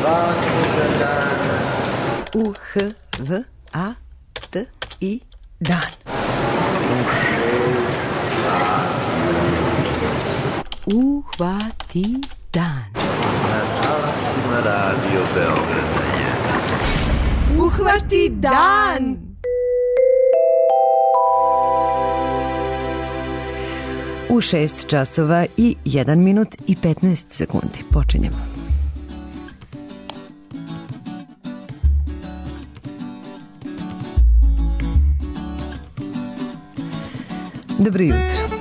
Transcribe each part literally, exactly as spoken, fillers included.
svakoga dana. U H V A T I dan. U šest sati. Uhvati dan. Na talasima Radio Beograda jedan. Uhvati dan! U šest časova i jedan minut i petnaest sekundi. Počinjemo. Dobro jutro.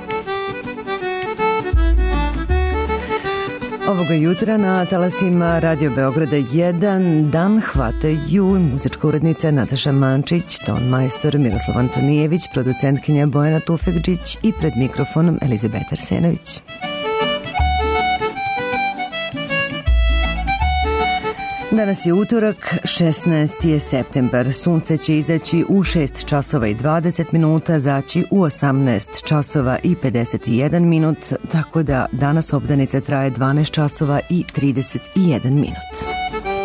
Ovoga jutra na talasima Radio Beograda jedan dan hvataju muzička urednica Nataša Mančić, ton majstor Miroslav Antonijević, producentkinja Bojana Tufekđić i pred mikrofonom Elizabeta Arsenović. Danas je utorak, šesnaesti je septembar. Sunce će izaći u šest časova i dvadeset minuta, zaći u osamnaest časova i pedeset jedan minut, tako da danas obdanica traje dvanaest časova i trideset jedan minut.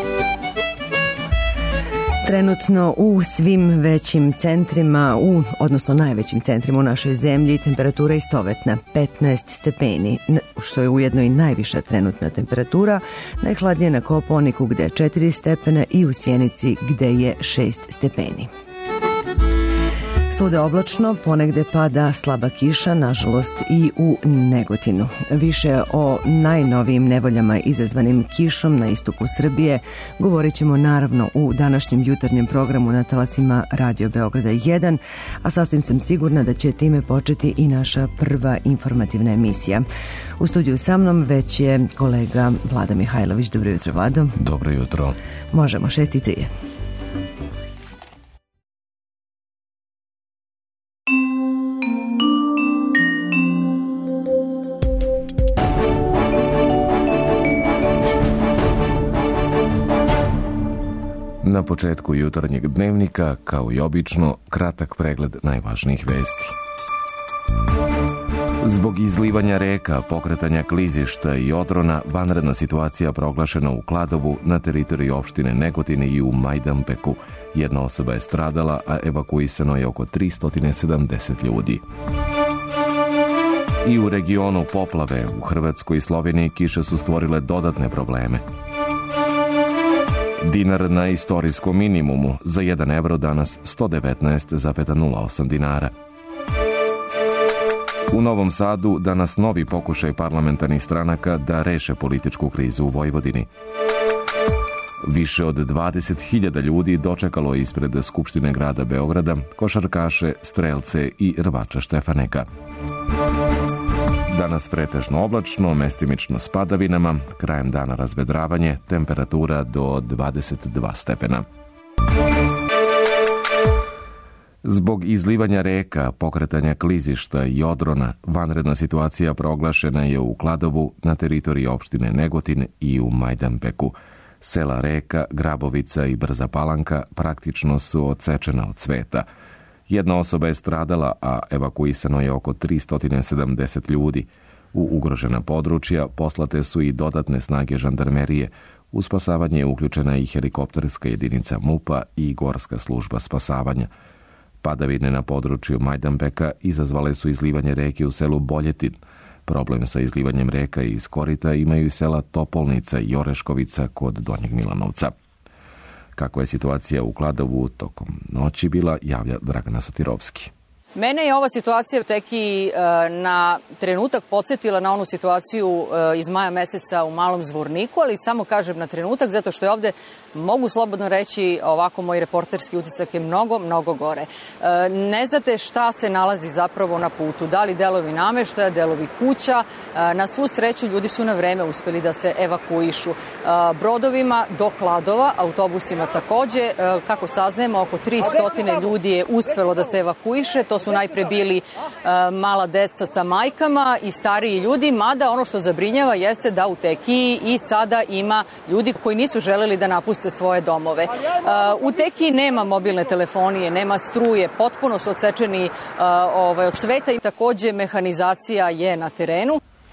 Trenutno u svim većim centrima, u, odnosno najvećim centrima u našoj zemlji, temperatura je istovetna, petnaest stepeni, što je ujedno i najviša trenutna temperatura. Najhladnije na Kopaoniku gde je četiri stepena i u Sjenici gde je šest stepeni. Svuda oblačno, ponegde pada slaba kiša, nažalost i u Negotinu. Više o najnovijim nevoljama izazvanim kišom na istoku Srbije govorit ćemo naravno u današnjem jutarnjem programu na talasima Radio Beograda jedan, a sasvim sam sigurna da će time početi i naša prva informativna emisija. U studiju sa mnom već je kolega Vlada Mihajlović. Dobro jutro, Vlado. Dobro jutro. Možemo, šest i tri. Na početku jutarnjeg dnevnika, kao i obično, kratak pregled najvažnijih vesti. Zbog izlivanja reka, pokretanja klizišta i odrona, vanredna situacija proglašena u Kladovu, na teritoriji opštine Negotin i u Majdanpeku. Jedna osoba je stradala, a evakuisano je oko tristo sedamdeset ljudi. I u regionu poplave, u Hrvatskoj i Sloveniji kiše su stvorile dodatne probleme. Dinar na istorijskom minimumu, za jedan evro danas sto devetnaest zarez nula osam dinara. U Novom Sadu danas novi pokušaj parlamentarnih stranaka da reše političku krizu u Vojvodini. Više od dvadeset hiljada ljudi dočekalo je ispred Skupštine grada Beograda košarkaše, strelce i rvača Štefaneka. Danas pretežno oblačno, mestimično s padavinama, krajem dana razvedravanje, temperatura do dvadeset dva stepena. Zbog izlivanja reka, pokretanja klizišta i odrona, vanredna situacija proglašena je u Kladovu, na teritoriji opštine Negotin i u Majdanpeku. Sela Reka, Grabovica i Brza Palanka praktično su odsečena od sveta. Jedna osoba je stradala, a evakuisano je oko tristo sedamdeset ljudi. U ugrožena područja poslate su i dodatne snage žandarmerije. U spasavanje je uključena i helikopterska jedinica MUP-a i gorska služba spasavanja. Padavine na području Majdanpeka izazvale su izlivanje reke u selu Boljetin. Problem sa izlivanjem reka iz korita imaju i sela Topolnica i Oreškovica kod Donjeg Milanovca. Kako je situacija u Kladovu tokom noći bila, javlja Dragana Sotirovski. Mene je ova situacija tek i na trenutak podsjetila na onu situaciju iz maja meseca u Malom Zvorniku, ali samo kažem na trenutak, zato što je ovde, mogu slobodno reći, ovako moj reporterski utisak je mnogo, mnogo gore. Ne znate šta se nalazi zapravo na putu, da li delovi nameštaja, delovi kuća. Na svu sreću ljudi su na vreme uspeli da se evakuišu. Brodovima do Kladova, autobusima takođe, kako saznajemo, oko tristo ljudi je uspelo da se evakuiše. To su najpre bili mala deca sa majkama i stariji ljudi, mada ono što zabrinjava jeste da u Tekiji i sada ima ljudi koji nisu želeli da napuste svoje domove. U Tekiji nema mobilne telefonije, nema struje, potpuno su odsečeni ovaj, od sveta i takođe mehanizacija je na terenu.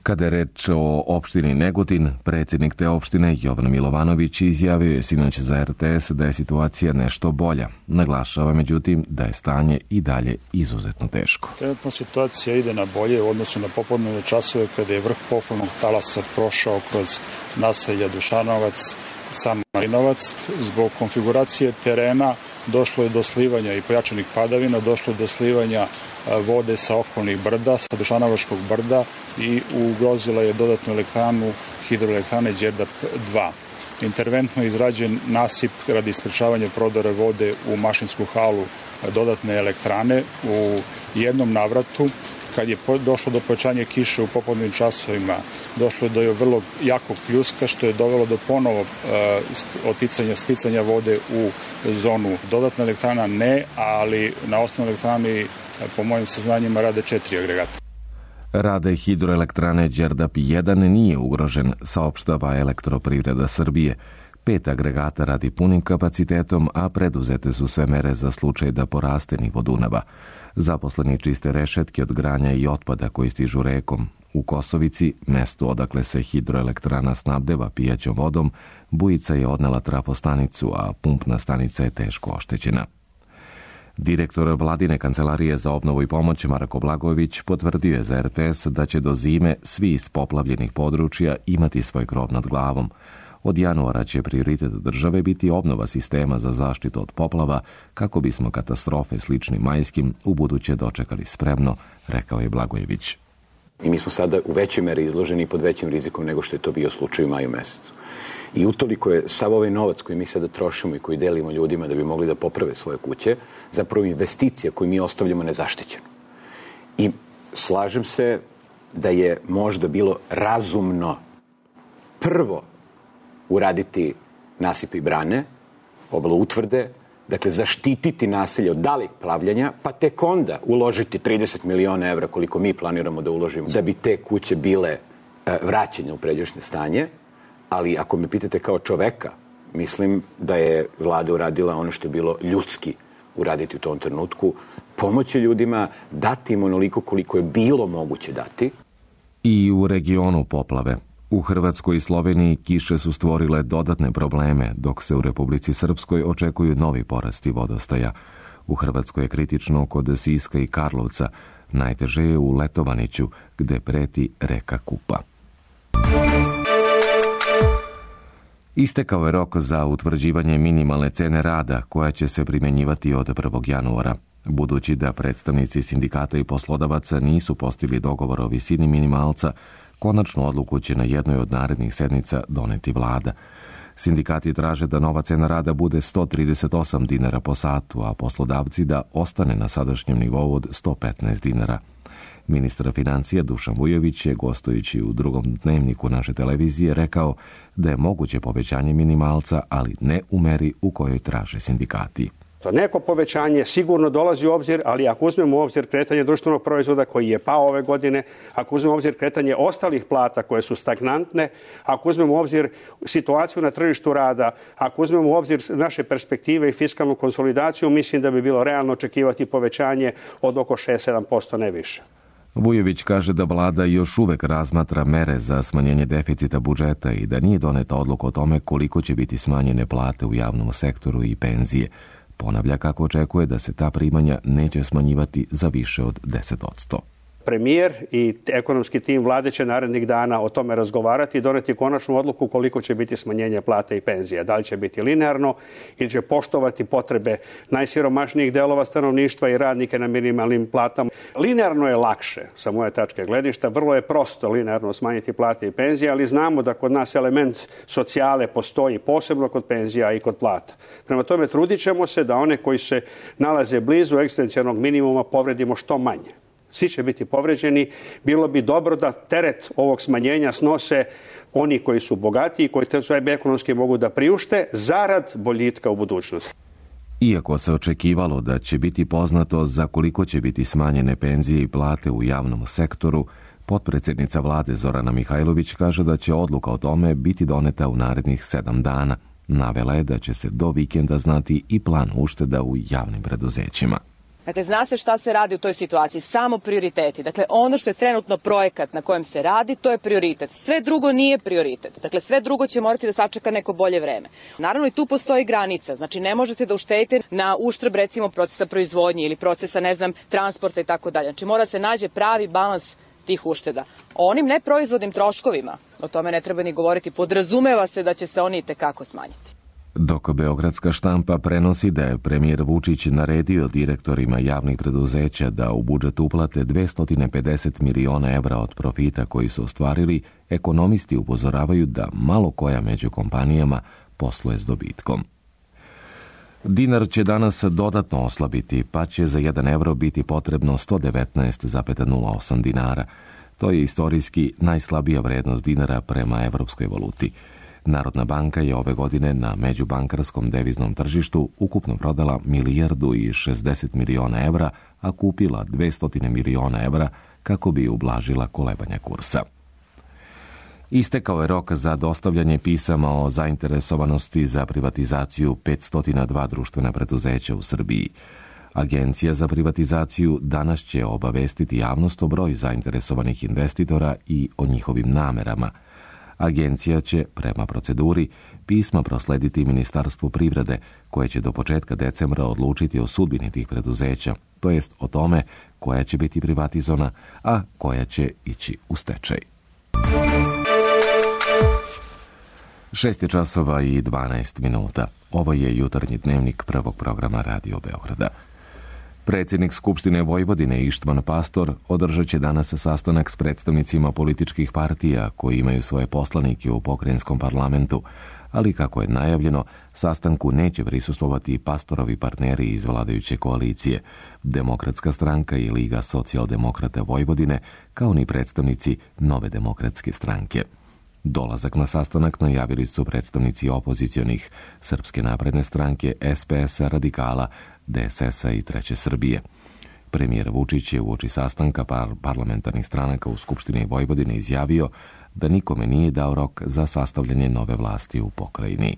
Kada je reč o opštini Negotin, predsjednik te opštine Jovan Milovanović izjavio je sinoć za er te es da je situacija nešto bolja. Naglašava međutim da je stanje i dalje izuzetno teško. Trenutno situacija ide na bolje u odnosu na popodnevne časove kada je vrh poplavnog talasa prošao kroz naselja Dušanovac, sam Marinovac. Zbog konfiguracije terena došlo je do slivanja i pojačanih padavina, došlo je do slivanja vode sa okolnih brda, sa Dušanovačkog brda i ugrozila je dodatnu elektranu hidroelektrane Đerdap dva. Interventno je izrađen nasip radi sprečavanja prodora vode u mašinsku halu dodatne elektrane. U jednom navratu, kad je došlo do pojačanja kiše u popodnevnim časovima, došlo je do vrlo jakog pljuska, što je dovelo do ponovo oticanja, sticanja vode u zonu. Dodatna elektrana ne, ali na osnovnoj elektrani, po mojim saznanjima, rade četiri agregata. Rade hidroelektrane Đerdap jedan nije ugrožen, saopštava Elektroprivreda Srbije. Pet agregata radi punim kapacitetom, a preduzete su sve mere za slučaj da poraste nivo Dunava. Zaposleni čiste rešetke od granja i otpada koji stižu rekom. U Kosovici, mestu odakle se hidroelektrana snabdeva pijaćom vodom, bujica je odnela trafostanicu, a pumpna stanica je teško oštećena. Direktor Vladine kancelarije za obnovu i pomoć Marko Blagojević potvrdio je za er te es da će do zime svi iz poplavljenih područja imati svoj krov nad glavom. Od januara će prioritet države biti obnova sistema za zaštitu od poplava kako bismo katastrofe slični majskim u buduće dočekali spremno, rekao je Blagojević. I mi smo sada u većoj meri izloženi pod većim rizikom nego što je to bio slučaj u maju mesecu. I utoliko je sav ovaj novac koji mi sada trošimo i koji delimo ljudima da bi mogli da poprave svoje kuće, zapravo investicija koju mi ostavljamo nezaštićenu. I slažem se da je možda bilo razumno prvo uraditi nasipe i brane, obalo utvrde, dakle zaštititi naselje od dalih plavljanja, pa tek onda uložiti trideset miliona evra koliko mi planiramo da uložimo da bi te kuće bile e, vraćene u pređašnje stanje. Ali ako me pitate kao čoveka, mislim da je vlada uradila ono što je bilo ljudski uraditi u tom trenutku, pomoći ljudima, dati im onoliko koliko je bilo moguće dati. I u regionu poplave. U Hrvatskoj i Sloveniji kiše su stvorile dodatne probleme, dok se u Republici Srpskoj očekuju novi porasti vodostaja. U Hrvatskoj je kritično kod Siska i Karlovca, najteže je u Letovaniću, gde preti reka Kupa. Istekao je rok za utvrđivanje minimalne cene rada koja će se primjenjivati od prvog januara. Budući da predstavnici sindikata i poslodavaca nisu postigli dogovor o visini minimalca, konačnu odluku će na jednoj od narednih sednica doneti vlada. Sindikati traže da nova cena rada bude sto trideset osam dinara po satu, a poslodavci da ostane na sadašnjem nivou od sto petnaest dinara. Ministar financija Dušan Vujović je, gostujući u drugom dnevniku naše televizije, rekao da je moguće povećanje minimalca, ali ne u meri u kojoj traže sindikati. To neko povećanje sigurno dolazi u obzir, ali ako uzmemo u obzir kretanje društvenog proizvoda koji je pao ove godine, ako uzmemo u obzir kretanje ostalih plata koje su stagnantne, ako uzmemo u obzir situaciju na tržištu rada, ako uzmemo u obzir naše perspektive i fiskalnu konsolidaciju, mislim da bi bilo realno očekivati povećanje od oko šest do sedam posto, ne više. Vujović kaže da vlada još uvek razmatra mere za smanjenje deficita budžeta i da nije doneta odluka o tome koliko će biti smanjene plate u javnom sektoru i penzije. Ponavlja kako očekuje da se ta primanja neće smanjivati za više od deset posto. Premijer i ekonomski tim vlade će narednih dana o tome razgovarati i doneti konačnu odluku koliko će biti smanjenje plata i penzija. Da li će biti linearno ili će poštovati potrebe najsiromašnijih delova stanovništva i radnike na minimalnim platama. Linearno je lakše, sa moje tačke gledišta, vrlo je prosto linearno smanjiti plate i penzije, ali znamo da kod nas element socijale postoji posebno kod penzija i kod plata. Prema tome trudit ćemo se da one koji se nalaze blizu egzistencijalnog minimuma povredimo što manje. Svi će biti povređeni. Bilo bi dobro da teret ovog smanjenja snose oni koji su bogatiji, koji te sve ekonomski mogu da priušte, zarad boljitka u budućnosti. Iako se očekivalo da će biti poznato za koliko će biti smanjene penzije i plate u javnom sektoru, potpredsjednica vlade Zorana Mihajlović kaže da će odluka o tome biti doneta u narednih sedam dana. Navela je da će se do vikenda znati i plan ušteda u javnim preduzećima. Dakle, zna se šta se radi u toj situaciji, samo prioriteti. Dakle, ono što je trenutno projekat na kojem se radi, to je prioritet. Sve drugo nije prioritet. Dakle, sve drugo će morati da sačeka neko bolje vreme. Naravno, i tu postoji granica. Znači, ne možete da uštedite na uštrb, recimo, procesa proizvodnje ili procesa, ne znam, transporta i tako dalje. Znači, mora se nađe pravi balans tih ušteda. O onim neproizvodnim troškovima, o tome ne treba ni govoriti, podrazumeva se da će se oni itekako smanjiti. Dok beogradska štampa prenosi da je premijer Vučić naredio direktorima javnih preduzeća da u budžet uplate dvesta pedeset miliona evra od profita koji su ostvarili, ekonomisti upozoravaju da malo koja među kompanijama posluje s dobitkom. Dinar će danas dodatno oslabiti, pa će za jedan evro biti potrebno sto devetnaest zarez nula osam dinara. To je istorijski najslabija vrednost dinara prema evropskoj valuti. Narodna banka je ove godine na međubankarskom deviznom tržištu ukupno prodala milijardu i šezdeset miliona evra, a kupila dvesta miliona evra kako bi ublažila kolebanja kursa. Istekao je rok za dostavljanje pisama o zainteresovanosti za privatizaciju petsto dva društvena preduzeća u Srbiji. Agencija za privatizaciju danas će obavestiti javnost o broju zainteresovanih investitora i o njihovim namerama. Agencija će, prema proceduri, pisma proslediti Ministarstvu privrede, koje će do početka decembra odlučiti o sudbini tih preduzeća, to jest o tome koja će biti privatizovana, a koja će ići u stečaj. Šest je časova i dvanaest minuta. Ovo je jutarnji dnevnik prvog programa Radio Beograda. Predsjednik Skupštine Vojvodine Ištvan Pastor održat će danas sastanak s predstavnicima političkih partija koji imaju svoje poslanike u pokrajinskom parlamentu, ali kako je najavljeno, sastanku neće prisustvovati Pastorovi partneri iz vladajuće koalicije, Demokratska stranka i Liga socijaldemokrata Vojvodine, kao ni predstavnici Nove demokratske stranke. Dolazak na sastanak najavili su predstavnici opozicionih Srpske napredne stranke, S P S-a, Radikala, D S S-a i Treće Srbije. Premijer Vučić je uoči sastanka par parlamentarnih stranaka u Skupštini Vojvodine izjavio da nikome nije dao rok za sastavljanje nove vlasti u pokrajini.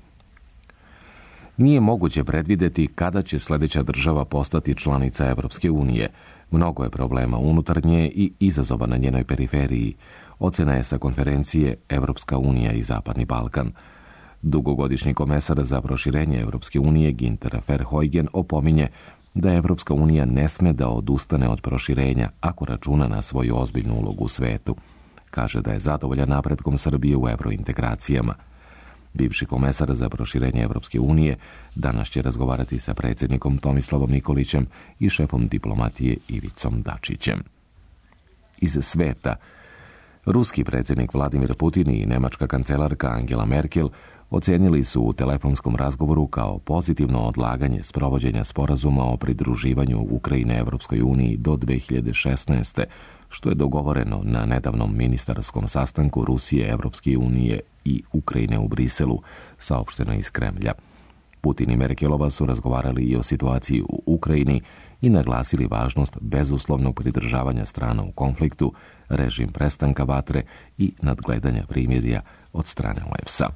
Nije moguće predvideti kada će sljedeća država postati članica Evropske unije. Mnogo je problema unutar nje i izazova na njenoj periferiji. Ocena je sa konferencije Evropska unija i Zapadni Balkan. Dugogodišnji komesar za proširenje Evropske unije Ginter Verheugen opominje da Evropska unija ne sme da odustane od proširenja ako računa na svoju ozbiljnu ulogu u svetu. Kaže da je zadovoljan napretkom Srbije u evrointegracijama. Bivši komesar za proširenje Evropske unije danas će razgovarati sa predsjednikom Tomislavom Nikolićem i šefom diplomatije Ivicom Dačićem. Iz sveta, ruski predsjednik Vladimir Putin i nemačka kancelarka Angela Merkel ocenili su u telefonskom razgovoru kao pozitivno odlaganje sprovođenja sporazuma o pridruživanju Ukrajine Evropskoj uniji do dve hiljade šesnaeste. što je dogovoreno na nedavnom ministarskom sastanku Rusije, Evropske unije i Ukrajine u Briselu, saopšteno iz Kremlja. Putin i Merkelova su razgovarali i o situaciji u Ukrajini i naglasili važnost bezuslovnog pridržavanja strana u konfliktu, režim prestanka vatre i nadgledanja primirja od strane O E B S-a.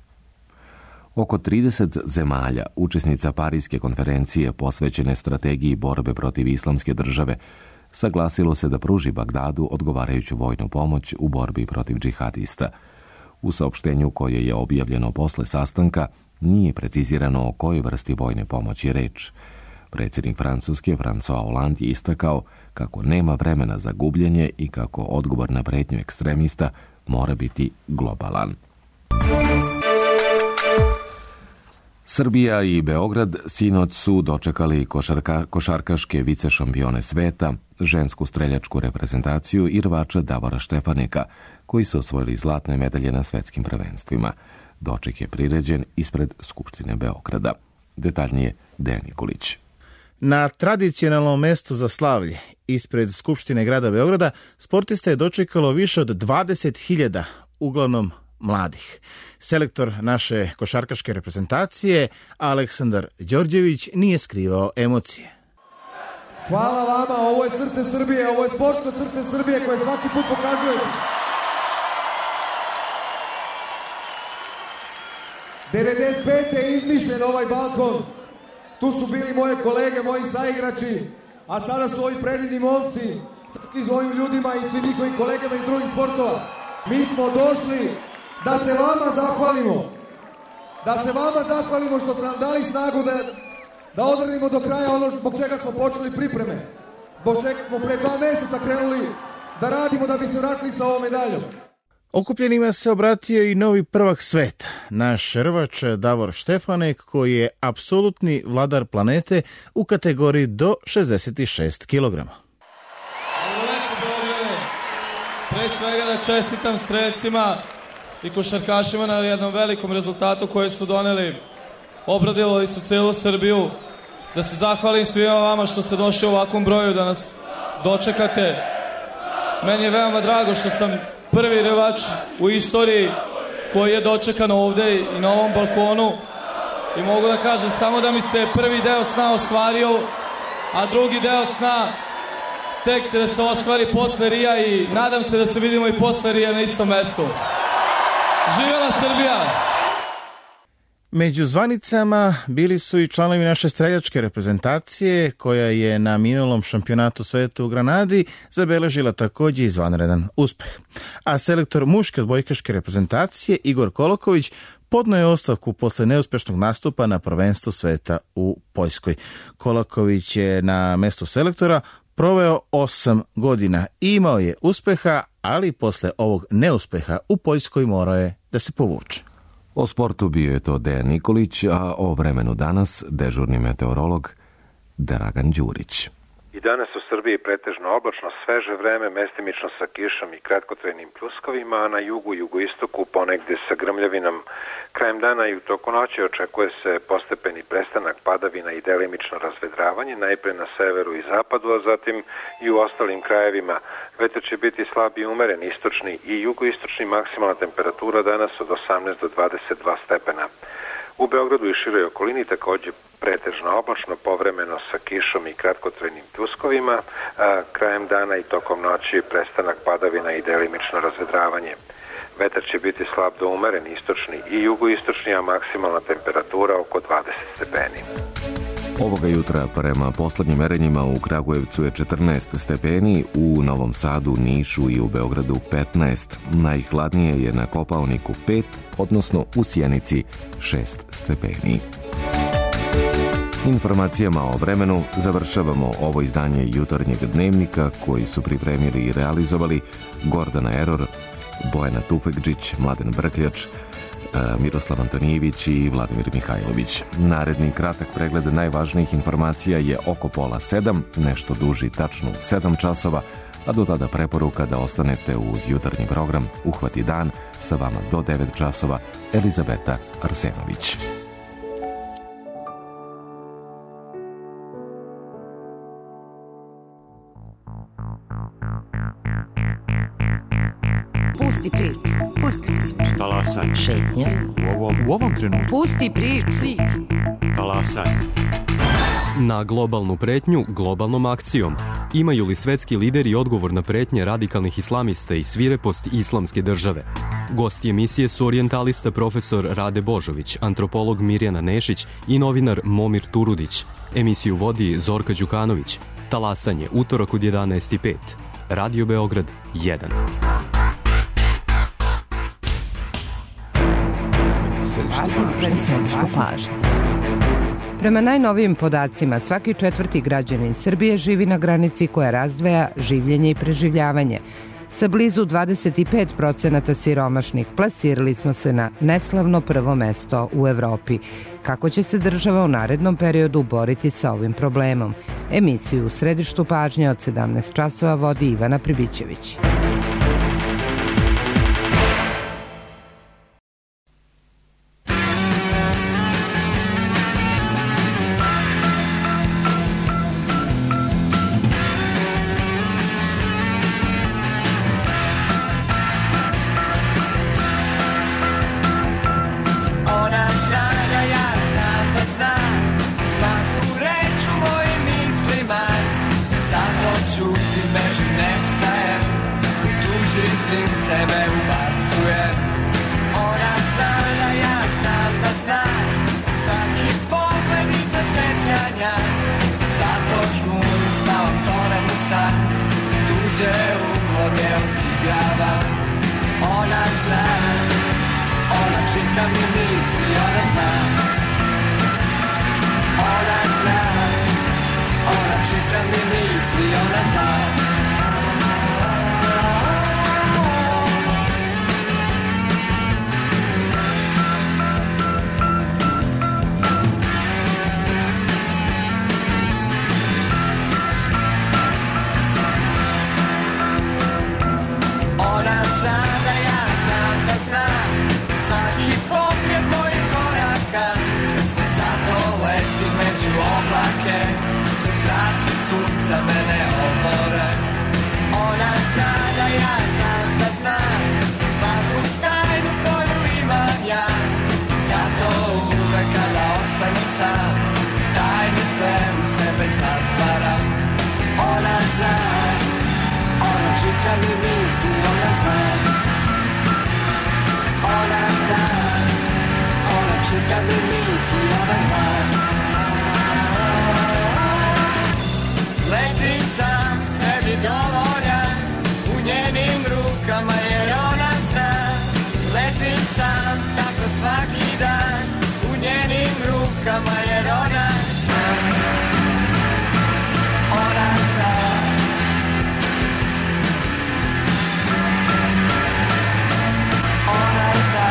Oko trideset zemalja, učesnica Parijske konferencije posvećene strategiji borbe protiv islamske države, saglasilo se da pruži Bagdadu odgovarajuću vojnu pomoć u borbi protiv džihadista. U saopštenju koje je objavljeno posle sastanka nije precizirano o kojoj vrsti vojne pomoći je reč. Predsjednik Francuske François Hollande je istakao kako nema vremena za gubljenje i kako odgovor na pretnju ekstremista mora biti globalan. Srbija i Beograd sinoć su dočekali košarka, košarkaške vicešampione sveta, žensku streljačku reprezentaciju i rvača Davora Štefanika, koji su osvojili zlatne medalje na svetskim prvenstvima. Doček je priređen ispred Skupštine Beograda. Detaljnije Dejan Nikolić. Na tradicionalnom mestu za slavlje ispred Skupštine grada Beograda sportista je dočekalo više od dvadeset hiljada, uglavnom mladih. Selektor naše košarkaške reprezentacije, Aleksandar Đorđević, nije skrivao emocije. Hvala vama, ovo je srce Srbije, ovo je sportsko srce Srbije koje svaki put pokazuje. devedeset pete je izmišljen ovaj balkon. Tu su bili moje kolege, moji saigrači. a sada su ovi predivni momci s ovim ljudima i svi njihovim kolegama iz drugih sportova. Mi smo došli da se vama zahvalimo. Da se vama zahvalimo što ste nam dali snagu da, da odradimo do kraja ono zbog čega smo počeli pripreme. Zbog čega smo pre dva meseca krenuli da radimo da bi se vratili sa ovom medaljom. Okupljenima se obratio i novi prvak sveta, naš rvač Davor Štefanek, koji je apsolutni vladar planete u kategoriji do šezdeset šest kilograma. Dobroveče, Beograde. Pre svega da čestitam strelcima i košarkašima na jednom velikom rezultatu koji su doneli. Obradili su celu Srbiju. Da se zahvalim svima vama što ste došli u ovakvom broju da nas dočekate. Meni je veoma drago što sam prvi revač u istoriji koji je dočekan ovde i na ovom balkonu. I mogu da kažem samo da mi se prvi deo sna ostvario, a drugi deo sna tek će da se ostvari posle Rija i nadam se da se vidimo i posle Rija na istom mestu. Živela Srbija! Među zvanicama bili su i članovi naše streljačke reprezentacije, koja je na minulom šampionatu sveta u Granadi zabeležila takođe izvanredan uspeh. A selektor muške odbojkaške reprezentacije Igor Kolaković podneo je ostavku posle neuspešnog nastupa na prvenstvu sveta u Poljskoj. Kolaković je na mestu selektora proveo osam godina i imao je uspeha, ali posle ovog neuspeha u Poljskoj morao je da se povuče. O sportu bio je to Dejan Nikolić, a o vremenu danas dežurni meteorolog Dragan Đurić. I danas u Srbiji pretežno oblačno, sveže vreme, mestimično sa kišom i kratkotrajnim pljuskovima, a na jugu i jugoistoku ponegde sa grmljavinom. Krajem dana i u toku noći očekuje se postepeni prestanak padavina i delimično razvedravanje, najpre na severu i zapadu, a zatim i u ostalim krajevima. Vetar će biti slab i umeren, istočni i jugoistočni, maksimalna temperatura danas od osamnaest do dvadeset dva stepena. U Beogradu i široj okolini takođe pretežno oblačno, povremeno sa kišom i kratkotrajnim pljuskovima, a krajem dana i tokom noći prestanak padavina i delimično razvedravanje. Vetar će biti slab do umeren, istočni i jugoistočni, a maksimalna temperatura oko dvadeset stepeni. Ovoga jutra prema poslednjim merenjima u Kragujevcu je četrnaest stepeni, u Novom Sadu, Nišu i u Beogradu petnaest. Najhladnije je na Kopaoniku pet, odnosno u Sjenici šest stepeni. Informacijama o vremenu završavamo ovo izdanje jutarnjeg dnevnika koji su pripremili i realizovali Gordana Eror, Bojana Tufekđić, Mladen Brkljač, Miroslav Antonijević i Vladimir Mihajlović. Naredni kratak pregled najvažnijih informacija je oko pola sedam, nešto duži tačno sedam časova, a do tada preporuka da ostanete uz jutarnji program Uhvati dan, sa vama do devet časova Elizabeta Arsenović. Pusti priču, pusti priču. Talasaj. Šetnja. U ovom, u ovom trenutku. Pusti priču. Talasaj. Na globalnu pretnju globalnom akcijom. Imaju li svetski lideri odgovor na pretnje radikalnih islamista i svirepost islamske države? Gosti emisije su orijentalista profesor Rade Božović, antropolog Mirjana Nešić i novinar Momir Turudić. Emisiju vodi Zorka Đukanović. Talasanje, utorak od jedanaest i pet. Radio Beograd jedan. Središtu pažnje. Prema najnovijim podacima, svaki četvrti građanin Srbije živi na granici koja razdvaja življenje i preživljavanje. Sa blizu dvadeset pet procenata siromašnih plasirali smo se na neslavno prvo mesto u Evropi. Kako će se država u narednom periodu boriti sa ovim problemom? Emisiju u Središtu pažnje od sedamnaest časova vodi Ivana Pribićević. priče u mnoge odigrava. Ona zna, ona čita mi misli, ona zna. Ona zna, ona čita mi misli, ona zna. Ona zna da ja znam da znam svaki pokret mojih koraka. Zato letim među oblake, zraci sunca mene omore. Ona zna da ja znam da znam svaku tajnu koju imam ja. Zato uvek kada ostanem sam, tajne sve u sebe zatvaram. Ona zna, ona čita mi misli, ona zna. Ona zna, ona čita mi misli, ona zna. Letim sam, sebi dovoljan, u njenim rukama jer ona zna. Letim sam, tako svaki dan, u njenim rukama jer ona zna. Ona zna. Ona zna,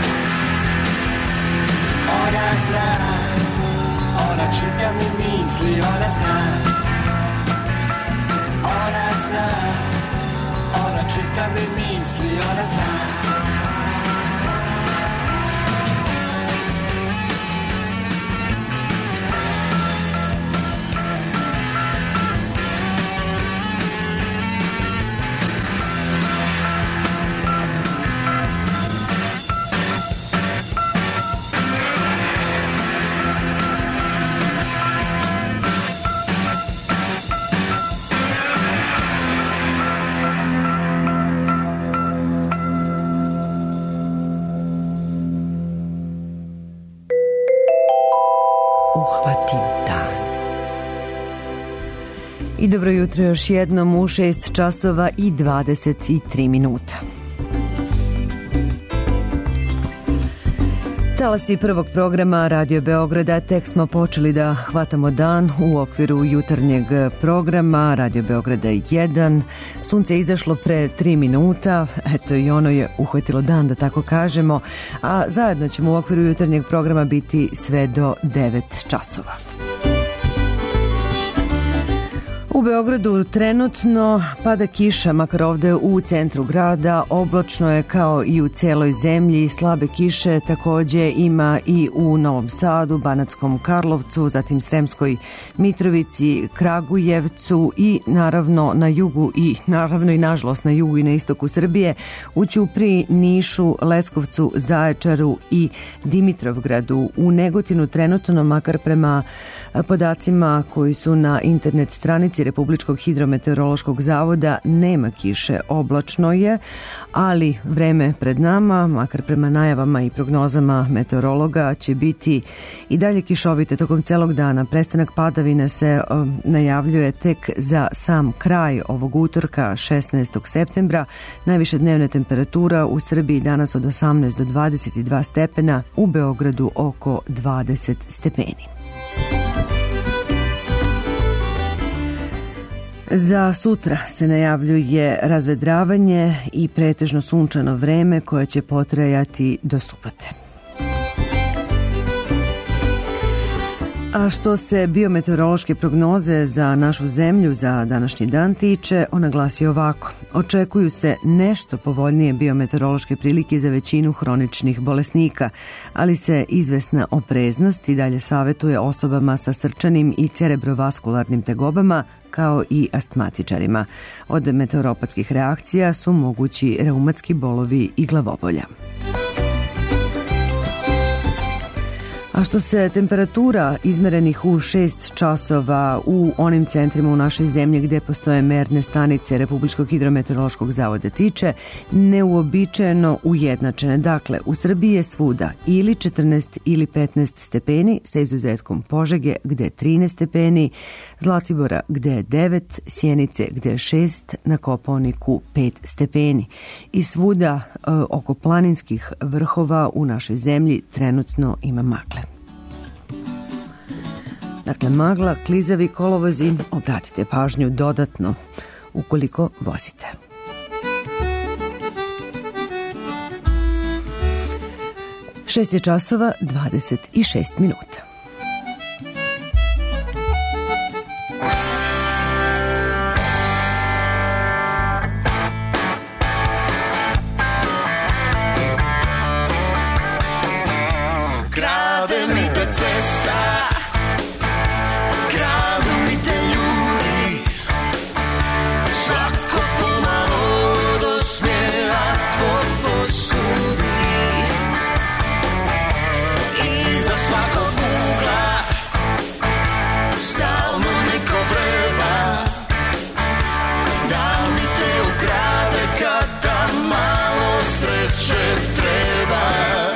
ona zna, ona čita mi misli, ona zna. Ona zna, ona čita mi misli, ona zna. Uhvati dan. I dobro jutro još jednom u šest časova i dvadeset tri minuta. Talasi prvog programa Radio Beograda tek smo počeli da hvatamo dan u okviru jutarnjeg programa Radio Beograda jedan. Sunce je izašlo pre tri minuta, eto i ono je uhvatilo dan, da tako kažemo, a zajedno ćemo u okviru jutarnjeg programa biti sve do devet časova. U Beogradu trenutno pada kiša, makar ovde u centru grada. Oblačno je kao i u celoj zemlji. Slabe kiše takođe ima i u Novom Sadu, Banatskom Karlovcu, zatim Sremskoj Mitrovici, Kragujevcu i naravno na jugu i naravno i nažalost na jugu i na istoku Srbije, u Ćupriji, Nišu, Leskovcu, Zaječaru i Dimitrovgradu. U Negotinu trenutno, makar prema podacima koji su na internet stranici Republičkog hidrometeorološkog zavoda, nema kiše, oblačno je, ali vreme pred nama, makar prema najavama i prognozama meteorologa, će biti i dalje kišovite tokom celog dana. Prestanak padavine se um, najavljuje tek za sam kraj ovog utorka, šesnaestog septembra. Najviša dnevna temperatura u Srbiji danas od osamnaest do dvadeset dva stepena, u Beogradu oko dvadeset stepeni. Za sutra se najavljuje razvedravanje i pretežno sunčano vreme koje će potrajati do subote. A što se biometeorološke prognoze za našu zemlju za današnji dan tiče, ona glasi ovako. Očekuju se nešto povoljnije biometeorološke prilike za većinu hroničnih bolesnika, ali se izvesna opreznost i dalje savetuje osobama sa srčanim i cerebrovaskularnim tegobama, kao i astmatičarima. Od meteoropatskih reakcija su mogući reumatski bolovi i glavobolja. A što se temperatura izmerenih u šest časova u onim centrima u našoj zemlji gde postoje merne stanice Republičkog hidrometeorološkog zavoda tiče, neuobičajeno ujednačene. Dakle, u Srbiji je svuda ili četrnaest ili petnaest stepeni, sa izuzetkom Požege gde je trinaest stepeni, Zlatibora gde je devet, Sjenice gde je šest, na Kopaoniku pet stepeni. I svuda e, oko planinskih vrhova u našoj zemlji trenutno ima magle. Dakle, magla, klizavi kolovozi, obratite pažnju dodatno ukoliko vozite. Šest je časova, dvadeset šest minuta. Krade mi te cesta, kradu mi te ljudi, svako pomalo do smjera tvoj posudi. Iza svakog ugla stalno neko vreba, da mi te ukrade kada malo sreće treba.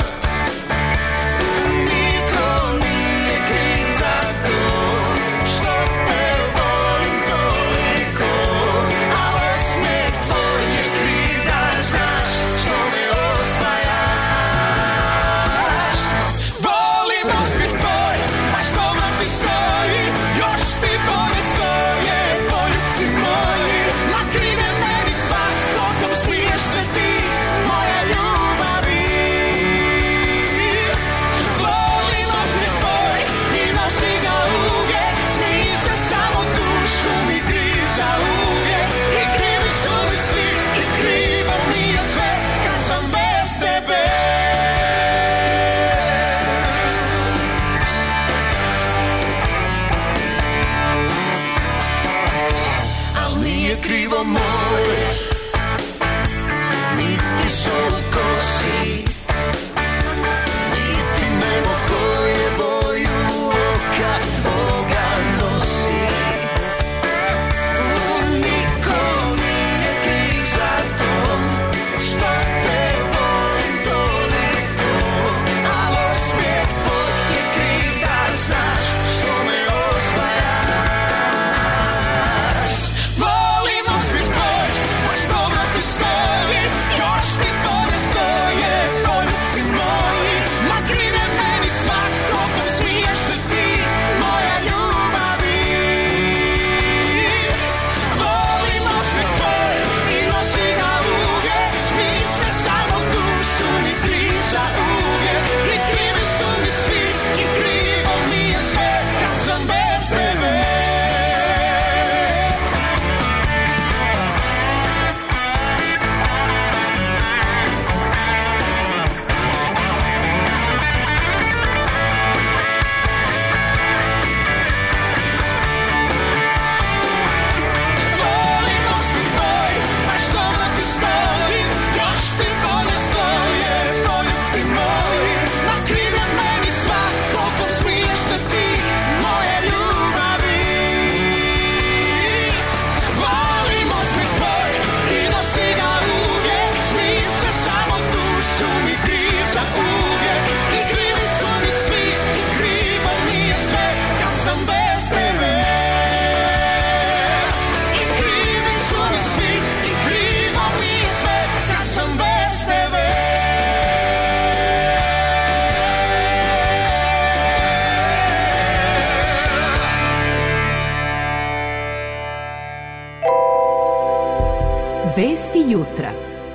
Krivo moje, niti solo kosi, niti nebo koje boju oka tvoga nosi. Niko nije kriv za to što te volim toliko, ali osmijeh tvoj je kriv da znaš što me osvajaš. Vesti jutra.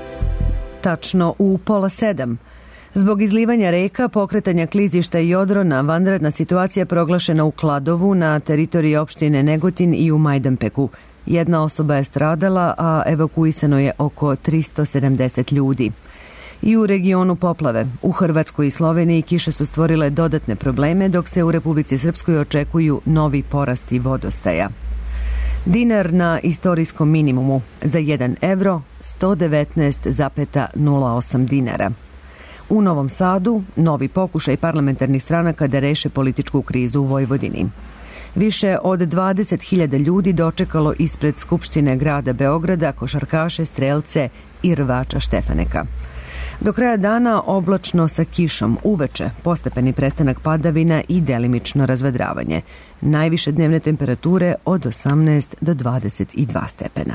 Tačno u pola sedam. Zbog izlivanja reka, pokretanja klizišta i odrona, vanredna situacija proglašena u Kladovu na teritoriji opštine Negotin i u Majdanpeku. Jedna osoba je stradala, a evakuisano je oko tristo sedamdeset ljudi. I u regionu poplave. U Hrvatskoj i Sloveniji kiše su stvorile dodatne probleme, dok se u Republici Srpskoj očekuju novi porasti vodostaja. Dinar na istorijskom minimumu, za jedan evro sto devetnaest zarez nula osam dinara. U Novom Sadu novi pokušaj parlamentarnih stranaka da reše političku krizu u Vojvodini. Više od dvadeset hiljada ljudi dočekalo ispred Skupštine grada Beograda košarkaše, strelce i rvača Štefaneka. Do kraja dana oblačno sa kišom, uveče postepeni prestanak padavina i delimično razvedravanje. Najviše dnevne temperature od osamnaest do dvadeset dva stepena.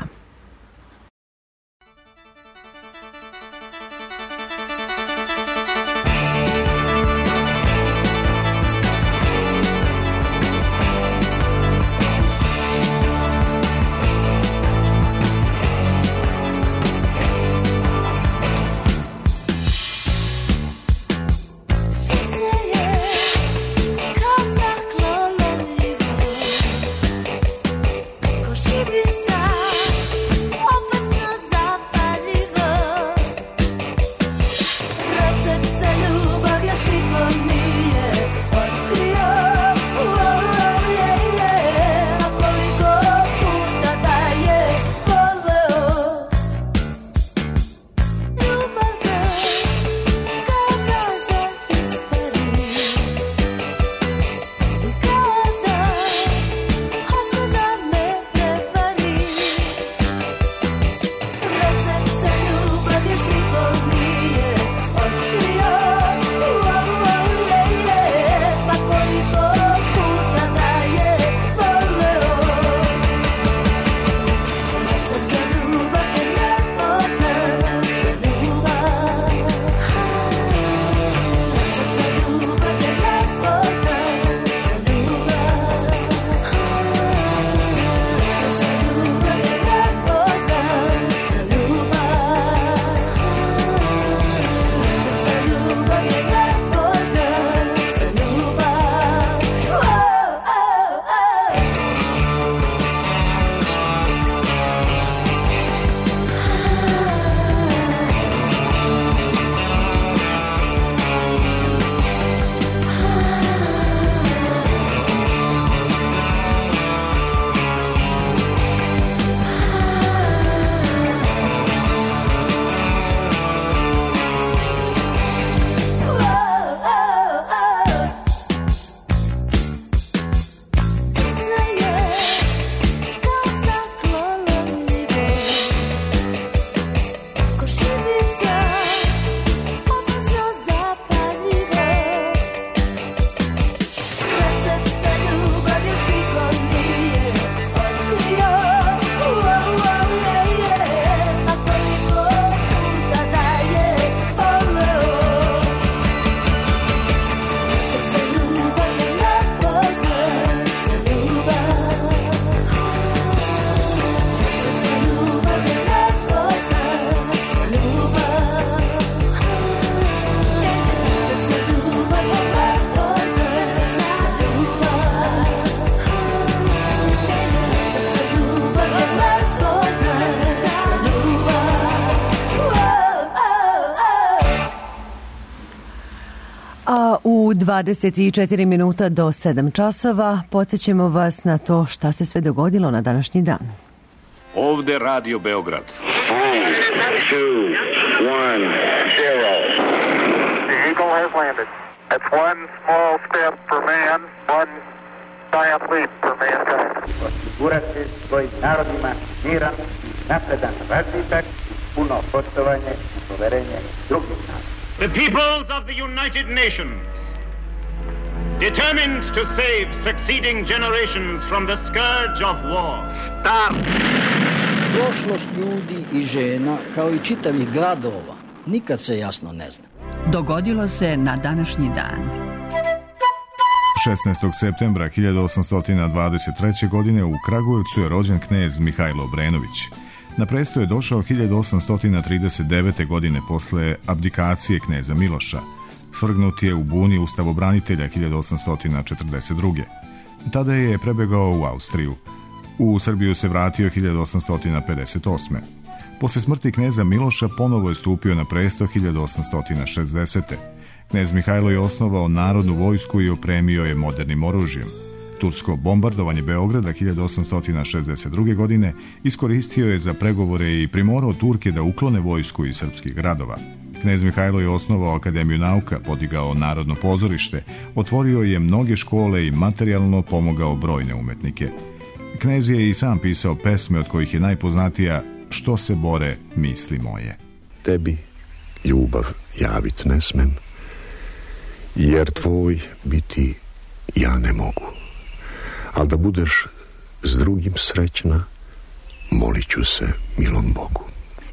U dvadeset četiri minuta do sedam časova podsjećamo vas na to šta se sve dogodilo na današnji dan. Ovde Radio Beograd. three, two, one, zero. The Eagle has landed. That's one small step for man, one giant leap for mankind. Osigurati svojim narodima miran, napredan razvitak, puno poštovanje i poverenje drugih naroda. The peoples of the United Nations, determined to save succeeding generations from the scourge of war. Start! Prošlost ljudi i žena, kao i čitavih gradova, nikad se jasno ne zna. Dogodilo se na današnji dan. šesnaestog septembra hiljadu osamsto dvadeset treće. godine u Kragujevcu je rođen knez Mihajlo Obrenović. Na presto je došao hiljadu osamsto trideset devete. godine posle abdikacije kneza Miloša. Svrgnut je u buni ustavobranitelja hiljadu osamsto četrdeset druge. Tada je prebegao u Austriju. U Srbiju se vratio hiljadu osamsto pedeset osme. Posle smrti kneza Miloša ponovo je stupio na presto hiljadu osamsto šezdesete. Knez Mihajlo je osnovao narodnu vojsku i opremio je modernim oružjem. Tursko bombardovanje Beograda hiljadu osamsto šezdeset druge. godine iskoristio je za pregovore i primorao Turke da uklone vojsku iz srpskih gradova. knez Mihajlo je osnovao Akademiju nauka, podigao Narodno pozorište, otvorio je mnoge škole i materijalno pomogao brojne umetnike. Knez je i sam pisao pesme od kojih je najpoznatija Što se bore misli moje. Tebi ljubav javit ne smem, jer tvoj biti ja ne mogu. Al da budeš s drugim srećna, molit ću se milom Bogu.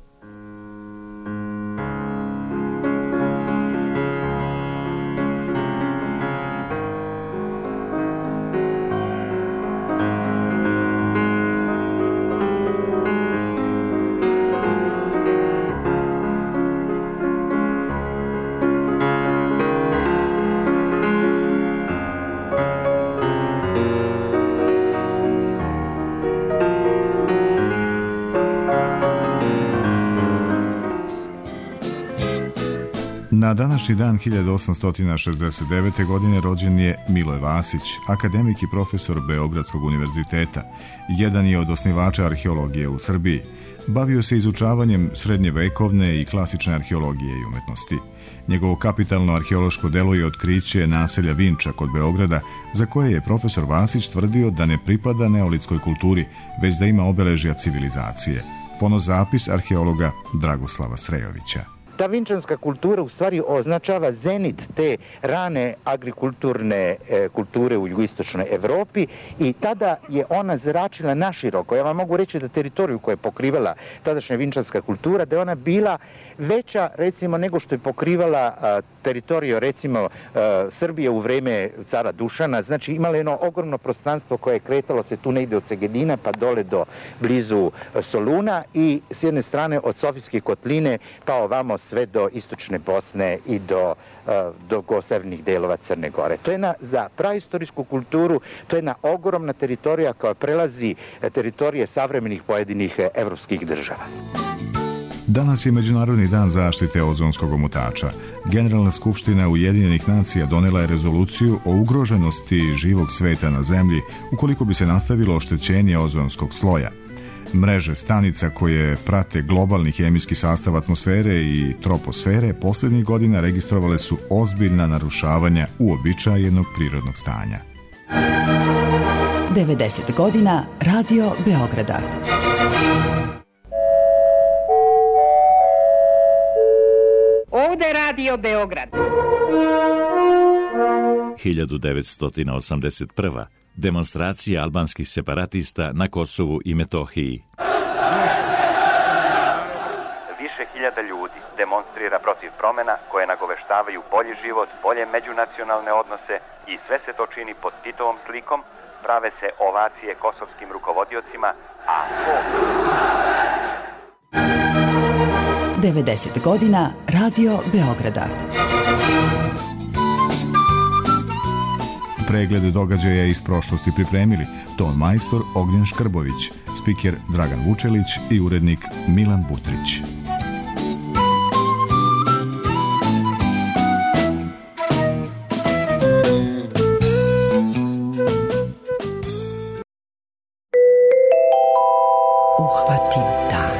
Na današnji dan hiljadu osamsto šezdeset devete. godine rođen je Miloje Vasić, akademik i profesor Beogradskog univerziteta. Jedan je od osnivača arheologije u Srbiji. Bavio se izučavanjem srednjevekovne i klasične arheologije i umetnosti. Njegovo kapitalno arheološko delo je otkriće naselja Vinča kod Beograda, za koje je profesor Vasić tvrdio da ne pripada neolitskoj kulturi, već da ima obeležja civilizacije. Fonozapis arheologa Dragoslava Srejovića. Ta vinčanska kultura u stvari označava zenit te rane agrikulturne e, kulture u jugoistočnoj Evropi i tada je ona zračila naširoko. Ja vam mogu reći da teritoriju koju je pokrivala tadašnja vinčanska kultura, da je ona bila veća recimo nego što je pokrivala a, teritoriju recimo a, Srbije u vreme cara Dušana. Znači imala jedno ogromno prostranstvo koje je kretalo se tu negde od Segedina pa dole do blizu Soluna i s jedne strane od Sofijske kotline pa ovamo sve do istočne Bosne i do, do severnih delova Crne Gore. To je jedna, za praistorijsku kulturu, to je jedna ogromna teritorija koja prelazi teritorije savremenih pojedinih evropskih država. Danas je Međunarodni dan zaštite ozonskog omutača. Generalna skupština Ujedinjenih nacija donela je rezoluciju o ugroženosti živog sveta na zemlji ukoliko bi se nastavilo oštećenje ozonskog sloja. Mreže stanica koje prate globalni hemijski sastav atmosfere i troposfere posljednjih godina registrovale su ozbiljna narušavanja uobičajenog prirodnog stanja. devedeset godina Radio Beograda. Ovde Radio Beograd. hiljadu devetsto osamdeset prva. Demonstracija albanskih separatista na Kosovu i Metohiji. Više hiljada ljudi demonstrira protiv promena koje nagoveštavaju bolji život, bolje međunacionalne odnose i sve se to čini pod Titovom slikom, prave se ovacije kosovskim rukovodiocima, a to... devedeset godina Radio Beograda. Pregled događaja iz prošlosti pripremili ton majstor Ognjen Škrbović, spiker Dragan Vučelić i urednik Milan Butrić. Uhvati dan.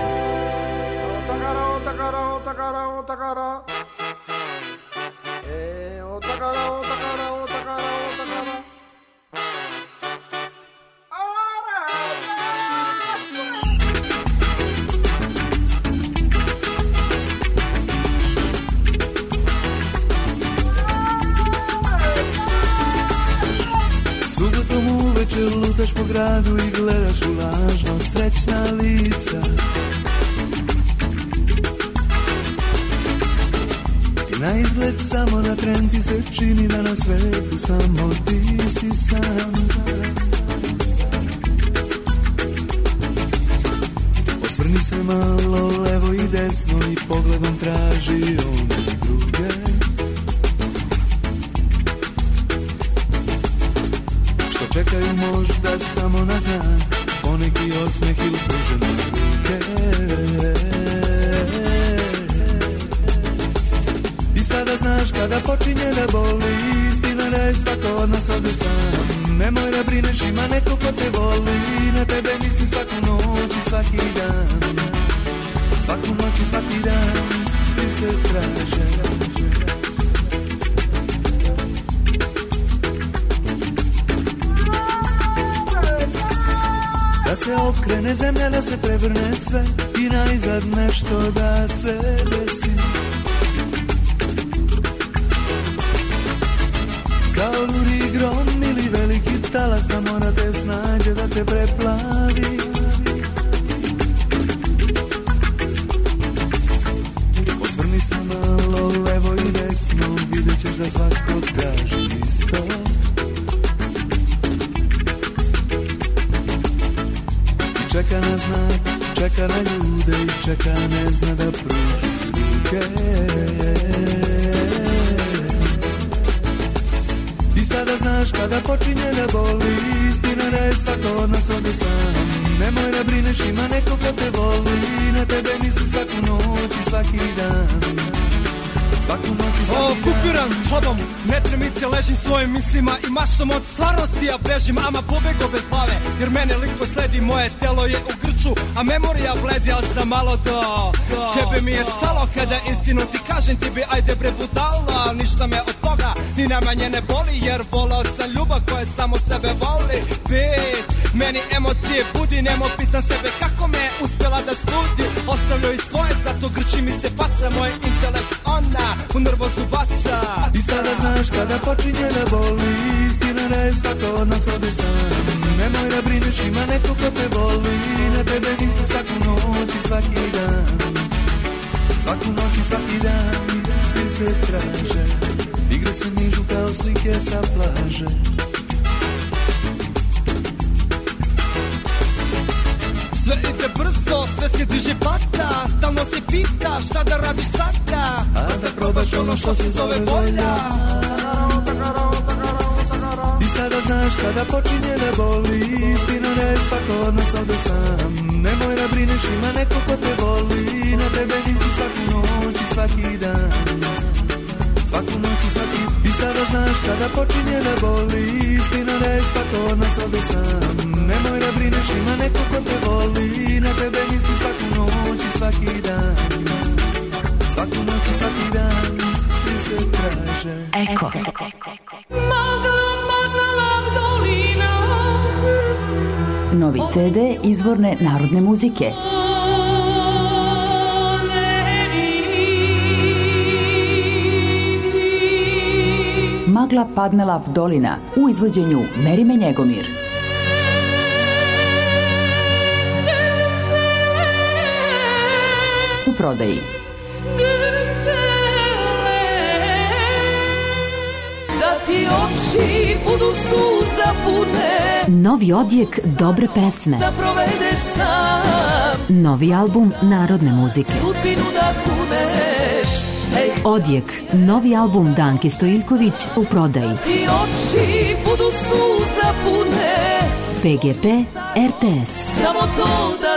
Subotom uveče lutaš po gradu i gledaš u lažno srećna lica. I na izgled samo na tren ti se čini da na svetu samo ti si sam. Osvrni se malo levo i desno i pogledom traži one druge. Čekaju možda samo na znak, poneki osmeh ili pružene ruke. I sada znaš kada počinje da boli, istina da je svako od nas ovdje sam. Nemoj da brineš, ima neko ko te voli, na tebe misli svaku noć i svaki dan. Svaku noć i svaki dan, svi se traže. se okrene zemlja, da se prevrne sve i najzad nešto da se desi. Kao luri grom ili veliki talas, samo da te snađe da te preplavi. Osvrni se malo levo i desno, vidjet ćeš da svako traži isto. I čeka na znak, čeka na ljude i čeka ne zna da pruži ruke. I sada znaš kada počinje da boli, istina da je svako od nas ovdje sam. Nemoj da brineš, ima neko ko te voli, na tebe misli svaku noć i svaki dan. Svaku noć i svaki o, dan. O, kupiram tobom, netremice, ležim svojim mislima i maštom od stvarnosti ja bežim, ama pobego bez glave, jer mene lik sledi, moje telo je u grču, a memorija bledi, al sam malo do, do tebe mi je stalo kada istinu ti kažem ti bi, ajde bre budala, ništa me od toga ni najmanje ne boli, jer volao sam ljubav koja samo sebe voli. Bit, meni emocije budi, nemo pitam sebe kako me uspjela da studi, ostavljaju svoje, zato grči mi se paca, moj intelekt ona u nervozu baca. I sada znaš kada počinje da boli, istina da je svako od nas ovdje sam. Nemoj da brineš, ima neko ko te voli, na tebe misli svaku noć i svaki dan. Svaku noć i svaki dan, svi se traže, igre se nižu kao slike sa plaže. Sve ide brzo, sve se diže pata, stalno se pita šta da radiš sada, a da probaš ono što se zove volja. I sada znaš kada počinje da boli, istina da je svako od nas ovdje sam. Nemoj da brineš, ima neko ko te voli, na tebe misli svaku noć i svaki dan. Svaku noć i svaki. I sada znaš kada počinje da boli, istina da je svako od nas ovdje sam. Nemoj da brineš, ima neko ko te voli, na tebe misli svaku noć i svaki dan. Svaku noć i svaki dan, svi se traže. Eko. Novi ce de izvorne narodne muzike. Magla padnela v dolina u izvođenju Merime Njegomir. U prodaji. Da ti oči budu suza pune, Novi odjek dobre pesme. da provedeš sam, Novi album narodne muzike. sudbinu da kuneš. Ej, Odjek, novi album Danke Stojiljković u prodaji. ti oči budu suza pune, fe ge pe er te es. samo to da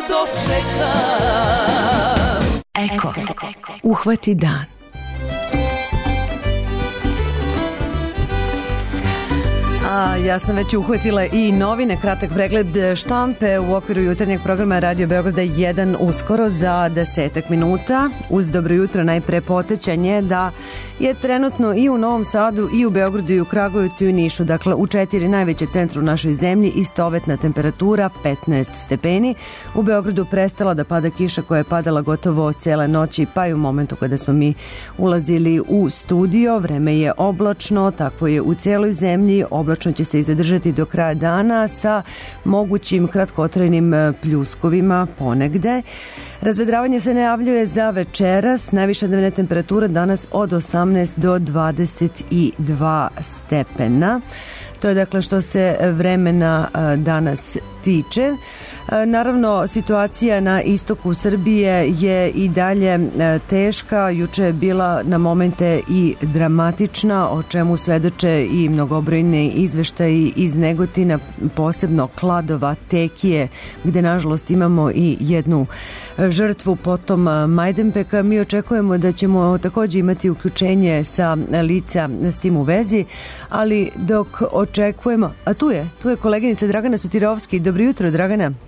dočekam. Eko. Uhvati dan. A ja sam već uhvatila i novine, kratak pregled štampe u okviru jutarnjeg programa Radio Beograda jedan uskoro za desetak minuta. Uz dobro jutro najpre podsjećanje da je trenutno i u Novom Sadu i u Beogradu i u Kragujevcu i u Nišu, dakle u četiri najveće centra u našoj zemlji, istovetna temperatura petnaest stepeni. U Beogradu prestala da pada kiša koja je padala gotovo cele noći, pa i u momentu kada smo mi ulazili u studio. Vreme je oblačno, tako je u celoj zemlji. Oblačno će se i zadržati do kraja dana sa mogućim kratkotrajnim pljuskovima ponegde. Razvedravanje se najavljuje za večeras, najviša dnevna temperatura danas od osamnaest do dvadeset dva stepena. To je dakle što se vremena danas tiče. Naravno, situacija na istoku Srbije je i dalje teška. Juče je bila na momente i dramatična, o čemu svedoče i mnogobrojni izveštaji iz Negotina, posebno Kladova, Tekije, gde nažalost imamo i jednu žrtvu, potom Majdanpeka. Mi očekujemo da ćemo također imati uključenje sa lica s tim u vezi, ali dok očekujemo, a tu je, tu je koleginica Dragana Sotirovski. Dobro jutro, Dragana.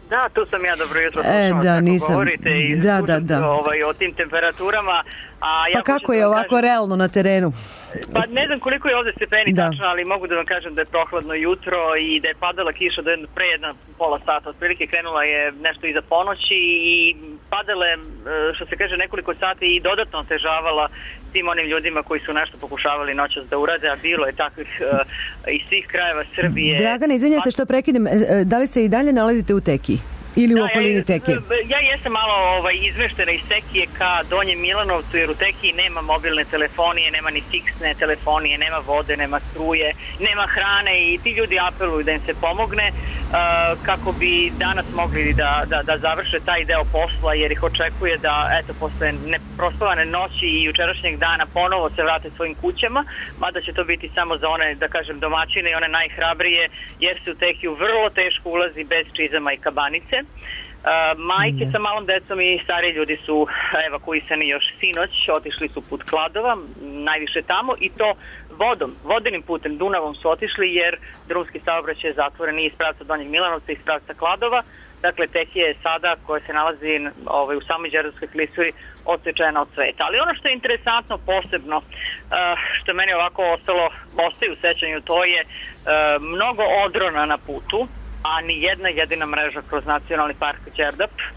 Da, tu sam ja, dobro jutro, E, slušala da, kako nisam. govorite i Da, slušam da, da. Ovaj, o tim temperaturama. A ja Pa hoću kako da je vam ovako kažem- realno na terenu? Pa ne znam koliko je ovde stepeni Da. tačno, ali mogu da vam kažem da je prohladno jutro i da je padala kiša do jedno, pre jedna pola sata. Otprilike krenula je nešto iza ponoći i padala je, e, što se kaže, nekoliko sati i dodatno otežavala svim onim ljudima koji su nešto pokušavali noćas da urade, a bilo je takvih e, iz svih krajeva Srbije. Dragana, izvinjam se što prekidem, e, e, da li se i dalje nalazite u Tekiji? Ili u Da, okolini ja, Tekije? ja jesam malo ovaj, izmeštena iz Tekije ka Donjem Milanovcu, jer u Tekiji nema mobilne telefonije, nema ni fiksne telefonije, nema vode, nema struje, nema hrane i ti ljudi apeluju da im se pomogne uh, kako bi danas mogli da, da, da završe taj deo posla, jer ih očekuje da, eto, posle neprospavane noći i jučerašnjeg dana ponovo se vrate svojim kućama, mada će to biti samo za one, da kažem, domaćine i one najhrabrije, jer se u Tekiju vrlo teško ulazi bez čizama i kabanice. Uh, majke mm. sa malom decom i stari ljudi su evakuisani još sinoć, otišli su put Kladova, najviše tamo, i to vodom, vodenim putem, Dunavom su otišli jer drumski saobraćaj je zatvoren i iz pravca Donjeg Milanovca i iz pravca Kladova. Dakle, Tekija je sada, koja se nalazi ovaj, u samoj Đerdapskoj klisuri, odsečena od sveta. Ali ono što je interesantno posebno, uh, što meni ovako ostalo, ostaje u sećanju, to je uh, mnogo odrona na putu, a ni jedna jedina mreža kroz nacionalni park Đerdap. E,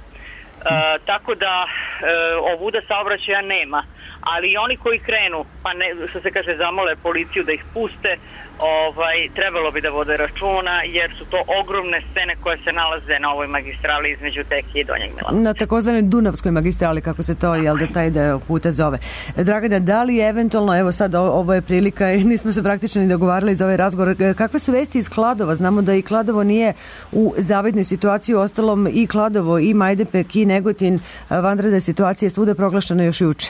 tako da e, ovuda saobraćaja nema, ali i oni koji krenu, pa ne, što se kaže, zamole policiju da ih puste, ovaj, trebalo bi da vode računa, jer su to ogromne scene koje se nalaze na ovoj magistrali između Tekije i Donjeg Milanovca. Na takozvanoj Dunavskoj magistrali, kako se to, jel da taj deo puta zove. Dragana, da li eventualno, evo sad ovo je prilika, nismo se praktično ni dogovarali za ovaj razgovor, kakve su vesti iz Kladova? Znamo da i Kladovo nije u zavidnoj situaciji, ostalom i Kladovo, i Majdanpek, i Negotin, vanredna situacija je svuda proglašena još juče.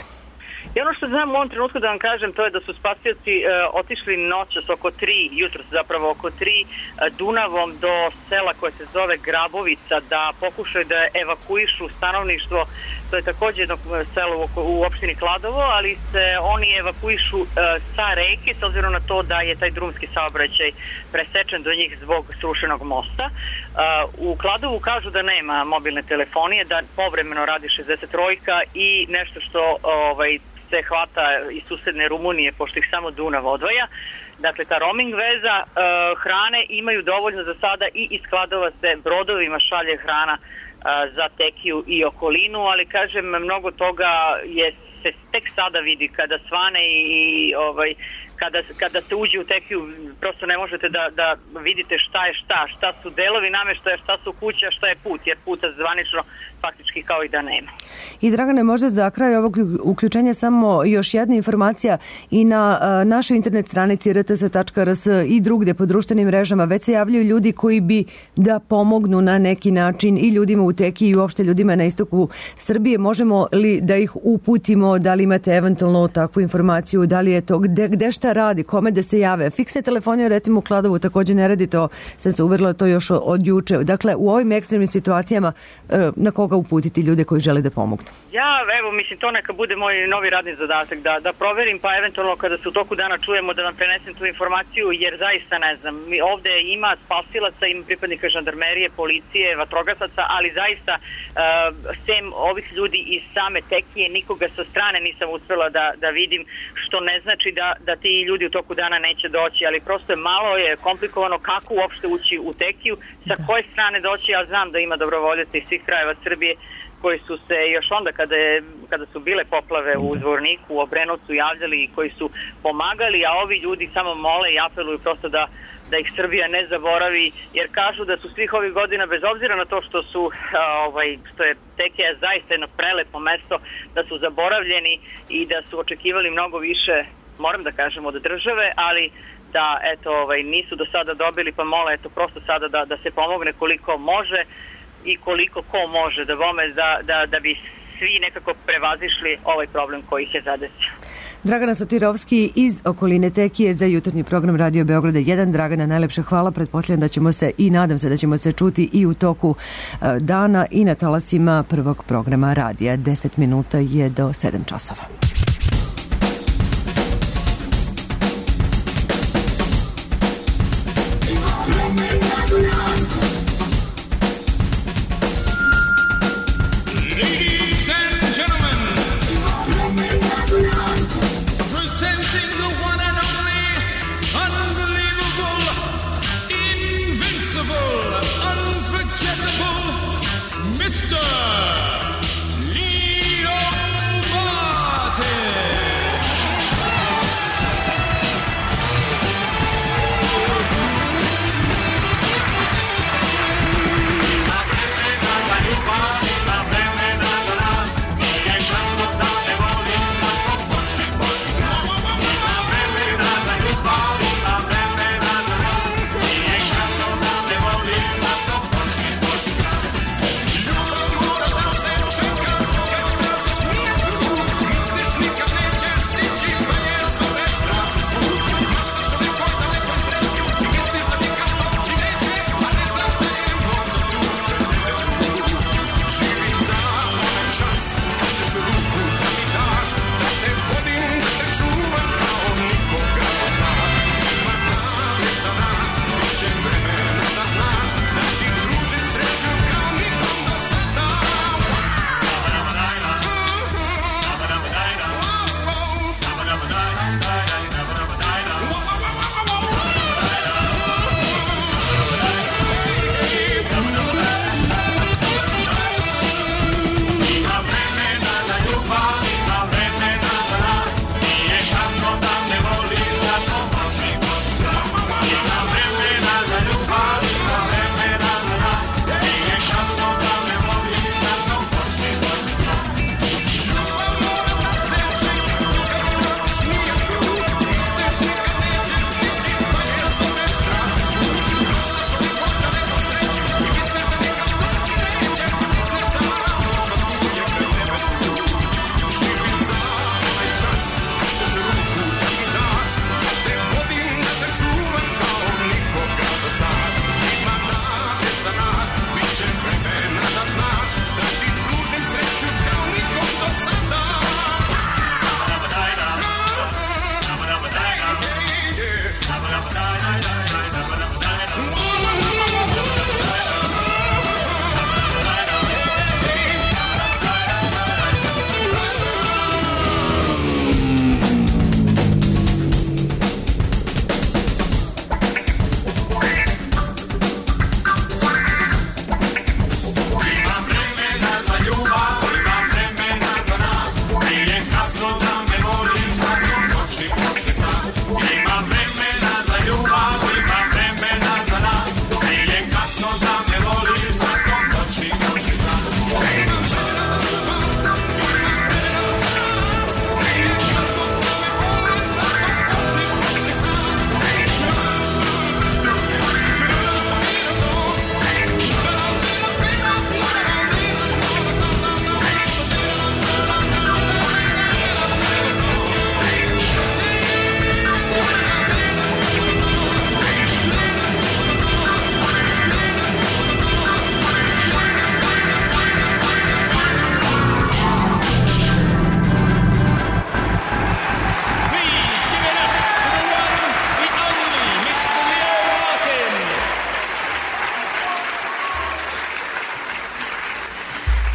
I ono što znam u ovom trenutku da vam kažem, to je da su spasioci e, otišli noćas oko tri, jutros zapravo oko tri, e, Dunavom do sela koje se zove Grabovica, da pokušaju da evakuišu stanovništvo. To je također jedno selo u, u opštini Kladovo, ali se oni evakuišu e, sa reke, s obzirom na to da je taj drumski saobraćaj presečen do njih zbog srušenog mosta. E, u Kladovu kažu da nema mobilne telefonije, da povremeno radi šezdeset trojka i nešto što ovaj, se hvata iz susedne Rumunije, pošto ih samo Dunav odvaja. Dakle, ta roaming veza, e, hrane imaju dovoljno za sada i iz Kladova se brodovima šalje hrana e, za Tekiju i okolinu, ali kažem, mnogo toga je se tek sada vidi kada svane i, i ovaj, kada, kada se uđe u Tekiju, prosto ne možete da, da vidite šta je šta, šta su delovi nameštaja, šta su kuća, šta je put, jer puta zvanično faktički kao i da nema. I Dragane, možda za kraj ovog uključenja samo još jedna informacija i na a, našoj internet stranici r t s tačka r s i drugde po društvenim mrežama već se javljaju ljudi koji bi da pomognu na neki način i ljudima u Tekiji i uopšte ljudima na istoku Srbije. Možemo li da ih uputimo, da li imate eventualno takvu informaciju, da li je to, gde, gde šta radi, kome da se jave? Fiksne telefonije recimo u Kladovu također ne radi, to sam se uverila to još od juče. Dakle, u ovim ekstremnim situacijama na koga uputiti ljude koji žele da pomognu? Ja, evo, mislim, to neka bude moj novi radni zadatak, da, da proverim, pa eventualno kada se u toku dana čujemo da vam prenesem tu informaciju, jer zaista ne znam, mi ovde ima spasilaca, ima pripadnika žandarmerije, policije, vatrogasaca, ali zaista uh, sem ovih ljudi iz same Tekije, nikoga sa strane nisam uspela da, da vidim, što ne znači da, da ti ljudi u toku dana neće doći, ali prosto je malo je komplikovano kako uopšte ući u Tekiju, sa koje strane doći. Ja znam da ima dobrovoljaca iz svih krajeva Srbije koji su se još onda kada, je, kada su bile poplave u Zvorniku, u Obrenovcu javljali i koji su pomagali, a ovi ljudi samo mole i apeluju prosto da, da ih Srbija ne zaboravi, jer kažu da su svih ovih godina, bez obzira na to što su a, ovaj, što je Tekija zaista jedno prelepo mesto, da su zaboravljeni i da su očekivali mnogo više, moram da kažem, od države, ali da eto ovaj nisu do sada dobili, pa mole eto prosto sada da, da se pomogne koliko može i koliko ko može da bome da, da, da bi svi nekako prevazišli ovaj problem koji ih je zadesio. Dragana Sotirovski iz okoline Tekije za jutarnji program Radio Beograda jedan. Dragana, najlepše hvala. Pretpostavljam da ćemo se i nadam se da ćemo se čuti i u toku dana i na talasima prvog programa radija. deset minuta je do sedam časova.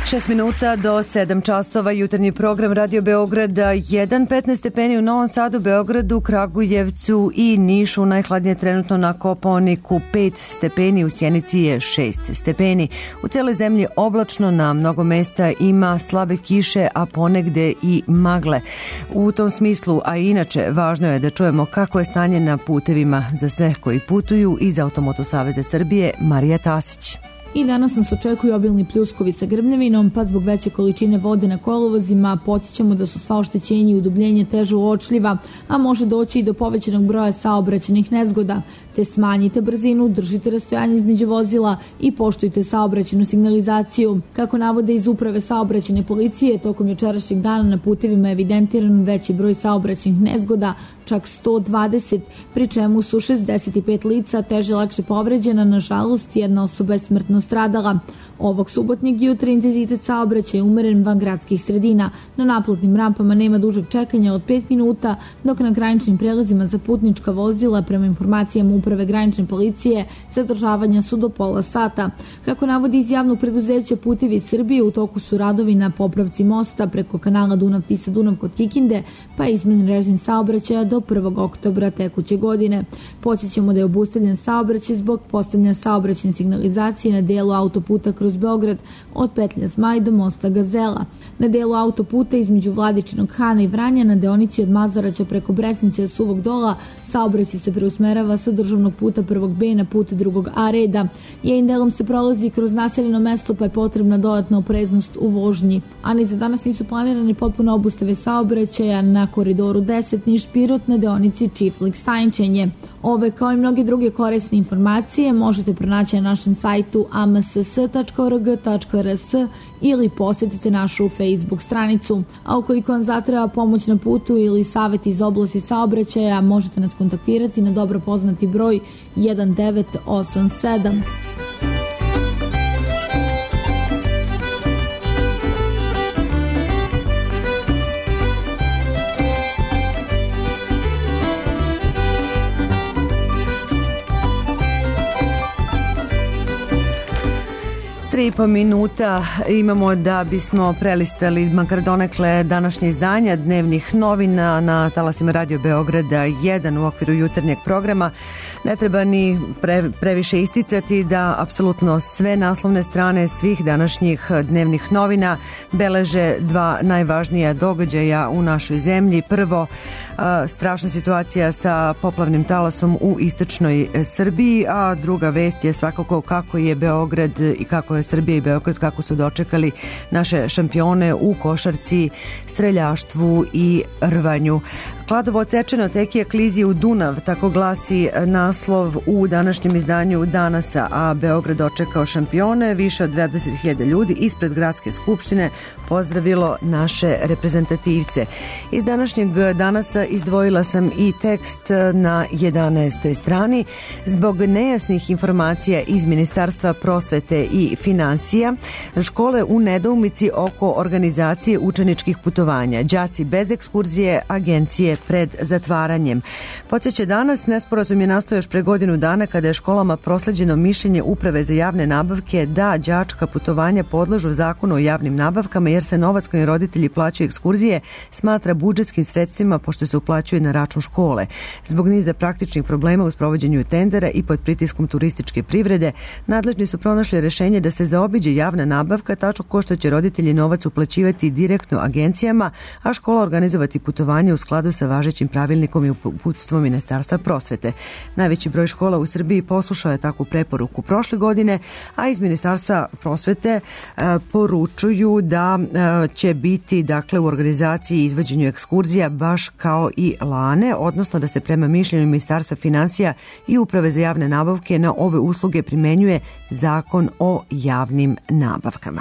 Šest minuta do sedam časova, jutarnji program Radio Beograda, jedan, petnaest stepeni u Novom Sadu, Beogradu, Kragujevcu i Nišu, najhladnije trenutno na Kopaoniku, pet stepeni, u Sjenici je šest stepeni. U celoj zemlji oblačno, na mnogo mesta ima slabe kiše, a ponegde i magle. U tom smislu, a i inače, važno je da čujemo kako je stanje na putevima za sve koji putuju. Iz Automoto Saveza Srbije, Marija Tasić. I danas nas očekuju obilni pljuskovi sa grmljavinom, pa zbog veće količine vode na kolovozima podsjećamo da su sva oštećenja i udubljenje teže uočljiva, a može doći i do povećanog broja saobraćajnih nezgoda. Te smanjite brzinu, držite rastojanje između vozila i poštujte saobraćajnu signalizaciju. Kako navode iz Uprave saobraćajne policije, tokom jučerašnjeg dana na putevima je evidentiran veći broj saobraćajnih nezgoda, čak sto dvadeset, pri čemu su šezdeset pet lica teže lakše povređena, nažalost jedna osoba je smrtno stradala. Ovog subotnjeg jutra intenzitet saobraćaja je umeren van gradskih sredina. Na naplatnim rampama nema dužeg čekanja od pet minuta, dok na graničnim prelazima za putnička vozila, prema informacijama Uprave granične policije, zadržavanja su do pola sata. Kako navodi iz javnog preduzeća Putevi Srbije, u toku su radovi na popravci mosta preko kanala Dunav-Tisa-Dunav kod Kikinde, pa je izmenjen režim saobraćaja do prvog oktobra tekuće godine. Podsjećamo da je obustavljen saobraćaj zbog postavljanja saobraćajne signalizacije na delu autoputa kroz Beograd od petlja Zmaj do mosta Gazela. Na delu autoputa između Vladičinog Hana i Vranja na deonici od Mazaraća preko Bresnice do Suvog Dola saobraćaj se preusmerava sa državnog puta prvog B na put drugog A reda. Jednim delom se prolazi kroz naseljeno mesto, pa je potrebna dodatna opreznost u vožnji. A ni za danas nisu planirane potpuno obustave saobraćaja na koridoru deset Niš-Pirot na deonici Čiflik-Sajnčenje. Ove kao i mnoge druge korisne informacije možete pronaći na našem sajtu a m s s tačka o r g tačka r s ili posjetite našu Facebook stranicu. A ukoliko vam zatreba pomoć na putu ili savjet iz oblasti saobraćaja, možete nas kontaktirati na dobro poznati broj jedan devet osam sedam. Tri i po minuta imamo da bismo prelistali makar donekle današnje izdanja dnevnih novina na talasima Radio Beograda jedan u okviru jutarnjeg programa. Ne treba ni pre, previše isticati da apsolutno sve naslovne strane svih današnjih dnevnih novina beleže dva najvažnija događaja u našoj zemlji. Prvo, strašna situacija sa poplavnim talasom u istočnoj Srbiji, a druga vest je svakako kako je Beograd i kako je Srbija i Beograd, kako su dočekali naše šampione u košarci, streljaštvu i rvanju. Kladovo odsečeno, tekija klizi u Dunav, tako glasi naslov u današnjem izdanju Danasa, a Beograd dočekao šampione. Više od dvadeset hiljada ljudi ispred Gradske skupštine pozdravilo naše reprezentativce. Iz današnjeg Danasa izdvojila sam i tekst na jedanaestoj strani. Zbog nejasnih informacija iz Ministarstva prosvete i financija, škole u nedoumici oko organizacije učeničkih putovanja. Đaci bez ekskurzije, agencije pred zatvaranjem. Podsjeća danas, nesporazum je nastao još pre godinu dana kada je školama prosleđeno mišljenje Uprave za javne nabavke da đačka putovanja podležu zakonu o javnim nabavkama jer se novac kojim roditelji plaćaju ekskurzije smatra budžetskim sredstvima pošto se uplaćuje na račun škole. Zbog niza praktičnih problema u sprovođenju tendera i pod pritiskom turističke privrede, nadležni su pronašli rešenje da se zaobiđe javna nabavka tako ko što će roditelji novac uplaćivati direktno agencijama, a škola organizovati putovanje u skladu sa važećim pravilnikom i uputstvom Ministarstva prosvete. Najveći broj škola u Srbiji poslušao je takvu preporuku prošle godine, a iz Ministarstva prosvete e, poručuju da e, će biti dakle u organizaciji i izvođenju ekskurzija baš kao i lane, odnosno da se prema mišljenju Ministarstva finansija i Uprave za javne nabavke na ove usluge primenjuje Zakon o javnim nabavkama.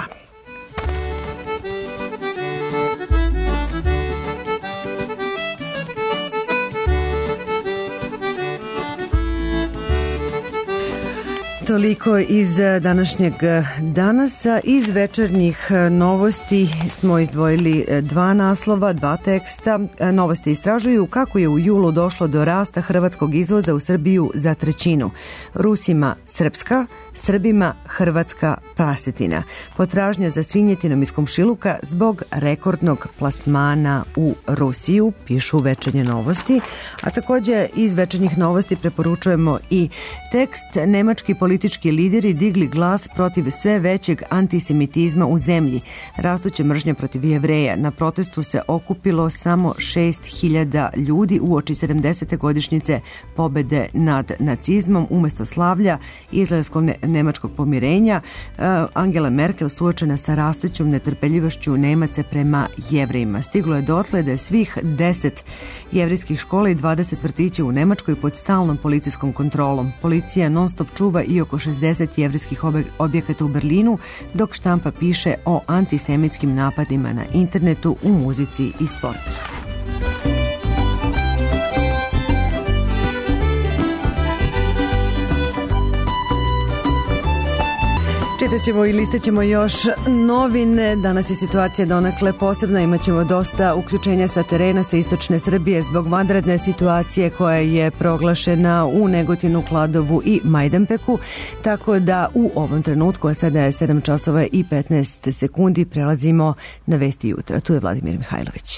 Toliko iz današnjeg danasa. Iz večernjih novosti smo izdvojili dva naslova, dva teksta. Novosti istražuju kako je u julu došlo do rasta hrvatskog izvoza u Srbiju za trećinu. Rusima srpska, Srbima hrvatska prasetina. Potražnja za svinjetinom iz komšiluka zbog rekordnog plasmana u Rusiju, pišu večernje novosti. A također iz večernjih novosti preporučujemo i tekst nemački politički Politički lideri digli glas protiv sve većeg antisemitizma u zemlji. Rastuće mržnje protiv Jevreja. Na protestu se okupilo samo šest hiljada ljudi uoči sedamdesete godišnjice pobede nad nacizmom. Umjesto slavlja izraelsko-nemačkog pomirenja, Angela Merkel suočena sa rastućom netrpeljivošću Nemaca prema Jevrejima. Stiglo je dotle da je svih deset jevrijskih škola i dvadeset vrtića u Nemačkoj pod stalnom policijskom kontrolom. Policija non stop čuva i oko šezdeset jevrijskih objekata u Berlinu, dok štampa piše o antisemitskim napadima na internetu, u muzici i sportu. Čitat ćemo i listat ćemo još novine. Danas je situacija donekle posebna. Imat ćemo dosta uključenja sa terena, sa istočne Srbije zbog vanredne situacije koja je proglašena u Negotinu, Kladovu i Majdanpeku. Tako da u ovom trenutku, a sada je sedam časova i petnaest sekundi, prelazimo na vesti jutra. Tu je Vladimir Mihajlović.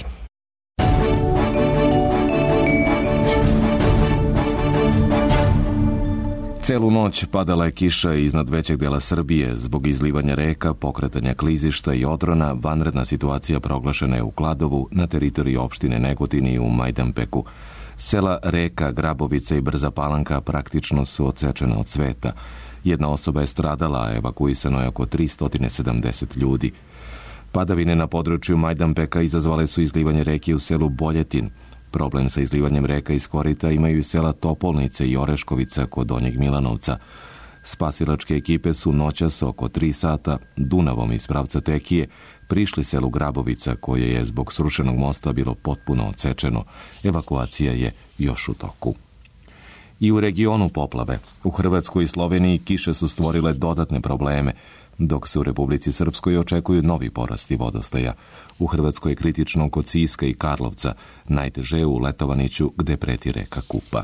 Celu noć padala je kiša iznad većeg dela Srbije. Zbog izlivanja reka, pokretanja klizišta i odrona, vanredna situacija proglašena je u Kladovu, na teritoriji opštine Negotin i u Majdanpeku. Sela Reka, Grabovica i Brza Palanka praktično su odsečena od sveta. Jedna osoba je stradala, a evakuisano je oko tristo sedamdeset ljudi. Padavine na području Majdanpeka izazvale su izlivanje reke u selu Boljetin. Problem sa izlivanjem reka iz korita imaju i sela Topolnice i Oreškovica kod Donjeg Milanovca. Spasilačke ekipe su noćas oko tri sata Dunavom iz pravca Tekije prišli selu Grabovica, koje je zbog srušenog mosta bilo potpuno odsečeno. Evakuacija je još u toku. I u regionu poplave. U Hrvatskoj i Sloveniji kiše su stvorile dodatne probleme, dok se u Republici Srpskoj očekuju novi porasti vodostaja. U Hrvatskoj je kritično kod Siska i Karlovca, najteže u Letovaniću gde preti reka Kupa.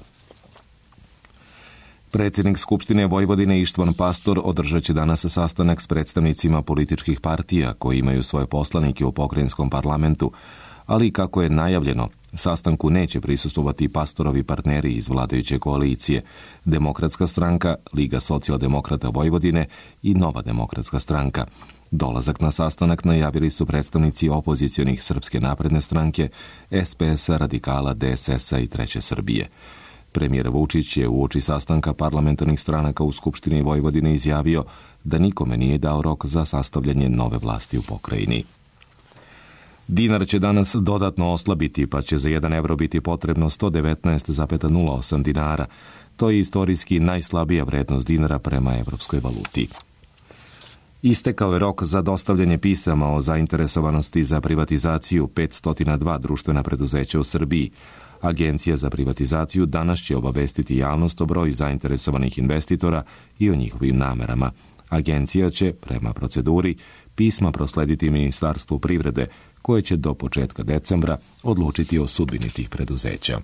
Predsjednik Skupštine Vojvodine Ištvan Pastor održat će danas sastanak s predstavnicima političkih partija koji imaju svoje poslanike u pokrajinskom parlamentu, ali kako je najavljeno, sastanku neće prisustvovati Pastorovi partneri iz vladajuće koalicije, Demokratska stranka, Liga socijaldemokrata Vojvodine i Nova demokratska stranka. Dolazak na sastanak najavili su predstavnici opozicionih Srpske napredne stranke, S P S-a, Radikala, D S S-a i Treće Srbije. Premijer Vučić je uoči sastanka parlamentarnih stranaka u Skupštini Vojvodine izjavio da nikome nije dao rok za sastavljanje nove vlasti u pokrajini. Dinar će danas dodatno oslabiti, pa će za jedan evro biti potrebno sto devetnaest zarez nula osam dinara. To je istorijski najslabija vrednost dinara prema evropskoj valuti. Istekao je rok za dostavljanje pisama o zainteresovanosti za privatizaciju petsto dva društvena preduzeća u Srbiji. Agencija za privatizaciju danas će obavestiti javnost o broju zainteresovanih investitora i o njihovim namerama. Agencija će, prema proceduri, pisma proslediti Ministarstvu privrede, koje će do početka decembra odlučiti o sudbini tih preduzeća.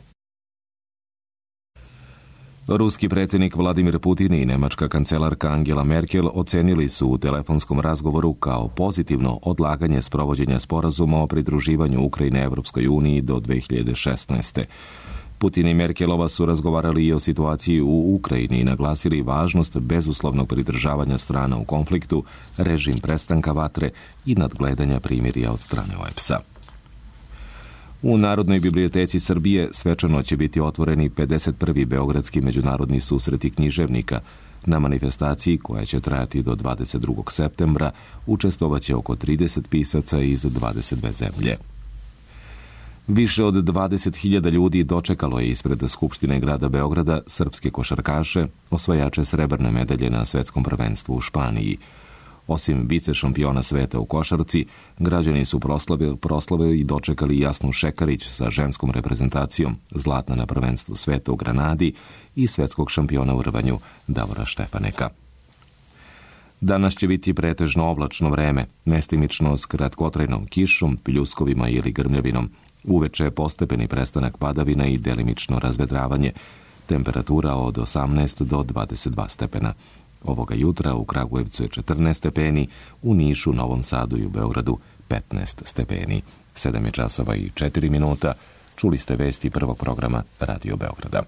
Ruski predsjednik Vladimir Putin i nemačka kancelarka Angela Merkel ocenili su u telefonskom razgovoru kao pozitivno odlaganje sprovođenja sporazuma o pridruživanju Ukrajine Evropskoj uniji do dve hiljade šesnaeste. Putin i Merkelova su razgovarali i o situaciji u Ukrajini i naglasili važnost bezuslovnog pridržavanja strana u konfliktu, režim prestanka vatre i nadgledanja primirja od strane O E B S-a. U Narodnoj biblioteci Srbije svečano će biti otvoreni pedeset prvi Beogradski međunarodni susreti književnika. Na manifestaciji, koja će trajati do dvadeset drugog septembra, učestvovaće oko trideset pisaca iz dvadeset dve zemlje. Više od dvadeset hiljada ljudi dočekalo je ispred Skupštine grada Beograda srpske košarkaše, osvajače srebrne medalje na svetskom prvenstvu u Španiji. Osim vice šampiona sveta u košarci, građani su proslave, proslave i dočekali Jasnu Šekarić sa ženskom reprezentacijom, zlatna na prvenstvu sveta u Granadi i svetskog šampiona u rvanju Davora Štefaneka. Danas će biti pretežno oblačno vreme, mestimično s kratkotrajnom kišom, pljuskovima ili grmljavinom. Uveče je postepeni prestanak padavina i delimično razvedravanje. Temperatura od osamnaest do dvadeset dva stepena. Ovoga jutra u Kragujevcu je četrnaest stepeni, u Nišu, Novom Sadu i u Beogradu petnaest stepeni. sedam je časova i četiri minuta. Čuli ste vesti prvog programa Radio Beograda.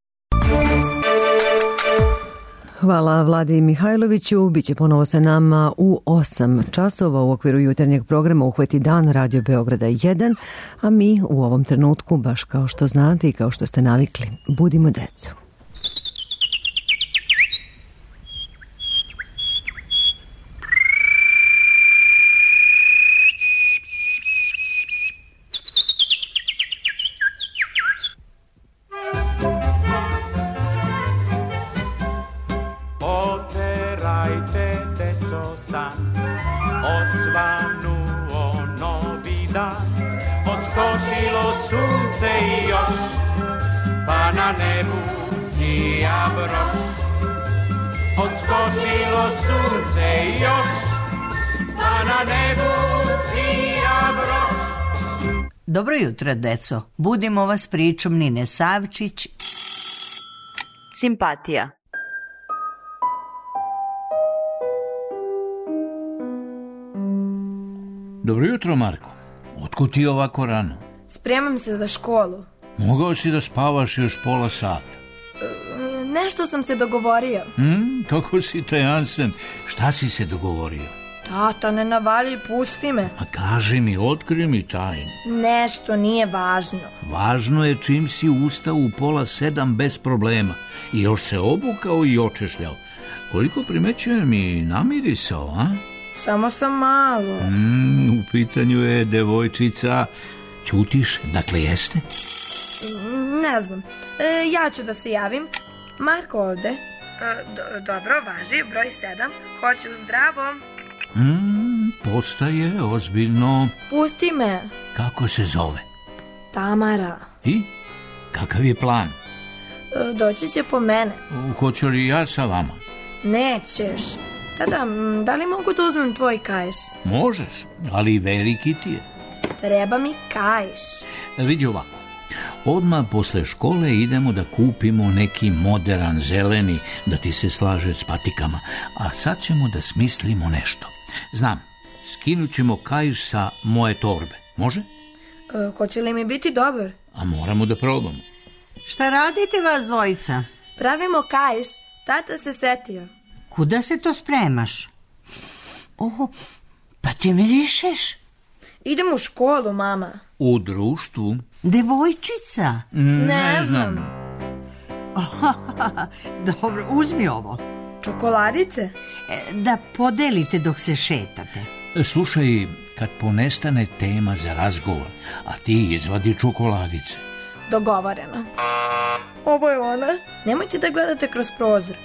Hvala Vladi Mihajloviću. Biće ponovo sa nama u osam časova u okviru jutarnjeg programa Uhvati dan Radio Beograda jedan, a mi u ovom trenutku, baš kao što znate i kao što ste navikli, budimo decu. Odskočilo sunce još, a na nebu sija broš. Dobro jutro, deco. Budimo vas pričom Nine Savčić. Simpatija. Dobro jutro, Marko. Otkud ti ovako rano? Spremam se za školu. Mogao si da spavaš još pola sata. E, nešto sam se dogovorio. Hmm, kako si tajanstven. Šta si se dogovorio? Tata, ne navalji, pusti me. Ma kaži mi, otkri mi tajnu. Nešto nije važno. Važno je čim si ustao u pola sedam bez problema. I još se obukao i očešljao. Koliko primećujem i namirisao, a? Samo sam malo. Hmm, u pitanju je devojčica. Ćutiš, dakle jeste? Ne znam. E, ja ću da se javim. Marko ovde. E, do, dobro, važi, broj sedam. Hoću zdravo. Hmm, postaje ozbiljno. Pusti me. Kako se zove? Tamara. I? Kakav je plan? E, doći će po mene. Hoću li ja sa vama? Nećeš. Tada, da li mogu da uzmem tvoj kaiš? Možeš, ali veliki ti je. Treba mi kaiš. Vidi ovako. Odmah posle škole idemo da kupimo neki moderan zeleni, da ti se slaže s patikama. A sad ćemo da smislimo nešto. Znam, skinut ćemo kaiš sa moje torbe. Može? E, hoće li mi biti dobar? A moramo da probamo. Šta radite vas dvojica? Pravimo kaiš. Tata se setio. Kuda se to spremaš? Oho, pa ti mirišeš? Idem u školu, mama. U društvu? Devojčica? Ne, ne znam. Dobro, uzmi ovo. Čokoladice? Da podelite dok se šetate. Slušaj, kad ponestane tema za razgovor, a ti izvadi čokoladice. Dogovoreno. Ovo je ona. Nemojte da gledate kroz prozor.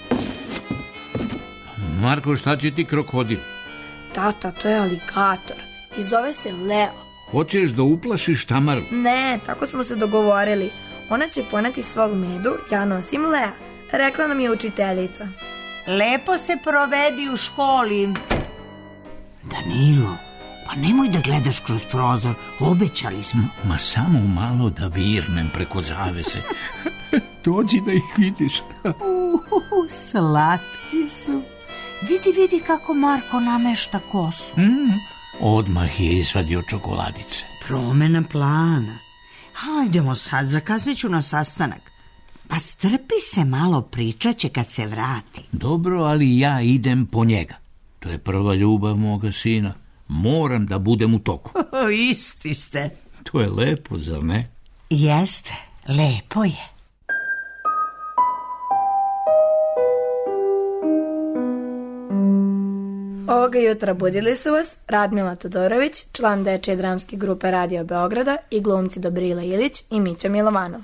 Marko, šta će ti krokodil? Tata, to je aligator. I zove se Leo. Hoćeš da uplašiš Tamaru? Ne, tako smo se dogovorili. Ona će poneti svog medu, ja nosim Lea. Rekla nam je učiteljica. Lepo se provedi u školi. Danilo, pa nemoj da gledaš kroz prozor. Obećali smo. Ma samo malo da virnem preko zavese. Dođi da ih vidiš. uh, slatki su. Vidi, vidi kako Marko namešta kosu. Mm, odmah je izvadio čokoladice. Promena plana. Hajdemo sad, zakasnit ću na sastanak. Pa strpi se malo, pričat će kad se vrati. Dobro, ali ja idem po njega. To je prva ljubav moga sina. Moram da budem u toku. O, isti ste. To je lepo, zar ne? Jeste, lepo je. Ovoga jutra budili su vas Radmila Todorović, član dečije dramske grupe Radio Beograda, i glumci Dobrila Ilić i Mića Milovanov.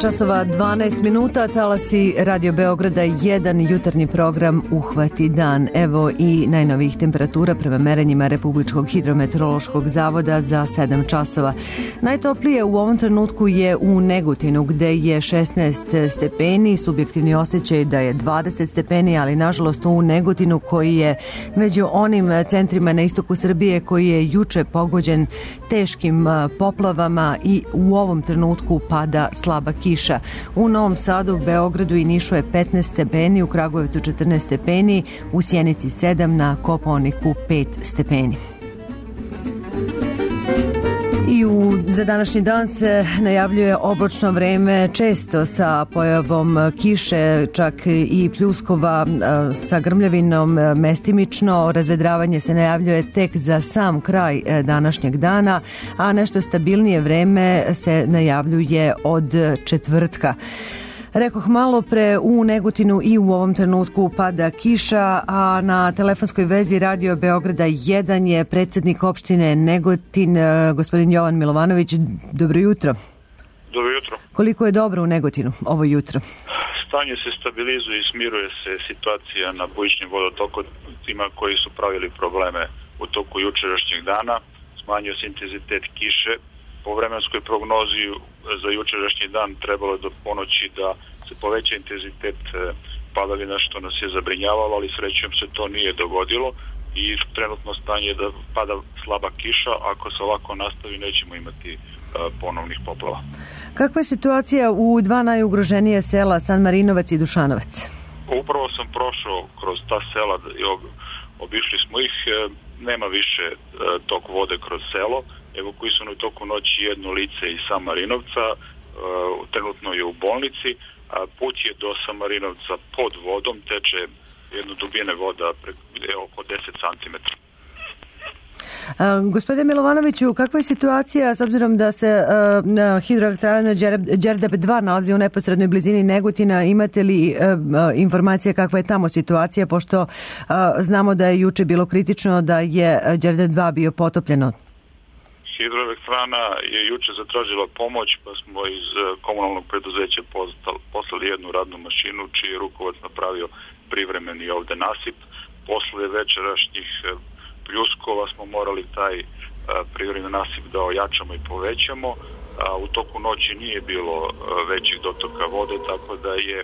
časova dvanaest minuta, talasi Radio Beograda, jedan jutarnji program Uhvati dan. Evo i najnovijih temperatura prema merenjima Republičkog hidrometeorološkog zavoda za sedam časova. Najtoplije u ovom trenutku je u Negotinu, gde je šesnaest stepeni, subjektivni osjećaj da je dvadeset stepeni, ali nažalost u Negotinu, koji je među onim centrima na istoku Srbije koji je juče pogođen teškim poplavama, i u ovom trenutku pada slaba kiša. U Novom Sadu, Beogradu i Nišu je petnaest stepeni, u Kragujevcu četrnaest stepeni, u Sjenici sedam, na Kopaoniku pet stepeni. I u, za današnji dan se najavljuje oblačno vreme, često sa pojavom kiše, čak i pljuskova sa grmljavinom mestimično. Razvedravanje se najavljuje tek za sam kraj današnjeg dana, a nešto stabilnije vreme se najavljuje od četvrtka. Rekoh malo pre, u Negotinu i u ovom trenutku pada kiša, a na telefonskoj vezi Radio Beograda jedan je predsjednik opštine Negotin, gospodin Jovan Milovanović. Dobro jutro. Dobro jutro. Koliko je dobro u Negotinu ovo jutro? Stanje se stabilizuje i smiruje se situacija na bujičnim vodotokovima koji su pravili probleme u toku jučerašnjeg dana. Smanjio se intenzitet kiše. Po vremenskoj prognozi za jučerašnji dan trebalo je do ponoći da se poveća intenzitet padavina, što nas je zabrinjavalo, ali srećom se to nije dogodilo i trenutno stanje je da pada slaba kiša. Ako se ovako nastavi, nećemo imati ponovnih poplava. Kakva je situacija u dva najugroženije sela, San Marinovac i Dušanovac? Upravo sam prošao kroz ta sela i obišli smo ih. Nema više tok vode kroz selo. Evakuisano u toku noći jedno lice iz San Marinovca, trenutno je u bolnici. Put je do San Marinovca pod vodom, teče jedno dubine voda oko deset centimetara. Gospodine Milovanoviću, kakva je situacija s obzirom da se uh, hidroelektrana Đerdap dva nalazi u neposrednoj blizini Negotina? Imate li uh, informacije kakva je tamo situacija, pošto uh, znamo da je juče bilo kritično da je Đerdap dva bio potopljeno? Hidroelektrana je juče zatražila pomoć, pa smo iz komunalnog preduzeća poslali jednu radnu mašinu, čiji je rukovac napravio privremeni ovde nasip. Posle večerašnjih pljuskova smo morali taj privremeni nasip da ojačamo i povećamo. U toku noći nije bilo većih dotoka vode, tako da je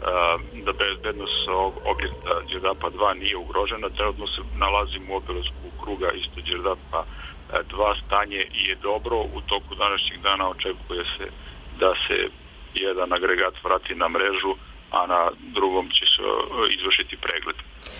da bezbednost objekta Đerdapa dva nije ugrožena. Trenutno se nalazimo u obilasku kruga isto Đerdapa dva, stanje je dobro. U toku današnjeg dana očekuje se da se jedan agregat vrati na mrežu, a na drugom će se izvršiti pregled.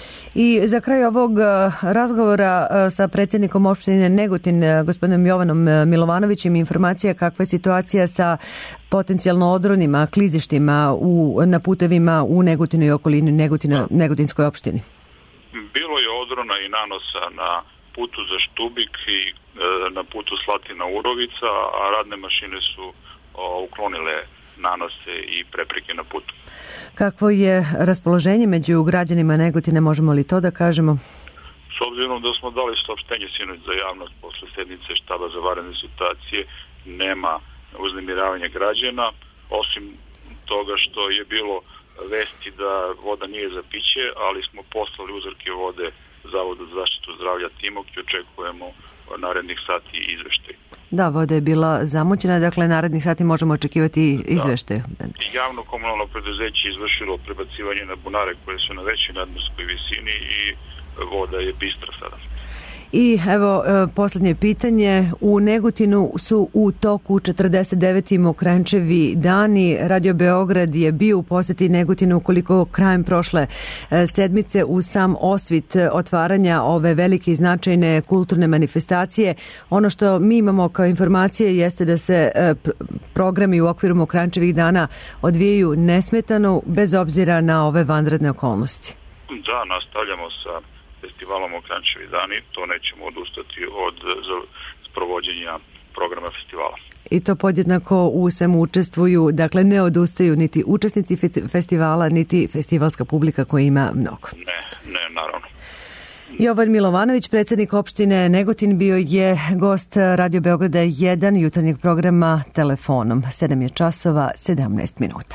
I za kraj ovog razgovora sa predsjednikom opštine Negotin, gospodinom Jovanom Milovanovićem, informacija kakva je situacija sa potencijalno odronima, klizištima u, na putevima u Negotinu i okolini Negotina, Negotinskoj opštini? Bilo je odrona i nanosa na putu za Štubik i e, na putu Slatina-Urovica, a radne mašine su o, uklonile nanose i prepreke na putu. Kakvo je raspoloženje među građanima Negotina, možemo li to da kažemo? S obzirom da smo dali saopštenje sinoć za javnost posle sednice štaba za vanredne situacije, nema uznemiravanja građana, osim toga što je bilo vesti da voda nije za piće, ali smo poslali uzorke vode Zavodu za zaštitu zdravlja Timok i očekujemo narednih sati izveštaj. Da, voda je bila zamućena, dakle narednih sati možemo očekivati izveštaj. Da. Javno komunalno preduzeće izvršilo prebacivanje na bunare koje su na većoj nadmorskoj visini i voda je bistra sada. I evo posljednje pitanje, u Negotinu su u toku četrdeset deveti Mokrančevi dani. Radio Beograd je bio u posjeti Negotinu koliko krajem prošle sedmice u sam osvit otvaranja ove velike i značajne kulturne manifestacije. Ono što mi imamo kao informacije jeste da se programi u okviru Mokrančevih dana odvijaju nesmetano bez obzira na ove vanredne okolnosti. Da, nastavljamo sa festivalom Mokrančevi dani, to nećemo odustati od sprovođenja programa festivala. I to podjednako u svemu učestvuju, dakle ne odustaju niti učesnici festivala, niti festivalska publika koja ima mnogo. Ne, ne, naravno. Jovan Milovanović, predsjednik opštine Negotin, bio je gost Radio Beograda jedan jutarnjeg programa Telefonom. sedam je časova, sedamnaest minuta.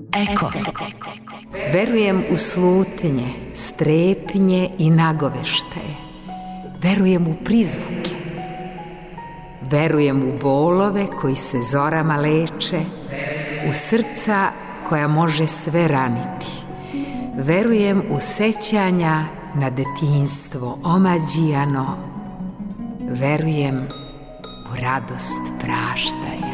Eko. Verujem u slutnje, strepnje i nagoveštaje. Verujem u prizvuke. Verujem u bolove koji se zorama leče, u srca koja može sve raniti. Verujem u sećanja na detinjstvo omađijano. Verujem u radost praštanja.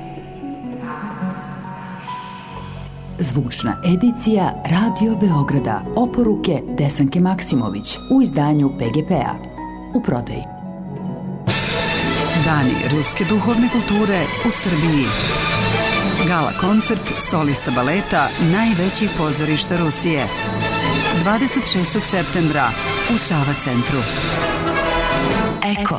Zvučna edicija Radio Beograda. Oporuke Desanke Maksimović u izdanju P G P-a. U prodaji. Dani ruske duhovne kulture u Srbiji. Gala koncert solista baleta najvećih pozorišta Rusije. dvadeset šestog septembra u Sava centru. Eko.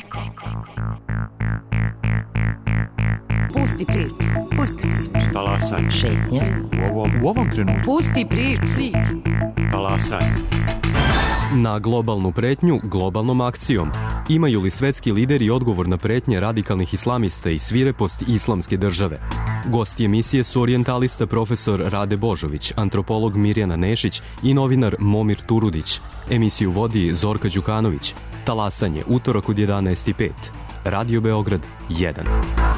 Pusti priču, pusti priču. Talasaj. Šetnja. U ovom, u ovom trenutku. Pusti priču. Talasaj. Na globalnu pretnju globalnom akcijom. Imaju li svetski lideri odgovor na pretnje radikalnih islamista i svirepost islamske države? Gosti emisije su orijentalista profesor Rade Božović, antropolog Mirjana Nešić i novinar Momir Turudić. Emisiju vodi Zorka Đukanović. Talasanje, utorak od jedanaest i pet. Radio Beograd jedan.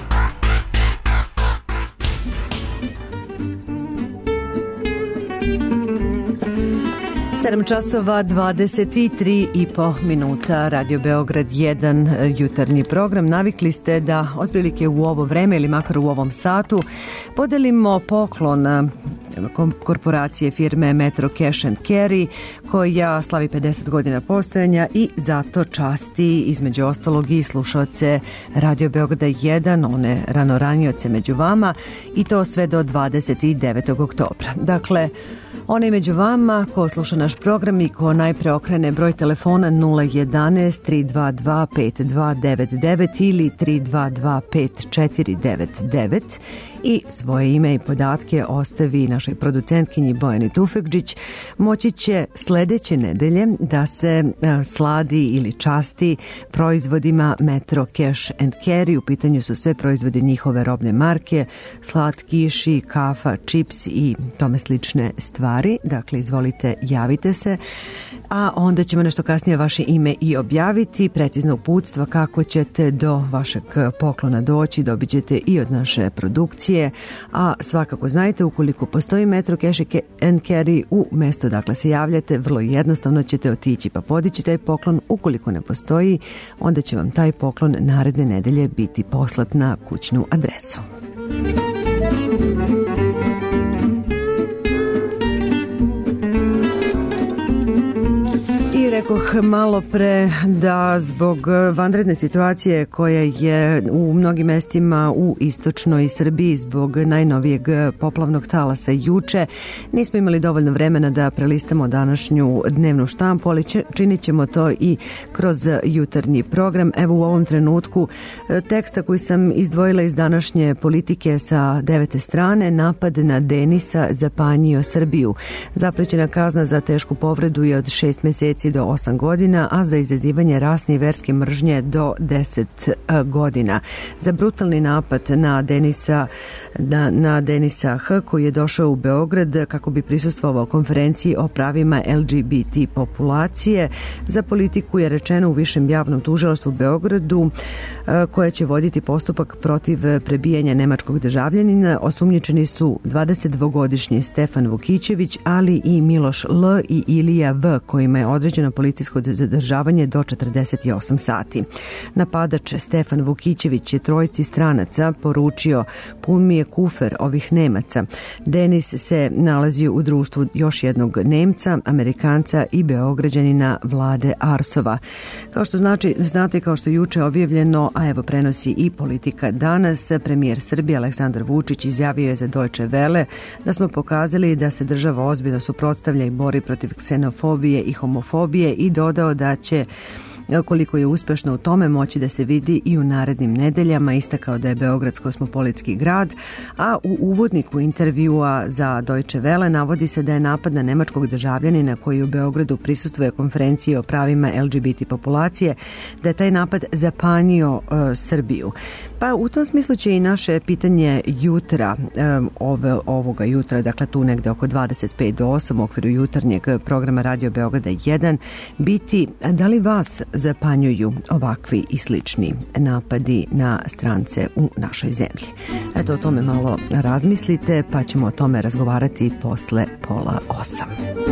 sedam časova dvadeset tri i po minuta. Radio Beograd jedan, jutarnji program. Navikli ste da otprilike u ovo vreme ili makar u ovom satu podelimo poklon korporacije firme Metro Cash and Carry koja slavi pedeset godina postojanja i zato časti između ostalog i slušaoce Radio Beograda jedan, one ranoranioce među vama i to sve do dvadeset devetog oktobra. Dakle, onaj među vama ko sluša naš program i ko najpre okrene broj telefona nula jedanaest tri dva dva pet dva devet devet ili tri dva dva pet četiri devet devet i svoje ime i podatke ostavi našoj producentkinji Bojani Tufekđić, moći će sledeće nedelje da se sladi ili časti proizvodima Metro Cash and Carry. U pitanju su sve proizvode njihove robne marke, slatkiši, kafa, čips i tome slične stvari. Dakle, izvolite, javite se, a onda ćemo nešto kasnije vaše ime i objaviti, precizno uputstva kako ćete do vašeg poklona doći, dobit ćete i od naše produkcije. A svakako znajte, ukoliko postoji Metro Cash and Carry u mesto dakle se javljate, vrlo jednostavno ćete otići pa podići taj poklon. Ukoliko ne postoji, onda će vam taj poklon naredne nedelje biti poslat na kućnu adresu. Rekoh malo pre da zbog vanredne situacije koja je u mnogim mestima u istočnoj Srbiji zbog najnovijeg poplavnog talasa juče, nismo imali dovoljno vremena da prelistamo današnju dnevnu štampu, ali činit ćemo to i kroz jutarnji program. Evo u ovom trenutku teksta koji sam izdvojila iz današnje Politike sa devete strane: napad na Denisa zapanjio Srbiju. Zaprećena kazna za tešku povredu je od šest meseci do osam godina, a za izazivanje rasne i verske mržnje do deset godina. Za brutalni napad na Denisa, na, na Denisa H, koji je došao u Beograd kako bi prisustvovao konferenciji o pravima L G B T populacije. Za Politiku je rečeno u Višem javnom tužilaštvu u Beogradu, koje će voditi postupak protiv prebijanja nemačkog državljanina. Osumnjičeni su dvadesetdvogodišnji Stefan Vukićević, ali i Miloš L i Ilija V, kojima je određeno policijsko zadržavanje do četrdeset osam sati. Napadač Stefan Vukićević je trojici stranaca poručio: pun mi je kufer ovih Nemaca. Denis se nalazio u društvu još jednog Nemca, Amerikanca i Beograđanina Vlade Arsova. Kao što znači, znate, kao što je juče objavljeno, a evo prenosi i Politika danas, premijer Srbije Aleksandar Vučić izjavio je za Deutsche Welle da smo pokazali da se država ozbiljno suprotstavlja i bori protiv ksenofobije i homofobije i dodao da će koliko je uspešno u tome moći da se vidi i u narednim nedeljama. Istakao da je Beograd kosmopolitski grad, a u uvodniku intervjua za Deutsche Welle navodi se da je napad na nemačkog državljanina koji u Beogradu prisustvuje konferenciji o pravima L G B T populacije, da je taj napad zapanjio uh, Srbiju. Pa u tom smislu će i naše pitanje jutra, um, ove, ovoga jutra, dakle tu negde oko dvadeset pet do osam u okviru jutarnjeg programa Radio Beograda jedan, biti da li vas zapanjuju ovakvi i slični napadi na strance u našoj zemlji. Eto, o tome malo razmislite, pa ćemo o tome razgovarati posle pola osam.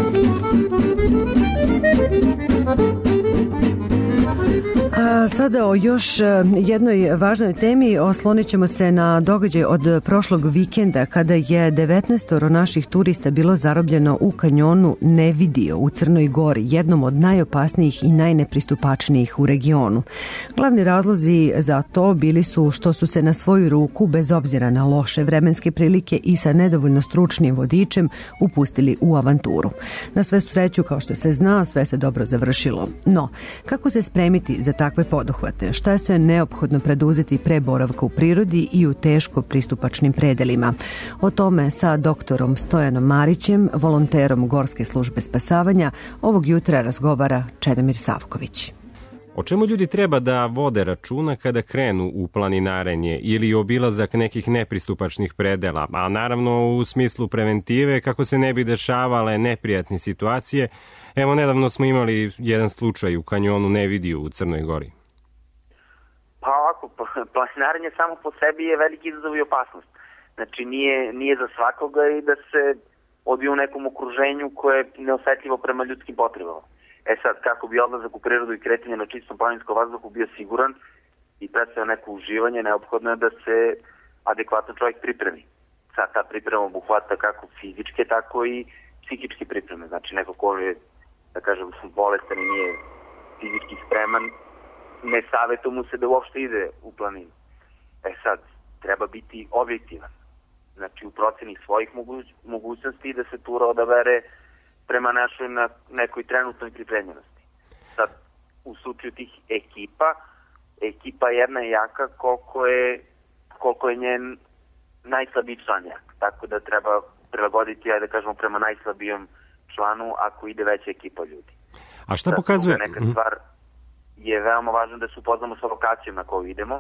A sada o još jednoj važnoj temi oslonit ćemo se na događaj od prošlog vikenda kada je devetnaestoro naših turista bilo zarobljeno u kanjonu Nevidio u Crnoj Gori, jednom od najopasnijih i najnepristupačnijih u regionu. Glavni razlozi za to bili su što su se na svoju ruku, bez obzira na loše vremenske prilike i sa nedovoljno stručnim vodičem, upustili u avanturu. Na sve sreću, kao što se zna, sve se dobro završilo. No, kako se spremiti za takve poduhvate? Šta je sve neophodno preduzeti pre boravka u prirodi i u teško pristupačnim predelima? O tome sa doktorom Stojanom Marićem, volonterom Gorske službe spasavanja, ovog jutra razgovara Čedomir Savković. O čemu ljudi treba da vode računa kada krenu u planinarenje ili obilazak nekih nepristupačnih predela, a naravno u smislu preventive kako se ne bi dešavale neprijatne situacije? Evo, nedavno smo imali jedan slučaj u kanjonu Nevidiju u Crnoj Gori. Pa ovako, planinarenje samo po sebi je veliki izazov i opasnost. Znači nije, nije za svakoga i da se odvije u nekom okruženju koje je neosetljivo prema ljudskim potrebama. E sad, kako bi odlazak u prirodu i kretanje na čistom planinskom vazduhu bio siguran i predstavlja neko uživanje, neophodno je da se adekvatno čovjek pripremi. Sad ta priprema obuhvata kako fizičke, tako i psihičke pripreme. Znači neko ko je, da kažem, bolestan i nije fizički spreman, ne savjetuje mu se da uopšte ide u planinu. E sad, treba biti objektivan. Znači u proceni svojih moguć, mogućnosti da se tura odabere prema našoj na nekoj trenutnoj pripremljenosti. Sad, u slučaju tih ekipa, ekipa jedna je jaka koliko je, koliko je njen najslabiji član jak. Tako da treba prilagoditi, ajde da kažemo, prema najslabijom članu ako ide veća ekipa ljudi. A šta pokazuje? Neka stvar je veoma važno da se upoznamo sa lokacijom na koju idemo.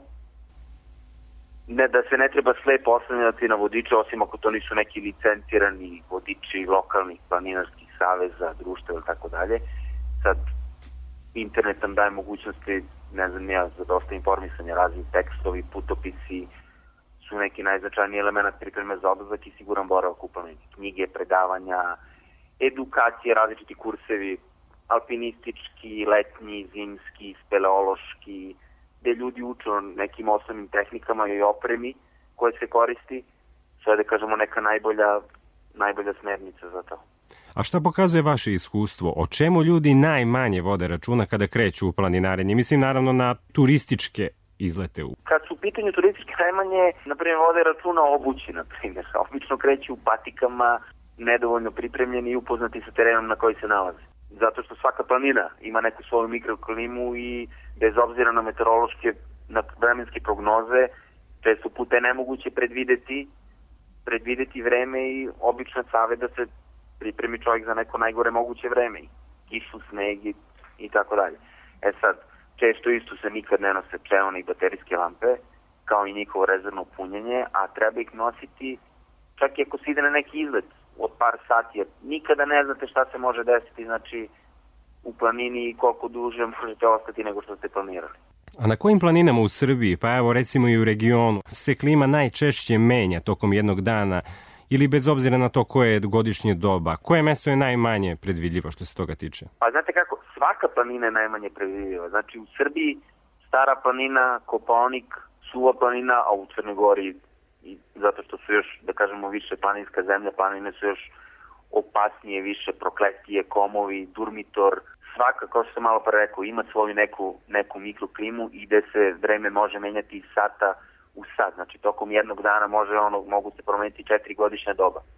Ne, da se ne treba slepo oslanjati na vodiče, osim ako to nisu neki licencirani vodiči lokalnih planinarskih saveza, društva ili tako dalje. Sad, internet nam daje mogućnosti, ne znam ja, za dosta informisanja, razni tekstovi, putopisi su neki najznačajniji element pripreme za odlazak i siguran boravak u planini. Knjige, predavanja, edukacije, različiti kursevi, alpinistički, letnji, zimski, speleološki, gde ljudi uče o nekim osnovnim tehnikama i opremi koje se koristi, sve da kažemo neka najbolja, najbolja smernica za to. A šta pokazuje vaše iskustvo? O čemu ljudi najmanje vode računa kada kreću u planinarenje? Mislim naravno na turističke izlete u. Kad su u pitanju turističke najmanje, na primjer, vode računa o obući, na primjer. Obično kreću u patikama, nedovoljno pripremljeni i upoznati sa terenom na koji se nalaze. Zato što svaka planina ima neku svoju mikroklimu i bez obzira na meteorološke, na vremenske prognoze, često puta je nemoguće predvideti, predvideti vreme i obično savjet da se pripremi čovjek za neko najgore moguće vreme, kišu, sneg i, i tako dalje. E sad, često isto se nikad ne nose čeone i baterijske lampe, kao i njihovo rezervno punjenje, a treba ih nositi čak i ako se ide na neki izlet od par sati, jer nikada ne znate šta se može desiti, znači u planini i koliko duže možete ostati nego što ste planirali. A na kojim planinama u Srbiji, pa evo recimo i u regionu, se klima najčešće menja tokom jednog dana ili bez obzira na to koje je godišnje doba? Koje mesto je najmanje predvidljivo što se toga tiče? Pa znate kako, svaka planina je najmanje predvidljiva. Znači u Srbiji Stara planina, Kopaonik, Suva planina, a u Crnoj Gori, i zato što su još, da kažemo, više planinska zemlja, planine su još opasnije, više prokletije, Komovi, Durmitor. Svaka, kao što sam malo pre rekao, ima svoju neku, neku mikroklimu i gde se vreme može menjati iz sata u sat. Znači, tokom jednog dana može ono, mogu se promeniti četiri godišnja doba.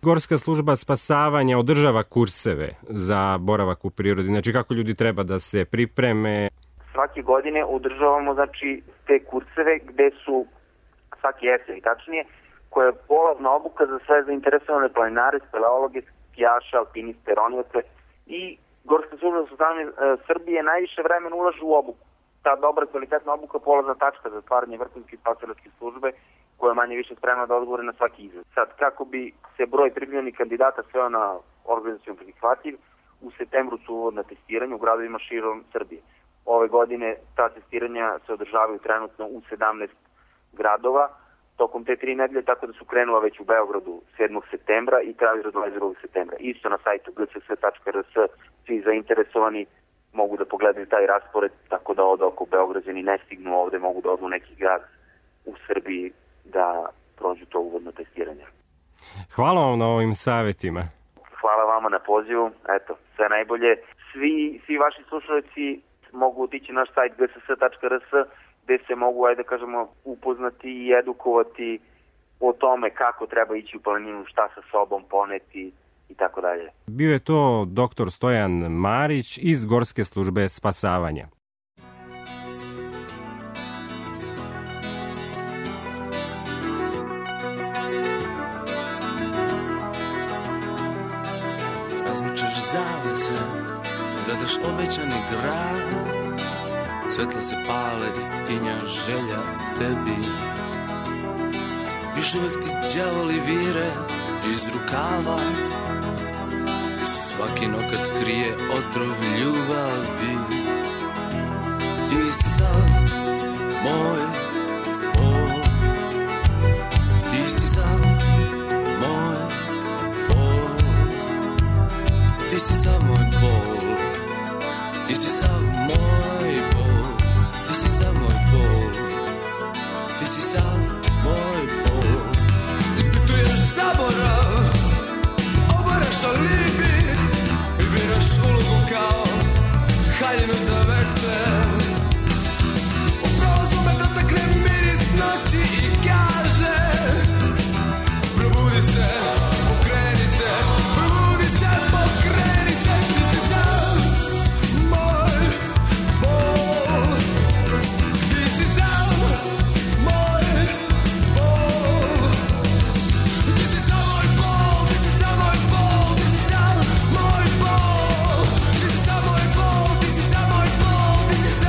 Gorska služba spasavanja održava kurseve za boravak u prirodi. Znači kako ljudi treba da se pripreme? Svake godine održavamo znači te kurseve gde su svaki jesen, tačnije, koja je polazna obuka za sve zainteresovane planinare, speleologe, skijaše, alpiniste, ronioce i Gorska služba za spasavanje Srbije najviše vremena ulaže u obuku. Ta dobra kvalitetna obuka polazna tačka za stvaranje vrhunske spasilačke službe koja je manje više spremna da odgovore na svaki izazov. Sad, kako bi se broj pripremljenih kandidata sveo na organizacijon prihvatljiv, u septembru su uvodna testiranja u gradovima širom Srbije. Ove godine ta testiranja se održavaju trenutno u sedamnaest gradova, tokom te tri nedelje, tako da su krenula već u Beogradu sedmog septembra i traju do dvadeset drugog septembra. Isto na sajtu g c s tačka r s svi zainteresovani mogu da pogledaju taj raspored, tako da od oko Beograđani ne stignu ovde, mogu da odu neki grad u Srbiji da prođu to uvodno testiranje. Hvala vam na ovim savjetima. Hvala vama na pozivu. Eto, sve najbolje. Svi, svi vaši slušalci mogu otići na naš sajt g c s tačka r s gde se mogu, ajde da kažemo, upoznati i edukovati o tome kako treba ići u planinu, šta sa sobom poneti i tako dalje. Bio je to doktor Stojan Marić iz Gorske službe spasavanja. Razmičeš zavese, gledaš obećani grad, svetla se pale i tinja želja tebi. Još uvek ti đavoli vire iz rukava, svaki nokat krije otrov ljubavi. Ti si sav moj bol, ti si sav moj bol, ti si sav moj bol, ti si sav moj bol, ti si sav moj bol, ti si sav moj bol. Ispituješ zaborav, obaraš alibi i biraš ulogu kao haljinu za večer. U prolazu me dotakne miris noći i kaže probudi se, pokreni se, probudi se, pokreni se. Ti si sav moj bol, ti si sav moj bol, ti si sav moj bol, ti si sav moj bol, ti si sav moj bol, ti si sav moj bol, ti si sav moj bol, ti si sav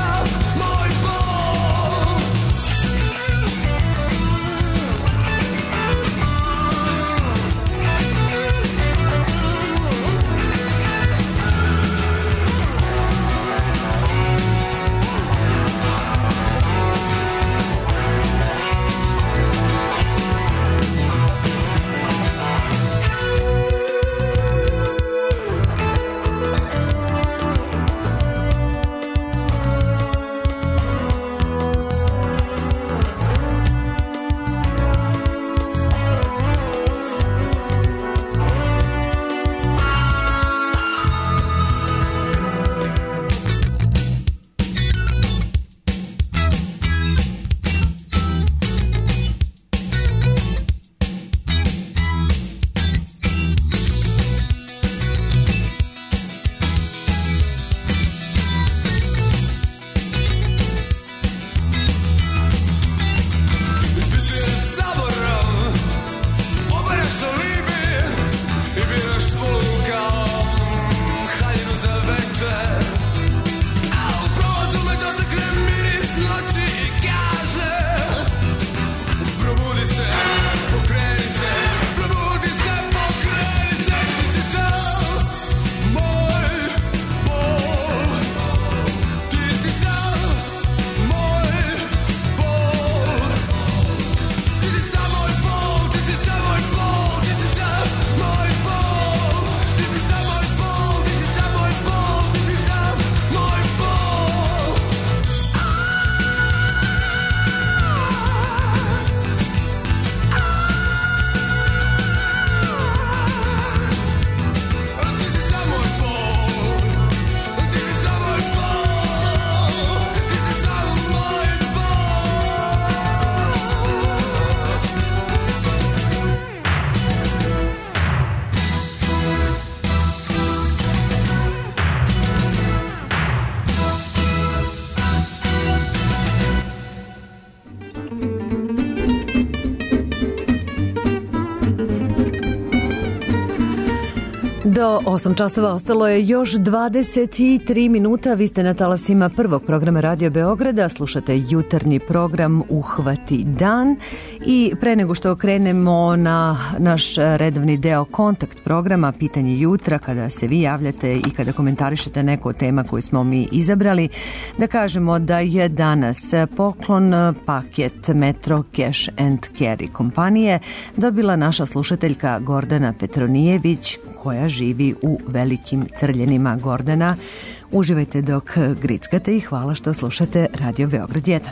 Do osam časova ostalo je još dvadeset tri minuta. Vi ste na talasima prvog programa Radio Beograda. Slušate jutarnji program Uhvati dan. I pre nego što krenemo na naš redovni deo kontakt programa Pitanje jutra, kada se vi javljate i kada komentarišete neko od tema koju smo mi izabrali, da kažemo da je danas poklon paket Metro Cash and Carry kompanije dobila naša slušateljka Gordana Petronijević, koja živi u Velikim Crljenima. Gordana, uživajte dok grickate i hvala što slušate Radio Beograd jedan.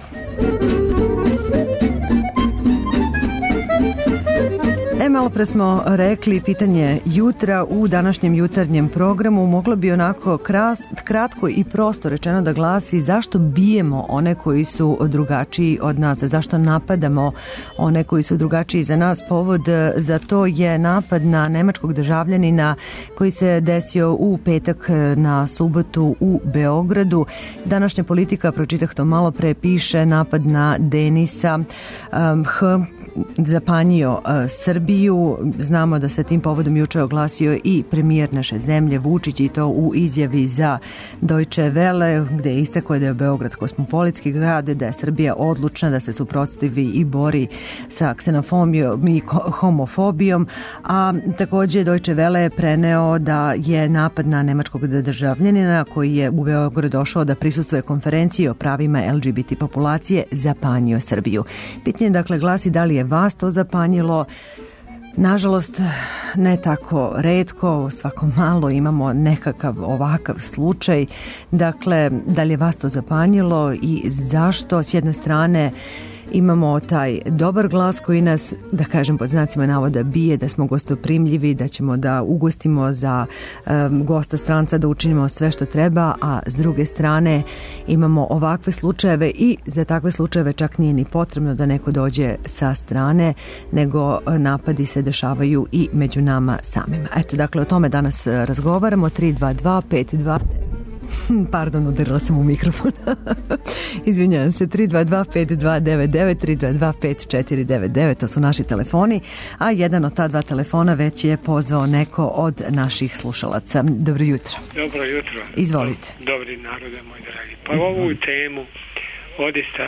E, malo pre smo rekli pitanje jutra u današnjem jutarnjem programu. Moglo bi onako kras, kratko i prosto rečeno da glasi: zašto bijemo one koji su drugačiji od nas, zašto napadamo one koji su drugačiji za nas. Povod za to je napad na nemačkog državljanina koji se desio u petak na subotu u Beogradu. Današnja Politika, pročitah to malo pre, piše napad na Denisa um, H zapanjio uh, Srbiju. Znamo da se tim povodom juče oglasio i premijer naše zemlje Vučić, i to u izjavi za Deutsche Welle, gde je istakao da je Beograd kosmopolitski grad, da je Srbija odlučna da se suprotstavi i bori sa ksenofobijom i homofobijom, a takođe Deutsche Welle je preneo da je napad na nemačkog državljanina koji je u Beograd došao da prisustvuje konferenciji o pravima L G B T populacije zapanjio Srbiju. Pitanje dakle glasi: da li je vas to zapanjilo? Nažalost, ne tako retko, svako malo imamo nekakav ovakav slučaj. Dakle, da li je vas to zapanjilo i zašto? S jedne strane imamo taj dobar glas koji nas, da kažem pod znacima navoda, bije, da smo gostoprimljivi, da ćemo da ugostimo za um, gosta stranca, da učinimo sve što treba, a s druge strane imamo ovakve slučajeve i za takve slučajeve čak nije ni potrebno da neko dođe sa strane, nego napadi se dešavaju i među nama samima. Eto, dakle, o tome danas razgovaramo. Tri dva dva pet dva Pardon, udarila sam u mikrofon. Izvinjavam se. Tri dva dva pet dva devet devet, tri dva dva pet četiri devet devet, to su naši telefoni, a jedan od ta dva telefona već je pozvao neko od naših slušalaca. Dobro jutro. Dobro jutro. Izvolite. Dobri narode, moj dragi. Pa Izvolite. Ovu temu odista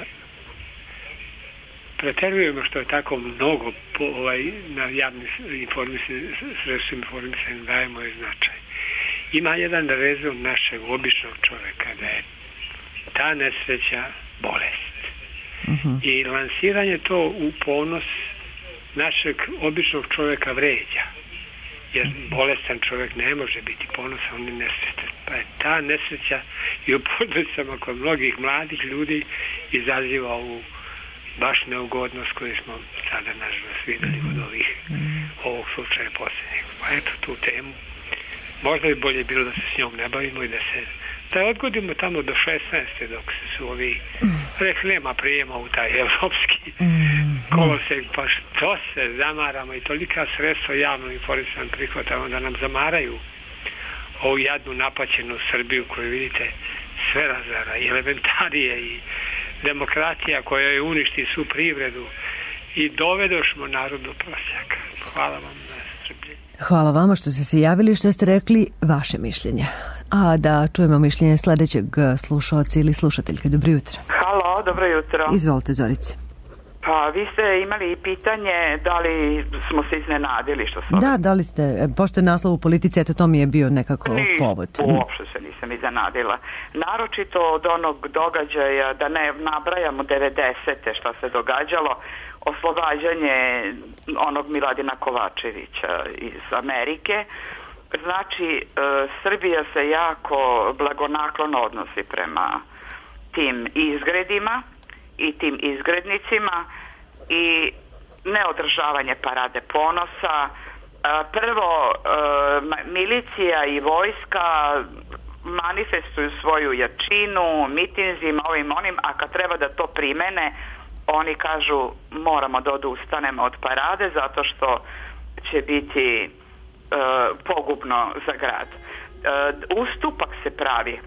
preterujemo što je tako mnogo po, ovaj, na javnim informisanjem, sredstvima informisanjem dajemo je značaj. Ima jedan rezon našeg običnog čoveka, da je ta nesreća bolest. Uh-huh. I lansiranje to u ponos našeg običnog čoveka vređa. Jer bolestan čovek ne može biti ponosan, on je nesrećan. Pa je ta nesreća i u porodicama kod mnogih mladih ljudi izaziva ovu baš neugodnost koju smo sada nažalost videli od ovih, ovog slučaja posljednjeg. Pa eto tu temu. Možda bi bolje bilo da se s njom ne bavimo i da se da odgodimo tamo do šesnaeste dok se su ovi rekli nema prijema u taj evropski kolosek, pa što se zamaramo i tolika sredstva javno informisan prihvatamo da nam zamaraju ovu jadnu napaćenu Srbiju koju vidite sve razara i elementarije i demokratija koja je uništi svu privredu i dovedošmo narod do prosjaka. Hvala vam na strpljenju. Hvala vama što ste se javili, što ste rekli vaše mišljenje. A da čujemo mišljenje sledećeg slušalca ili slušateljke. Dobro jutro. Halo, dobro jutro. Izvolite, Zorice. Pa vi ste imali i pitanje da li smo se iznenadili što smo... Da, da li ste, pošto je naslov u Politici, eto to mi je bio nekako Ni, povod. Uopšte se nisam iznenadila. Naročito od onog događaja, da ne nabrajamo devedesete šta se događalo, oslobađanje onog Miladina Kovačevića iz Amerike. Znači, e, Srbija se jako blagonaklono odnosi prema tim izgredima i tim izgrednicima i neodržavanje parade ponosa. E, prvo, e, milicija i vojska manifestuju svoju jačinu, mitinzima, ovim onim, a kad treba da to primene, oni kažu moramo da odustanemo od parade zato što će biti e, pogubno za grad. E, ustupak se pravi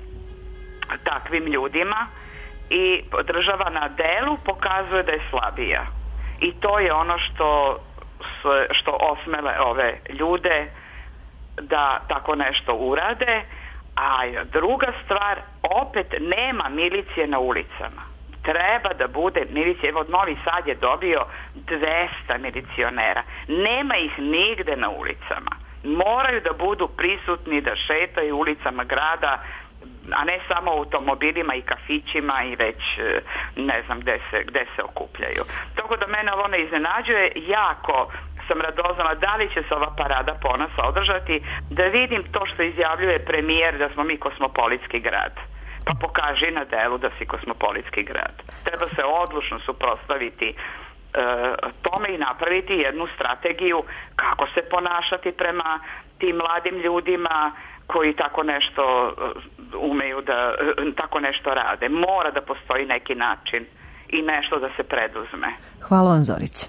takvim ljudima i država na delu pokazuje da je slabija. I to je ono što, što osmele ove ljude da tako nešto urade, a druga stvar, opet nema milicije na ulicama. Treba da bude milicija. Evo, Novi Sad je dobio dvesta milicionera. Nema ih nigde na ulicama. Moraju da budu prisutni, da šetaju ulicama grada, a ne samo automobilima i kafićima i već ne znam gde se, gde se okupljaju. Tako da mene ovo ne iznenađuje. Jako sam radoznala da li će se ova parada ponosa održati, da vidim to što izjavljuje premijer da smo mi kosmopolitski grad. Pa pokaži na delu da si kosmopolitski grad. Treba se odlučno suprotstaviti e, tome i napraviti jednu strategiju kako se ponašati prema tim mladim ljudima koji tako nešto umeju da tako nešto rade. Mora da postoji neki način i nešto da se preduzme. Hvala vam, Zorice.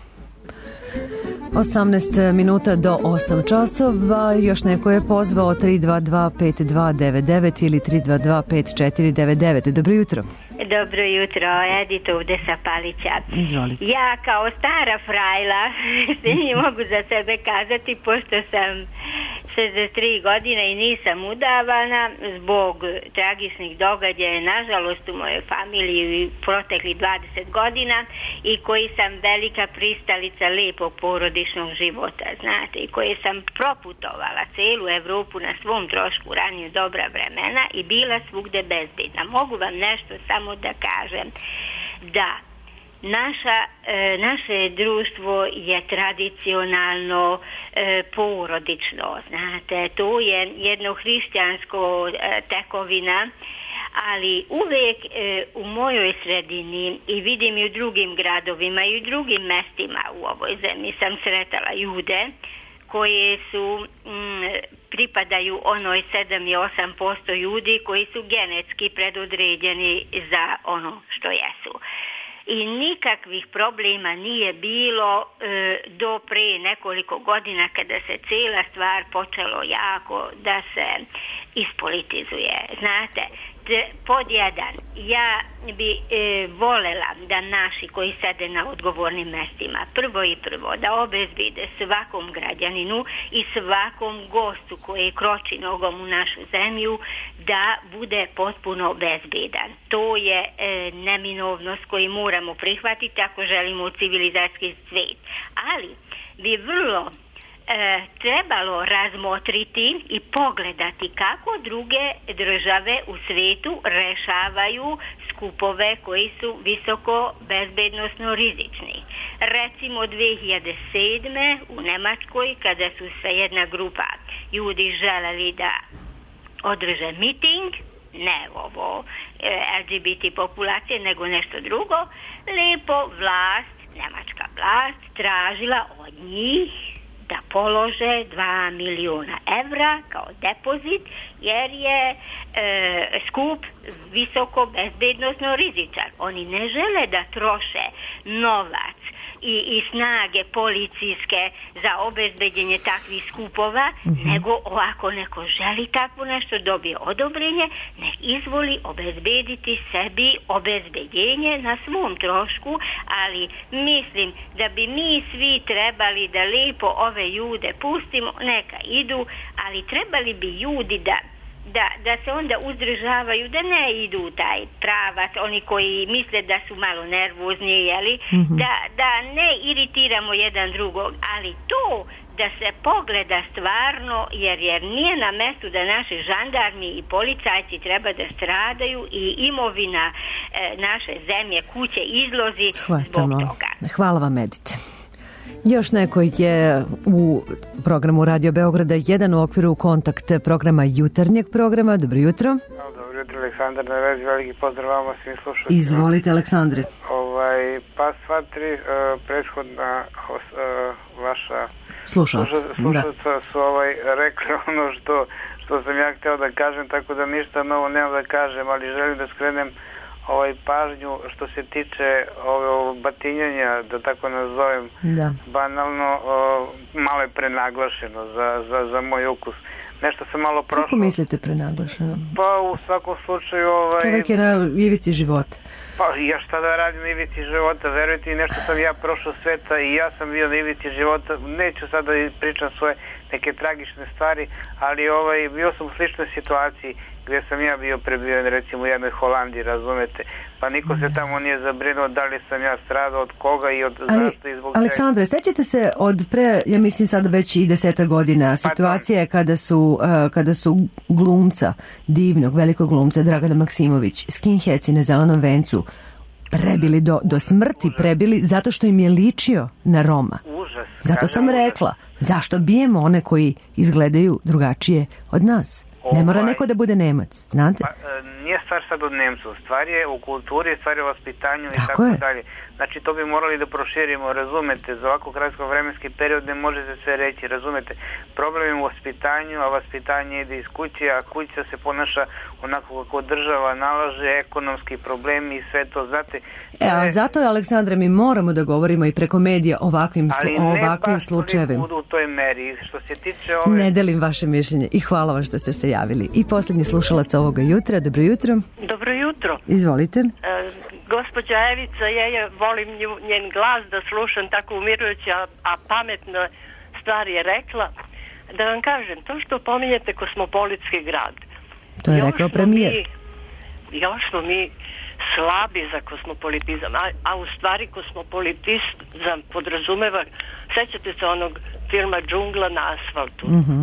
osamnaest minuta do osam časova. Još neko je pozvao tri dva dva pet dva devet devet ili tri dva dva pet četiri devet devet. Dobro jutro. Dobro jutro, Edita ovde sa Palića. Izvolite. Ja kao stara frajla ne mogu za sebe kazati, pošto sam šezdeset tri godine i nisam udavana zbog tragičnih događaja, nažalost, u mojoj familiji proteklih dvadeset godina, i koji sam velika pristalica lepog porodičnog života, znate, i koje sam proputovala celu Evropu na svom trošku ranije dobra vremena i bila svugde bezbedna. Mogu vam nešto samo da kažem, da Naša, e, naše društvo je tradicionalno e, porodično, znate, to je jedno hrišćansko e, tekovina, ali uvek e, u mojoj sredini i vidim i u drugim gradovima i u drugim mestima u ovoj zemlji sam sretala ljude koje su mm, pripadaju onoj sedam i osam posto ljudi koji su genetski predodređeni za ono što jesu. I nikakvih problema nije bilo e, do pre nekoliko godina kada se cijela stvar počelo jako da se ispolitizuje. Znate, t, pod jedan, ja bi e, volela da naši koji sede na odgovornim mestima prvo i prvo da obezbede svakom građaninu i svakom gostu koji kroči nogom u našu zemlju da bude potpuno bezbedan. To je e, neminovnost koju moramo prihvatiti ako želimo civilizacijski svijet. Ali bi vrlo e, trebalo razmotriti i pogledati kako druge države u svijetu rešavaju skupove koji su visoko bezbednosno rizični. Recimo dve hiljade sedme. u Nemačkoj, kada su se jedna grupa ljudi želeli da održe miting, ne ovo e, L G B T populacije, nego nešto drugo, lepo vlast, nemačka vlast, tražila od njih da polože dva miliona evra kao depozit, jer je e, skup visoko bezbednosno rizičan. Oni ne žele da troše novac i, i snage policijske za obezbeđenje takvih skupova, mm-hmm. nego ovako neko želi takvo nešto, dobije odobrenje, nek izvoli obezbediti sebi obezbeđenje na svom trošku, ali mislim da bi mi svi trebali da lepo ove ljude pustimo, neka idu, ali trebali bi ljudi da Da, da se onda uzdržavaju, da ne idu u taj pravac, oni koji misle da su malo nervozni, jeli? Mm-hmm. da, da ne iritiramo jedan drugog, ali to da se pogleda stvarno, jer, jer nije na mestu da naši žandarmi i policajci treba da stradaju i imovina e, naše zemlje, kuće izlozi. Shvatamo. Zbog toga. Hvala vam, Edite. Još neko je u programu Radio Beograda jedan u okviru kontakt programa jutarnjeg programa. Dobro jutro. Dobro jutro, Aleksandar na vezi, veliki pozdrav vama svim slušateljima. Izvolite, Aleksandre. Ovaj, pa sva tri uh, prethodna uh, vaša slušalca slušalca su ovaj, rekli ono što, što sam ja hteo da kažem, tako da ništa novo nemam da kažem, ali želim da skrenem ovaj pažnju što se tiče ovo batinjanja, da tako nazovem, da. banalno, o, malo je prenaglašeno za, za, za moj ukus. Nešto sam malo prošlo. Kako mislite prenaglašeno? Pa u svakom slučaju... Ovaj, čovjek je na ivici života. Pa ja šta da radim na ivici života, verujte, nešto sam ja prošao sveta i ja sam bio na ivici života, neću sada da pričam svoje neke tragične stvari, ali ovaj, bio sam u sličnoj situaciji gdje sam ja bio prebiven, recimo u jednoj Holandiji, razumete, pa niko se tamo nije zabrinuo da li sam ja stradao, od koga i od Ali, zašto i zbog čega. Aleksandre, sećate se od pre, ja mislim sada već i deseta godina, situacije kada su, uh, kada su glumca, divnog, velikog glumca Dragana Maksimović, skinheadsi na Zelenom vencu, prebili do, do smrti, prebili zato što im je ličio na Roma. Užas. Zato sam rekla, zašto bijemo one koji izgledaju drugačije od nas? Ne mora neko da bude Nemac, znate? Pa, nije stvar sad od Nemcu, stvar je u kulturi, stvar je u vaspitanju i tako, tako je. dalje. Znači to bi morali da proširimo, razumete, za ovako kratko vremenski period ne može se sve reći, razumete. Problem je u vaspitanju, a vaspitanje ide iz kuće, a kuća se ponaša onako kako država nalaže, ekonomski problemi i sve to, znate. E, a zato je, Aleksandra, mi moramo da govorimo i preko medija ovakvim, ali o ovakvim ne baš slučajevima. u toj meri. Što se tiče ove... Ne delim vaše mišljenje i hvala vam što ste se javili. I posljednji slušalac ovoga jutra, dobro jutro. Dobro jutro. Izvolite. E, gospođa Evica, ja je volim nju, njen glas da slušam tako umirujuće, a, a pametno stvari je rekla. Da vam kažem, to što pominjete Kosmopolitski grad. To je rekao premijer. Mi, još smo mi slabi za kosmopolitizam, a, a u stvari kosmopolitizam podrazumeva, sećate se onog filma Džungla na asfaltu. Mhm.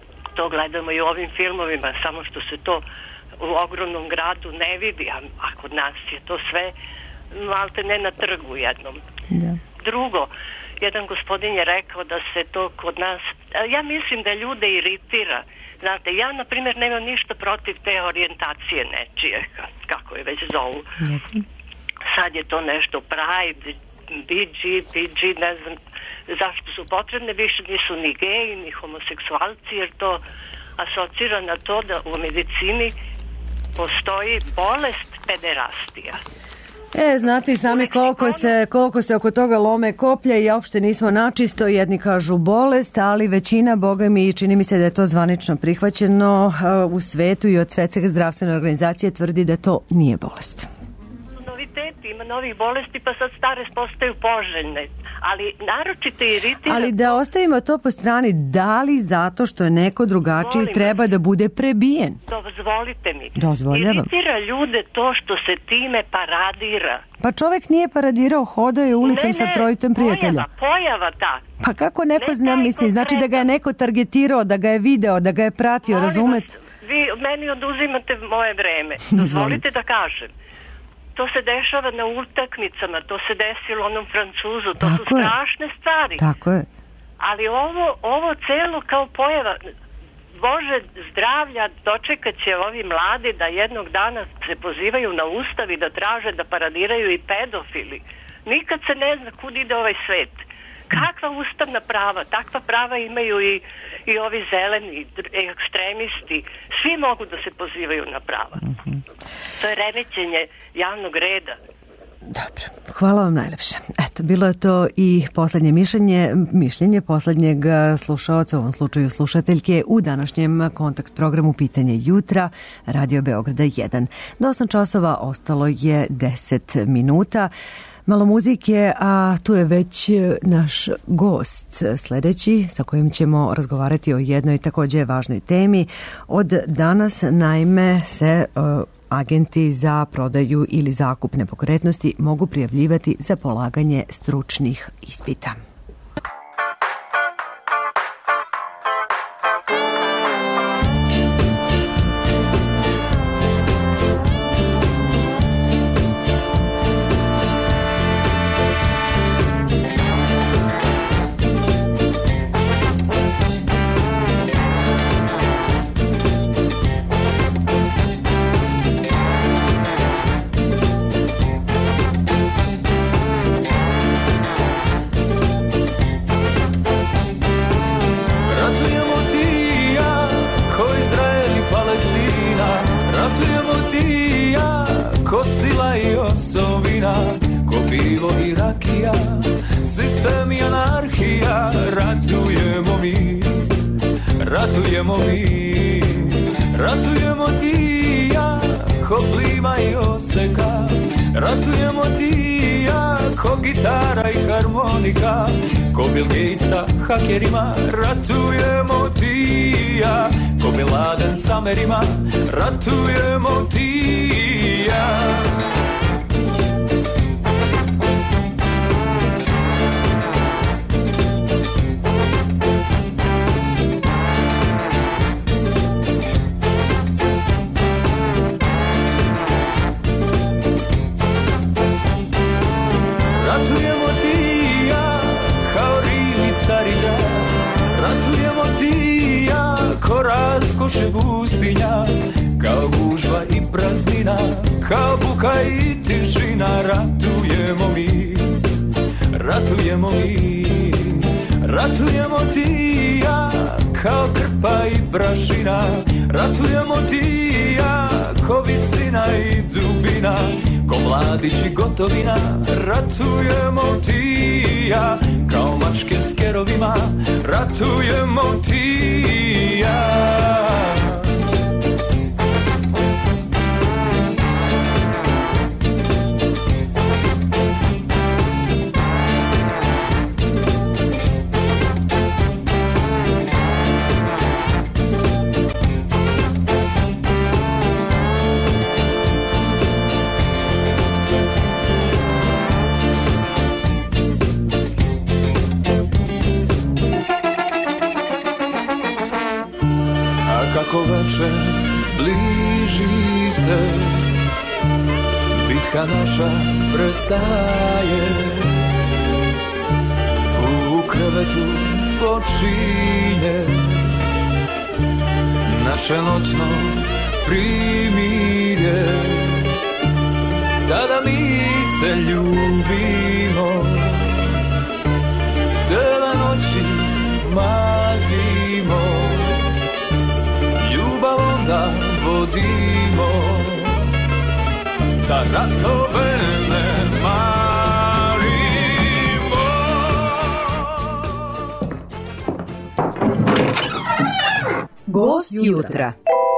To gledamo i u ovim filmovima, samo što se to u ogromnom gradu ne vidi, a, a kod nas je to sve malte ne na trgu jednom. Da. Drugo, jedan gospodin je rekao da se to kod nas, ja mislim da ljude iritira. Znate, ja na primjer nemam ništa protiv te orijentacije nečije, kako je već zovu. Mhm. Sad je to nešto Pride, B G, P G, ne znam zašto su potrebne, više nisu ni geji, ni homoseksualci, jer to asocira na to da u medicini postoji bolest pederastija. E, znate i sami koliko se, koliko se oko toga lome koplja i uopšte nismo načisto, jedni kažu bolest, ali većina, boga mi, čini mi se da je to zvanično prihvaćeno u svetu i od Svetske zdravstvene organizacije tvrdi da to nije bolest. Noviteti, ima novih bolesti, pa sad stare postaju poželjne, ali naročito iritira... Ali da ostavimo to po strani, da li zato što je neko drugačiji Volim treba da bude prebijen? Dozvolite mi. Dozvoljavam. Iritira ljude to što se time paradira. Pa čovek nije paradirao, hodao je ulicom Ne, sa ne, trojitom prijatelja. Pojava, pojava ta. Pa kako neko Ne zna, taj misli, znači da ga je neko targetirao, da ga je video, da ga je pratio, Molim razumete? vas, vi meni oduzimate moje vreme. Izvolite. Dozvolite da kažem. To se dešava na utakmicama, to se desilo onom Francuzu, to Tako su je. strašne stvari. Tako je. Ali ovo, ovo celo kao pojava, Bože zdravlja, dočekat će ovi mladi da jednog dana se pozivaju na ustav i da traže da paradiraju i pedofili. Nikad se ne zna kud ide ovaj svet. Kakva ustavna prava? Takva prava imaju i, i ovi zeleni ekstremisti. Svi mogu da se pozivaju na prava. Mm-hmm. To je remećenje javnog reda. Dobro, hvala vam najlepše. Eto, bilo je to i poslednje mišljenje, mišljenje poslednjeg slušaoca, u ovom slučaju slušateljke, u današnjem kontakt programu Pitanje jutra, Radio Beograda jedan. Do osam časova ostalo je deset minuta. Malo muzike, a tu je već naš gost sledeći sa kojim ćemo razgovarati o jednoj takođe važnoj temi. Od danas naime se uh, agenti za prodaju ili zakup nepokretnosti mogu prijavljivati za polaganje stručnih ispita. Ko sila i osovina, ko pivo i rakija, sistem i anarhija, ratujemo mi, ratujemo mi, ratujemo ti i ja, ko plima i oseka, Ratujemo ti i ja, ko gitara i harmonika, ko Bill Gatesa hakerima. Ratujemo ti i ja, ko Bin Laden s Amerima. Ratujemo ti i ja. Ko raskoše pustinja, kao gužva i praznina, kao buka i tišina. Ratujemo mi, ratujemo mi, ratujemo ti i ja, kao krpa i prašina. Ratujemo ti i ja, ko visina i dubina, ko mladić i gotovina. Ratujemo ti i ja, kao mačke s kerovima. Ratujemo ti i ja. Kako večer bliži se, bitka naša prestaje. U krevetu počinje naše noćno primirje. Tada mi se ljubimo, cele noći mazimo, ljubav onda vodimo, za ratove ne marimo. Gost jutra.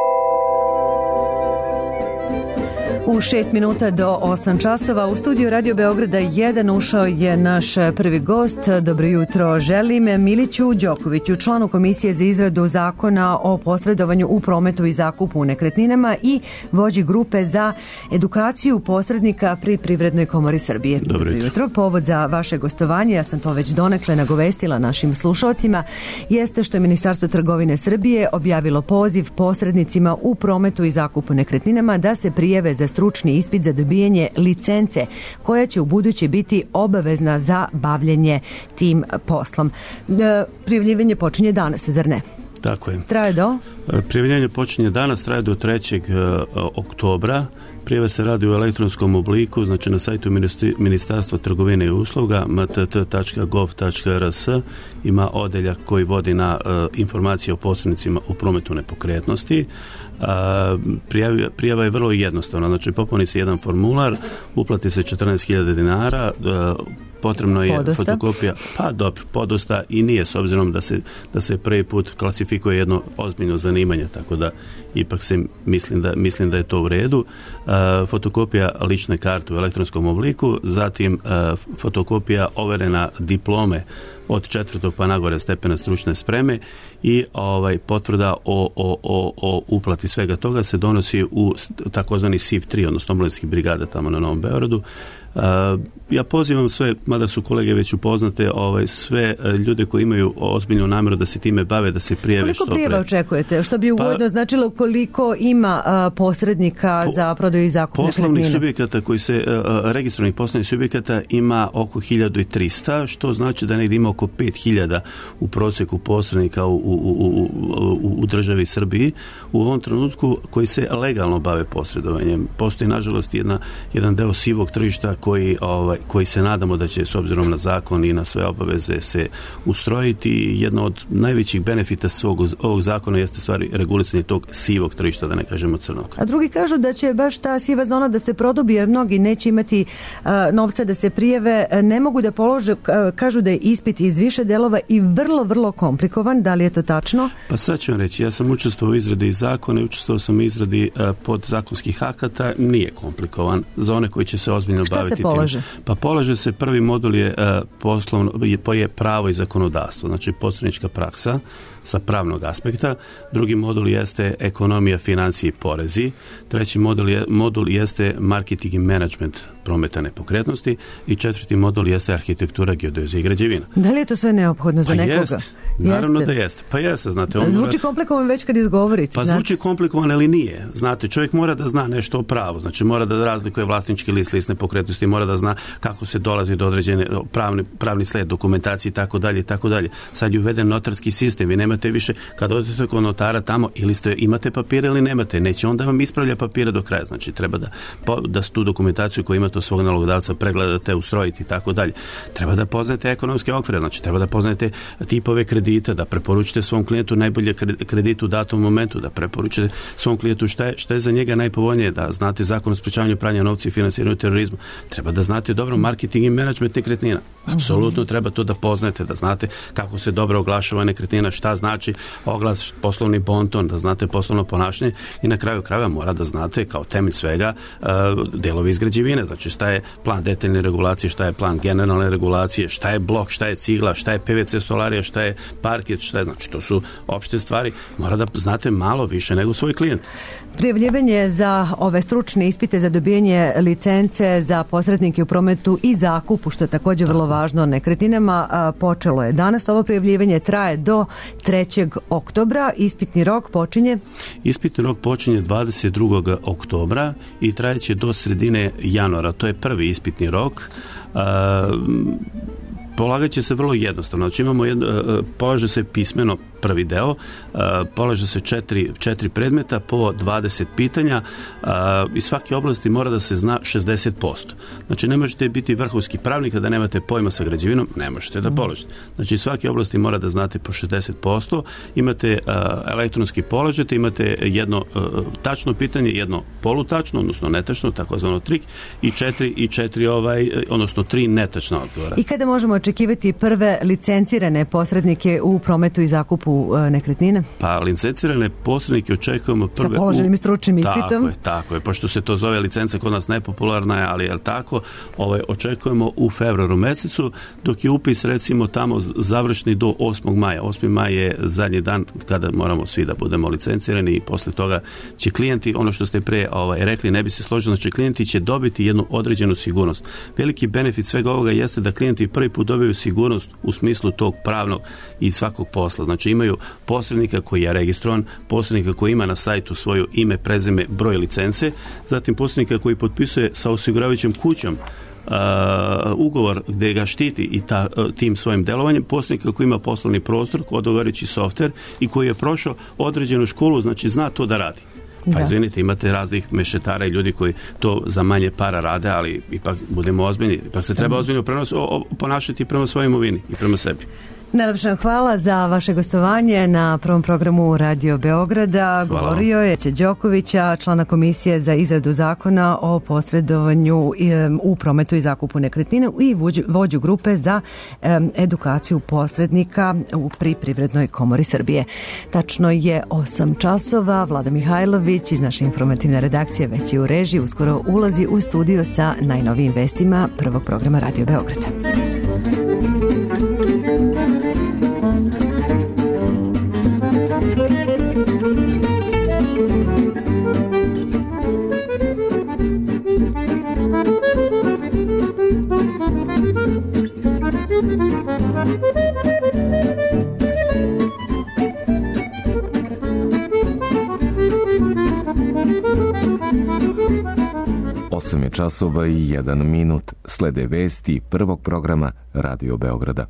U šest minuta do osam časova u studiju Radio Beograda jedan ušao je naš prvi gost. Dobro jutro želim Miliću Đokoviću, članu Komisije za izradu zakona o posredovanju u prometu i zakupu nekretninama i vođi grupe za edukaciju posrednika pri Privrednoj komori Srbije. Dobro jutro. jutro. Povod za vaše gostovanje, ja sam to već donekle nagovestila našim slušalcima, jeste što je Ministarstvo trgovine Srbije objavilo poziv posrednicima u prometu i zakupu nekretninama da se prijave za stručni ispit za dobijanje licence koja će u buduće biti obavezna za bavljenje tim poslom. E, prijavljivanje počinje danas, zar ne? Tako je. Traje do? Prijavljanje počinje danas, traje do trećeg oktobra. Prijava se radi u elektronskom obliku, znači na sajtu Ministarstva trgovine i usluga m t t tačka gov tačka r s ima odeljak koji vodi na uh, informacije o posrednicima u prometu nepokretnosti. Uh, prijava, prijava je vrlo jednostavna, znači popuni se jedan formular, uplati se četrnaest hiljada dinara, uh, potrebno je podosta. Fotokopija, pa dobro, podosta i nije, s obzirom da se, da se prvi put klasifikuje jedno ozbiljno zanimanje, tako da ipak se mislim da, mislim da je to u redu. E, fotokopija lične karte u elektronskom obliku, zatim e, fotokopija overena diplome od četvrtog pa nagore stepena stručne spreme i ovaj potvrda o, o, o, o uplati svega toga se donosi u takozvani S I V tri, odnosno omladinskih brigada tamo na Novom Beogradu. Uh, ja pozivam sve, mada su kolege već upoznate, ovaj, sve uh, ljude koji imaju ozbiljnu namjeru da se time bave, da se prijave što pre. Koliko prijava očekujete? Što bi uvodno pa, značilo koliko ima uh, posrednika po, za prodaju i zakup nekretnine? Poslovnih subjekata koji se, uh, registrovanih poslovnih subjekata ima oko hiljadu trista, što znači da negdje ima oko pet hiljada u prosjeku posrednika u, u, u, u, u državi Srbiji u ovom trenutku koji se legalno bave posredovanjem. Postoji nažalost jedna, jedan deo sivog tržišta koji, ovaj, koji se nadamo da će s obzirom na zakon i na sve obaveze se ustrojiti. Jedno od najvećih benefita svog, ovog zakona jeste stvari regulisanje tog sivog tržišta, da ne kažemo crnog. A drugi kažu da će baš ta siva zona da se produbi jer mnogi neće imati uh, novca da se prijave, ne mogu da polože, uh, kažu da je ispit biti iz više delova i vrlo, vrlo komplikovan. Da li je to tačno? Pa sad ću vam reći, ja sam učestvovao u izradi zakona i učestvovao sam u izradi uh, podzakonskih akata, nije komplikovan za one koji će se ozbiljno Šta baviti se polaže? tim. Pa polaže se, prvi modul je uh, poslovno, je, je pravo i zakonodavstvo, znači posrednička praksa sa pravnog aspekta. Drugi modul jeste ekonomija, financije i porezi. Treći modul, je, modul jeste marketing i management prometa nepokretnosti i četvrti modul jeste arhitektura, geodezija i građevina. Da li je to sve neophodno za pa nekoga? Jest, naravno jeste. da jeste. Pa jeste, znate. On zvuči mora... komplikovan već kad izgovorite. Pa znate. zvuči komplikovan, ali nije. Znate, čovjek mora da zna nešto o pravu. Znači, mora da razlikuje vlasnički list, list nepokretnosti, mora da zna kako se dolazi do određene pravni, pravni sled, dokumentacije i tako dalje i tako dalje. Sad je uveden notarski sistem. Vi nemate više, kad odete kod notara tamo, ili ste, imate papire ili nemate. Neće onda vam ispravlja papire do kraja. Znači, treba da, da tu dokumentaciju koju imate od svog nalogodavca pregledate, ustrojiti i tako dalje. Treba da poznate ekonomske okvire, znači treba da poznate tipove kredita, da preporučite svom klijentu najbolje kredit u datom momentu, da preporučite svom klijentu šta je, šta je za njega najpovoljnije, da znate zakon o sprečavanju pranja novca i financiranju terorizma. Treba da znate dobro marketing i menadžment nekretnina. Apsolutno treba to da poznate, da znate kako se dobro oglašava nekretnina, šta znači oglas, poslovni bonton, da znate poslovno ponašanje i na kraju krajeva mora da znate kao temelj svega uh, delovi iz građevine, znači šta je plan detaljne regulacije, šta je plan generalne regulacije, šta je blok, šta je cigla, šta je P V C stolarija, šta je parket, šta je, znači to su opšte stvari, mora da znate malo više nego svoj klijent. Prijavljivanje za ove stručne ispite za dobijanje licence za posrednike u prometu i zakupu, što je također vrlo važno nekretninama, počelo je danas. Ovo prijavljivanje traje do trećeg oktobra. Ispitni rok počinje? Ispitni rok počinje dvadeset drugog oktobra i trajeće do sredine januara. To je prvi ispitni rok. Uh, Polagat će se vrlo jednostavno. Znači imamo jedno, polaže se pismeno prvi deo, polaže se četiri, četiri predmeta po dvadeset pitanja. Iz svake oblasti mora da se zna šezdeset posto. Znači ne možete biti vrhunski pravnik da nemate pojma sa građevinom, ne možete da položite. Znači iz svake oblasti mora da znate po šezdeset posto. Imate elektronski polažete, imate jedno tačno pitanje, jedno polutačno, odnosno netačno, takozvano trik, i četiri, i četiri ovaj, odnosno tri netačna odgovora. I kada možemo očekivati prve licencirane posrednike u prometu i zakupu nekretnine? Pa licencirane posrednike očekujemo prve... Sa položenim stručnim ispitom? Tako je, tako je. Pošto se to zove licenca, kod nas nepopularna je, ali je tako, ovaj, očekujemo u februaru mesecu, dok je upis recimo tamo završni do osmog maja. osmi maj je zadnji dan kada moramo svi da budemo licencirani i posle toga će klijenti, ono što ste pre ovaj, rekli, ne bi se složilo, znači klijenti će dobiti jednu određenu sigurnost. Veliki benefit svega ovoga jeste da klijenti prvi put dobiju sigurnost u smislu tog pravnog i svakog posla. Znači imaju posrednika koji je registrovan, posrednika koji ima na sajtu svoje ime, prezime, broj licence, zatim posrednika koji potpisuje sa osiguravajućom kućom Uh, ugovor gdje ga štiti i ta, uh, tim svojim delovanjem, posrednika koji ima poslovni prostor, odgovarajući softver i koji je prošao određenu školu, znači zna to da radi. Pa da. Izvinite, imate raznih mešetara i ljudi koji to za manje para rade, ali ipak budemo ozbiljni, ipak se treba ozbiljno prenos, o, o, ponašati prema svojoj imovini i prema sebi. Najlepša hvala za vaše gostovanje na prvom programu Radio Beograda. Hvala. Govorio je Đeće Đokovića, člana komisije za izradu zakona o posredovanju u prometu i zakupu nekretnine i vođu grupe za edukaciju posrednika pri Privrednoj komori Srbije. Tačno je osam časova. Vlada Mihajlović iz naše informativne redakcije već je u režiji. Uskoro ulazi u studio sa najnovijim vestima prvog programa Radio Beograda. osam je časova i jedan minut. Slede vesti prvog programa Radio Beograda.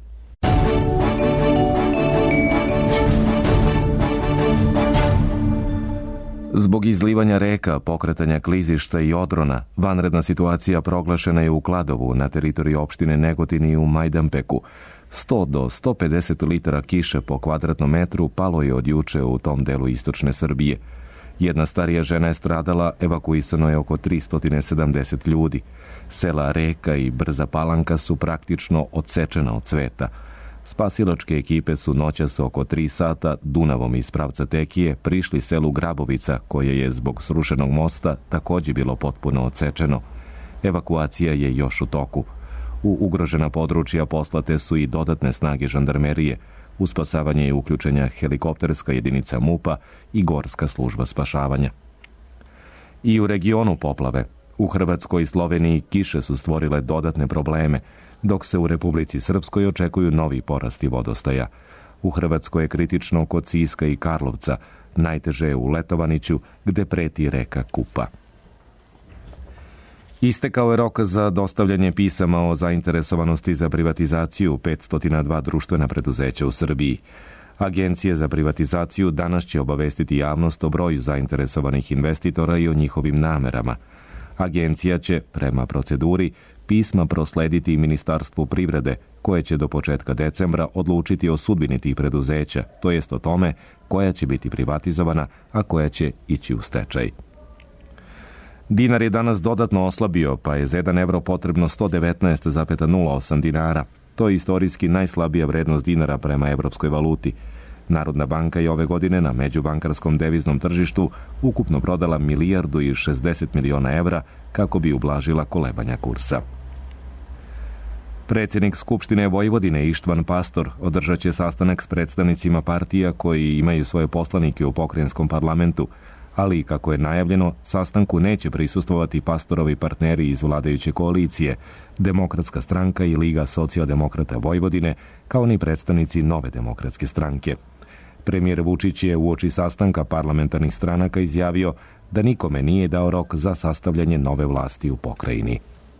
Zbog izlivanja reka, pokretanja klizišta i odrona, vanredna situacija proglašena je u Kladovu na teritoriji opštine Negotin i u Majdanpeku. sto do sto pedeset litara kiše po kvadratnom metru palo je od juče u tom delu istočne Srbije. Jedna starija žena je stradala, evakuisano je oko tristo sedamdeset ljudi. Sela Reka i Brza Palanka su praktično odsečena od sveta. Spasilačke ekipe su noćas oko tri sata Dunavom iz pravca Tekije prišli selu Grabovica, koje je zbog srušenog mosta također bilo potpuno odsečeno. Evakuacija je još u toku. U ugrožena područja poslate su i dodatne snage žandarmerije. U spasavanje je uključena helikopterska jedinica MUP-a i gorska služba spašavanja. I u regionu poplave. U Hrvatskoj i Sloveniji kiše su stvorile dodatne probleme, dok se u Republici Srpskoj očekuju novi porasti vodostaja. U Hrvatskoj je kritično kod Siska i Karlovca, najteže je u Letovaniću, gde preti reka Kupa. Istekao je rok za dostavljanje pisama o zainteresovanosti za privatizaciju petsto dva društvena preduzeća u Srbiji. Agencije za privatizaciju danas će obavestiti javnost o broju zainteresovanih investitora i o njihovim namerama. Agencija će, prema proceduri, pisma proslediti Ministarstvu privrede, koje će do početka decembra odlučiti o sudbini tih preduzeća, to jest o tome koja će biti privatizovana, a koja će ići u stečaj. Dinar je danas dodatno oslabio, pa je za jedan evro potrebno sto devetnaest zarez nula osam dinara. To je istorijski najslabija vrednost dinara prema evropskoj valuti. Narodna banka je ove godine na međubankarskom deviznom tržištu ukupno prodala milijardu i šezdeset miliona evra kako bi ublažila kolebanja kursa. Predsjednik Skupštine Vojvodine Ištvan Pastor održat će sastanak s predstavnicima partija koji imaju svoje poslanike u pokrajinskom parlamentu, ali kako je najavljeno, sastanku neće prisustvovati Pastorovi partneri iz vladajuće koalicije, Demokratska stranka i Liga socijaldemokrata Vojvodine, kao ni predstavnici Nove demokratske stranke. Premijer Vučić je uoči sastanka parlamentarnih stranaka izjavio da nikome nije dao rok za sastavljanje nove vlasti u pokrajini.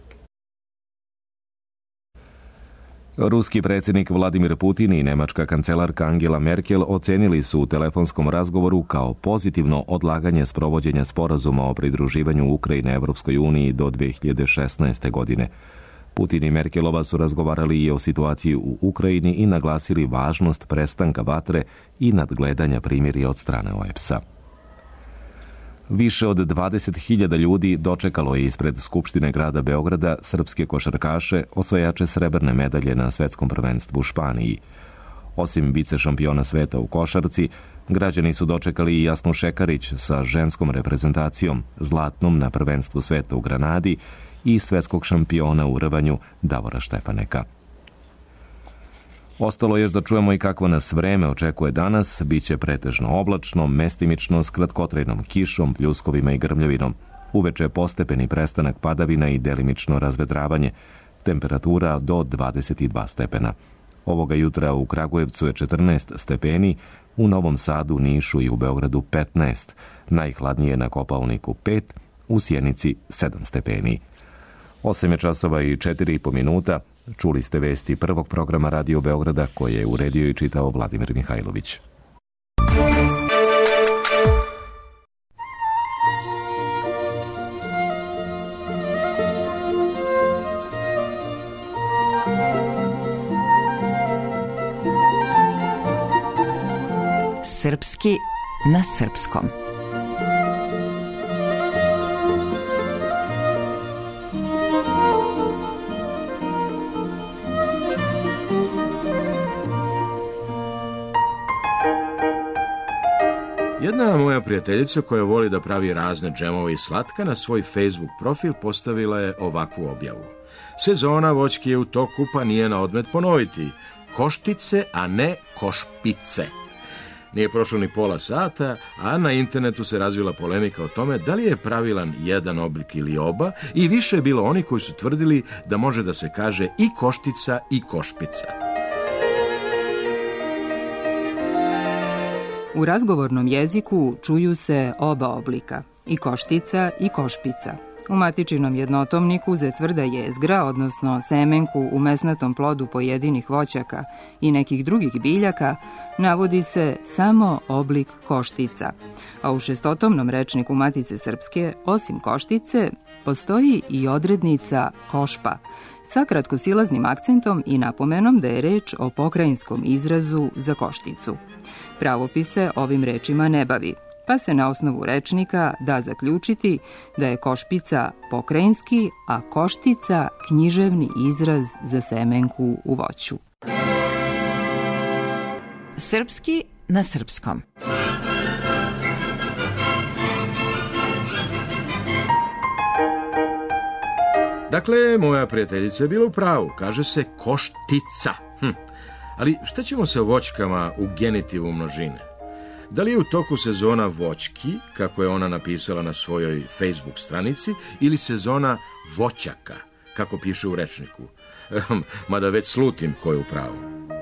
Ruski predsjednik Vladimir Putin i nemačka kancelarka Angela Merkel ocenili su u telefonskom razgovoru kao pozitivno odlaganje sprovođenja sporazuma o pridruživanju Ukrajine Evropskoj uniji do dve hiljade šesnaeste. godine. Putin i Merkelova su razgovarali i o situaciji u Ukrajini i naglasili važnost prestanka vatre i nadgledanja primirja od strane O E B S-a. Više od dvadeset hiljada ljudi dočekalo je ispred Skupštine grada Beograda srpske košarkaše, osvajače srebrne medalje na svetskom prvenstvu u Španiji. Osim vice šampiona sveta u košarci, građani su dočekali i Jasnu Šekarić sa ženskom reprezentacijom, zlatnom na prvenstvu sveta u Granadi i svetskog šampiona u rvanju Davora Štefaneka. Ostalo je još da čujemo i kakvo nas vreme očekuje danas. Biće pretežno oblačno, mestimično, s kratkotrajnom kišom, pljuskovima i grmljavinom. Uveče postepeni prestanak padavina i delimično razvedravanje. Temperatura do dvadeset dva stepena. Ovoga jutra u Kragujevcu je četrnaest stepeni, u Novom Sadu, Nišu i u Beogradu petnaest. Najhladnije na Kopaoniku pet, u Sjenici sedam stepeni. osam je časova i četiri i po minuta. Čuli ste vesti prvog programa Radio Beograda koje je uredio i čitao Vladimir Mihajlović. Srpski na srpskom. Jedna moja prijateljica koja voli da pravi razne džemove i slatka na svoj Facebook profil postavila je ovakvu objavu. Sezona voćke je u toku, pa nije na odmet ponoviti. Koštice, a ne košpice. Nije prošlo ni pola sata, a na internetu se razvila polemika o tome da li je pravilan jedan oblik ili oba, i više je bilo oni koji su tvrdili da može da se kaže i koštica i košpica. U razgovornom jeziku čuju se oba oblika, i koštica i košpica. U matičinom jednotomniku za tvrda jezgra, odnosno semenku u mesnatom plodu pojedinih voćaka i nekih drugih biljaka, navodi se samo oblik koštica. A u šestotomnom rečniku Matice Srpske, osim koštice, postoji i odrednica košpa, sa kratkosilaznim akcentom i napomenom da je reč o pokrajinskom izrazu za košticu. Pravopise ovim rečima ne bavi, pa se na osnovu rečnika da zaključiti da je košpica pokrajinski, a koštica književni izraz za semenku u voću. Srpski na srpskom. Dakle, moja prijateljica je bila u pravu. Kaže se koštica. Hm. Ali šta ćemo sa voćkama u genitivu množine? Da li je u toku sezona voćki, kako je ona napisala na svojoj Facebook stranici, ili sezona voćaka, kako piše u rečniku? Mada već slutim ko je u pravu.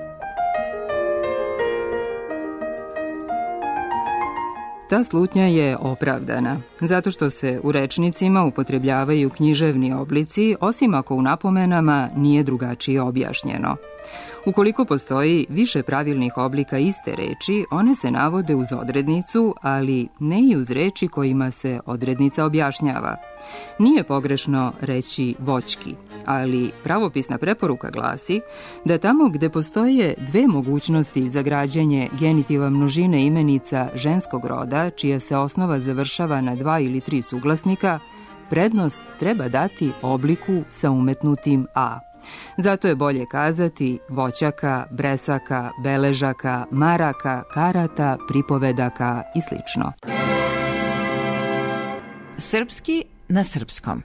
Ta slutnja je opravdana, zato što se u rečnicima upotrebljavaju književni oblici, osim ako u napomenama nije drugačije objašnjeno. Ukoliko postoji više pravilnih oblika iste reči, one se navode uz odrednicu, ali ne i uz reči kojima se odrednica objašnjava. Nije pogrešno reći voćki, ali pravopisna preporuka glasi da tamo gde postoje dve mogućnosti za građenje genitiva množine imenica ženskog roda, čija se osnova završava na dva ili tri suglasnika, prednost treba dati obliku sa umetnutim a. Zato je bolje kazati voćaka, bresaka, beležaka, maraka, karata, pripovedaka i slično. Srpski na srpskom.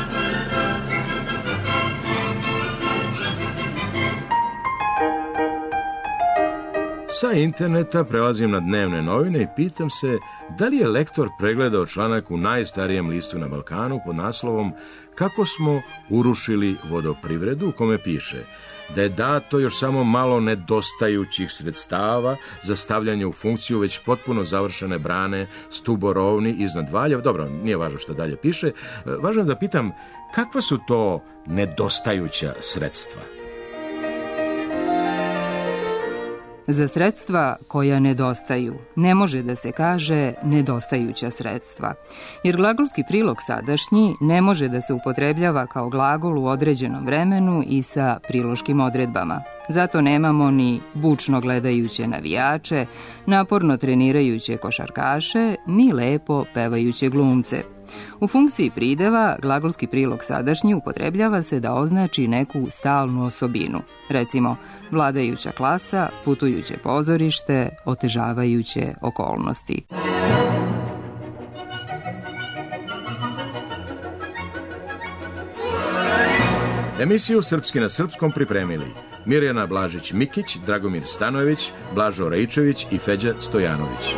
Sa interneta prelazim na dnevne novine i pitam se da li je lektor pregledao članak u najstarijem listu na Balkanu pod naslovom Kako smo urušili vodoprivredu, u kome piše da je dato još samo malo nedostajućih sredstava za stavljanje u funkciju već potpuno završene brane Stuborovni iznad Valjeva. Dobro, nije važno što dalje piše. Važno je da pitam kakva su to nedostajuća sredstva? Za sredstva koja nedostaju ne može da se kaže nedostajuća sredstva, jer glagolski prilog sadašnji ne može da se upotrebljava kao glagol u određenom vremenu i sa priloškim odredbama. Zato nemamo ni bučno gledajuće navijače, naporno trenirajuće košarkaše, ni lepo pevajuće glumce. U funkciji prideva glagolski prilog sadašnji upotrebljava se da označi neku stalnu osobinu, recimo vladajuća klasa, putujuće pozorište, otežavajuće okolnosti. Emisiju Srpski na srpskom pripremili Mirjana Blažić-Mikić, Dragomir Stanojević, Blažo Rejčević i Feđa Stojanović.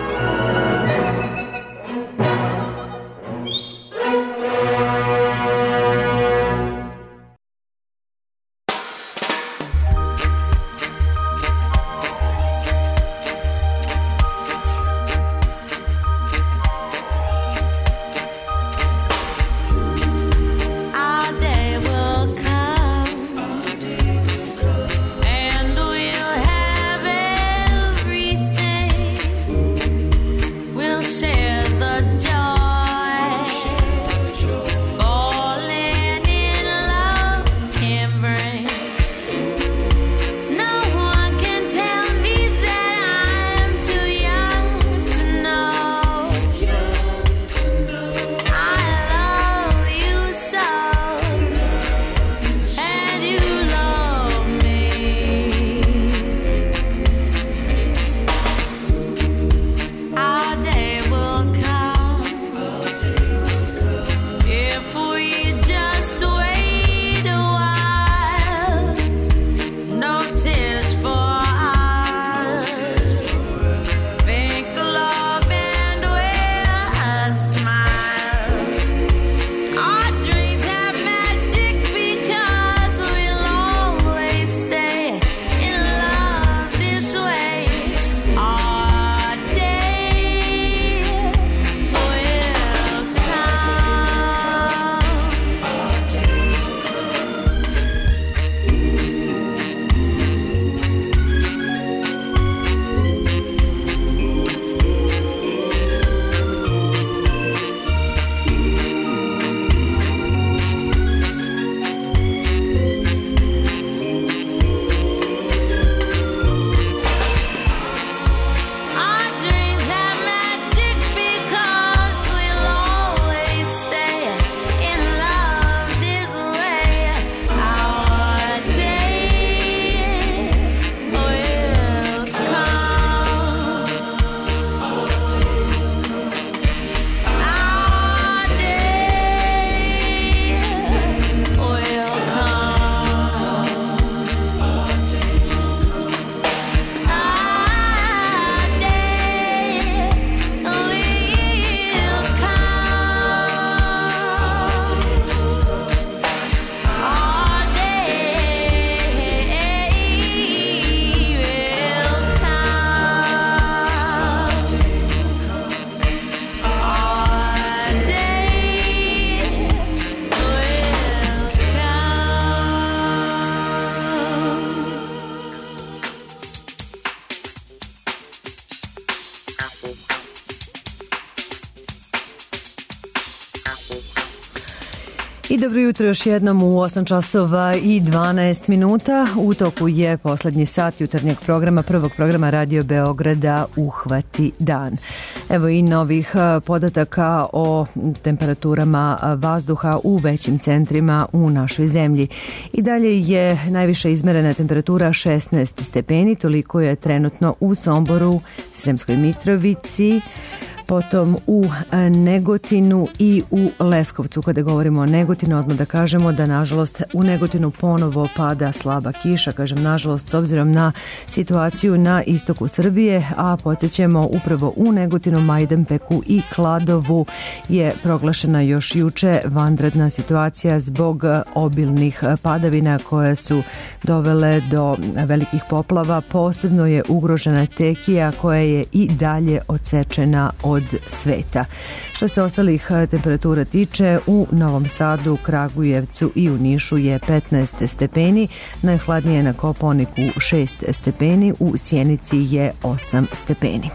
And we'll have everything. I dobro jutro još jednom u osam časova i dvanaest minuta. U toku je poslednji sat jutarnjeg programa, prvog programa Radio Beograda Uhvati dan. Evo i novih podataka o temperaturama vazduha u većim centrima u našoj zemlji. I dalje je najviša izmerena temperatura šesnaest stepeni, toliko je trenutno u Somboru, Sremskoj Mitrovici, potom u Negotinu i u Leskovcu. Kada govorimo o Negotinu, odmah da kažemo da nažalost u Negotinu ponovo pada slaba kiša, kažem nažalost s obzirom na situaciju na istoku Srbije, a podsjećamo upravo u Negotinu, Majdanpeku i Kladovu je proglašena još juče vanredna situacija zbog obilnih padavina koje su dovele do velikih poplava. Posebno je ugrožena Tekija koja je i dalje odsečena od od sveta. Što se ostalih temperatura tiče, u Novom Sadu, Kragujevcu i u Nišu je petnaest stepeni, najhladnije na Kopaoniku šest stepeni, u Sjenici je osam stepeni.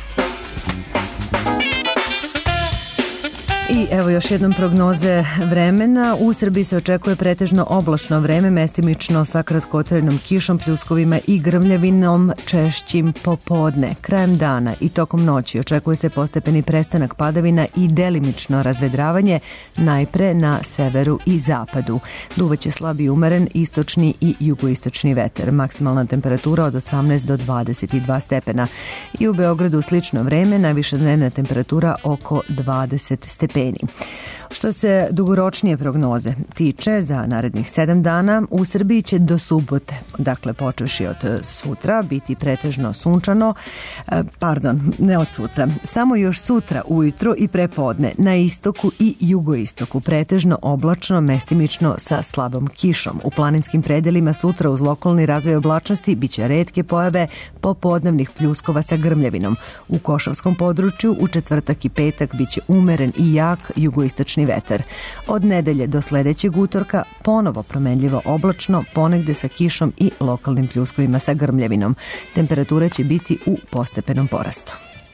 I evo još jednom prognoze vremena. U Srbiji se očekuje pretežno oblačno vreme, mestimično sa kratkotrenom kišom, pljuskovima i grmljavinom, češćim popodne. Krajem dana i tokom noći očekuje se postepeni prestanak padavina i delimično razvedravanje, najpre na severu i zapadu. Duvaće slab i umeren istočni i jugoistočni veter. Maksimalna temperatura od osamnaest do dvadeset dva stepena. I u Beogradu slično vreme, najviša dnevna temperatura oko dvadeset stepeni. Što se dugoročnije prognoze tiče, za narednih sedam dana u Srbiji će do subote, dakle počevši od sutra, biti pretežno sunčano, pardon, ne od sutra, samo još sutra ujutro i prepodne na istoku i jugoistoku pretežno oblačno, mestimično sa slabom kišom. U planinskim predelima sutra uz lokalni razvoj oblačnosti biće retke pojave popodnevnih pljuskova sa grmljavinom. U Košavskom području u četvrtak i petak biće umeren i jak jugoistočni vetar. Od nedelje do sledećeg utorka ponovo promenljivo oblačno, ponegde sa kišom i lokalnim pljuskovima sa grmljavinom. Temperatura će biti u postepenom porastu.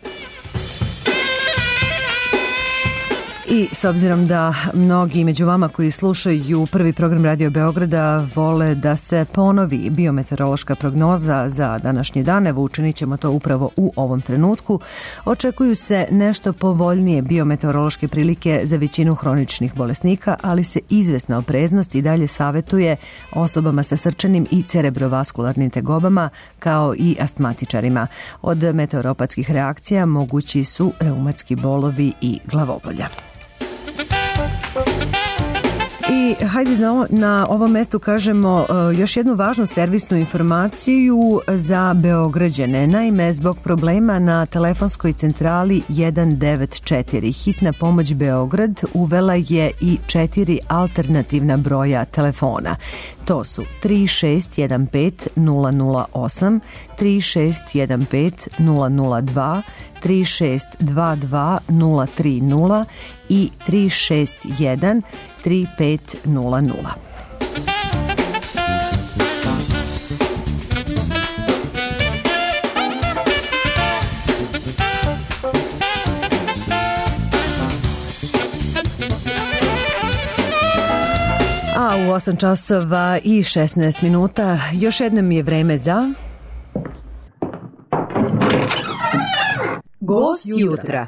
I s obzirom da mnogi među vama koji slušaju prvi program Radio Beograda vole da se ponovi biometeorološka prognoza za današnji dan, evo učinit ćemo to upravo u ovom trenutku, očekuju se nešto povoljnije biometeorološke prilike za većinu hroničnih bolesnika, ali se izvesna opreznost i dalje savetuje osobama sa srčanim i cerebrovaskularnim tegobama, kao i astmatičarima. Od meteoropatskih reakcija mogući su reumatski bolovi i glavobolja. I hajde na, na ovom mestu kažemo uh, još jednu važnu servisnu informaciju za Beograđane. Naime, zbog problema na telefonskoj centrali jedan devet četiri Hitna pomoć Beograd uvela je i četiri alternativna broja telefona. To su tri šest jedan pet nula nula osam, tri šest jedan pet nula nula dva, tri šest dva dva nula tri nula i tri šest jedan tri pet nula nula. A u osam časova i šesnaest minuta još jednom je vreme za Gost jutra.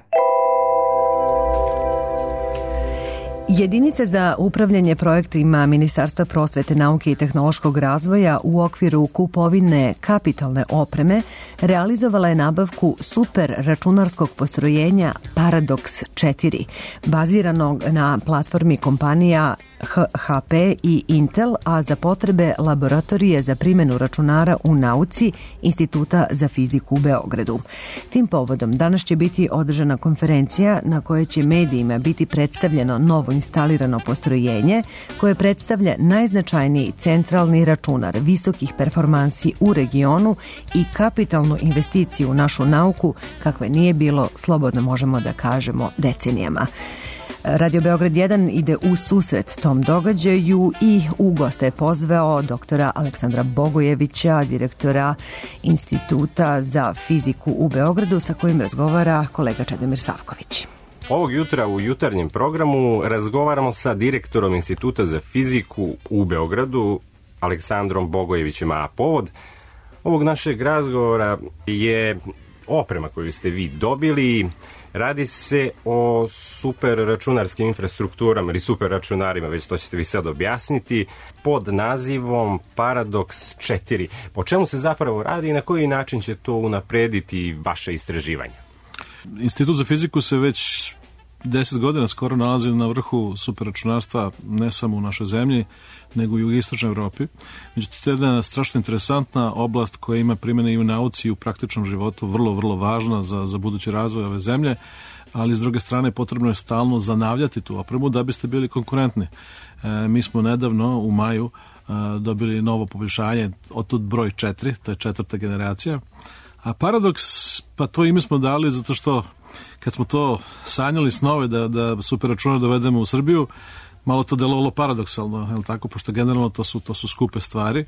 Jedinica za upravljanje projektima Ministarstva prosvete, nauke i tehnološkog razvoja u okviru kupovine kapitalne opreme realizovala je nabavku super računarskog postrojenja Paradox četiri, baziranog na platformi kompanija H P i Intel, a za potrebe laboratorije za primjenu računara u nauci Instituta za fiziku u Beogradu. Tim povodom danas će biti održana konferencija na kojoj će medijima biti predstavljeno novo instalirano postrojenje koje predstavlja najznačajniji centralni računar visokih performansi u regionu i kapitalnu investiciju u našu nauku kakve nije bilo, slobodno možemo da kažemo, decenijama. Radio Beograd jedan ide u susret tom događaju i u goste je pozvao doktora Aleksandra Bogojevića, direktora Instituta za fiziku u Beogradu, sa kojim razgovara kolega Čedomir Savković. Ovog jutra u jutarnjem programu razgovaramo sa direktorom Instituta za fiziku u Beogradu, Aleksandrom Bogojevićem, a povod ovog našeg razgovora je oprema koju ste vi dobili. Radi se o super računarskim infrastrukturama ili super računarima, već to ćete vi sad objasniti, pod nazivom Paradox četiri. Po čemu se zapravo radi i na koji način će to unaprediti vaše istraživanje? Institut za fiziku se već deset godina skoro nalazi na vrhu superračunarstva, ne samo u našoj zemlji, nego i u jugoistočnoj Evropi. Međutim, to je jedna strašno interesantna oblast koja ima primjene i u nauci i u praktičnom životu, vrlo, vrlo važna za, za budući razvoj ove zemlje, ali s druge strane potrebno je stalno zanavljati tu opremu da biste bili konkurentni. E, mi smo nedavno u maju e, dobili novo poboljšanje, otud broj četiri, to je četvrta generacija. A Paradox, pa to ime smo dali zato što kad smo to sanjali snove da, da super računar dovedemo u Srbiju, malo to delovalo paradoksalno, je li tako, pošto generalno to su, to su skupe stvari.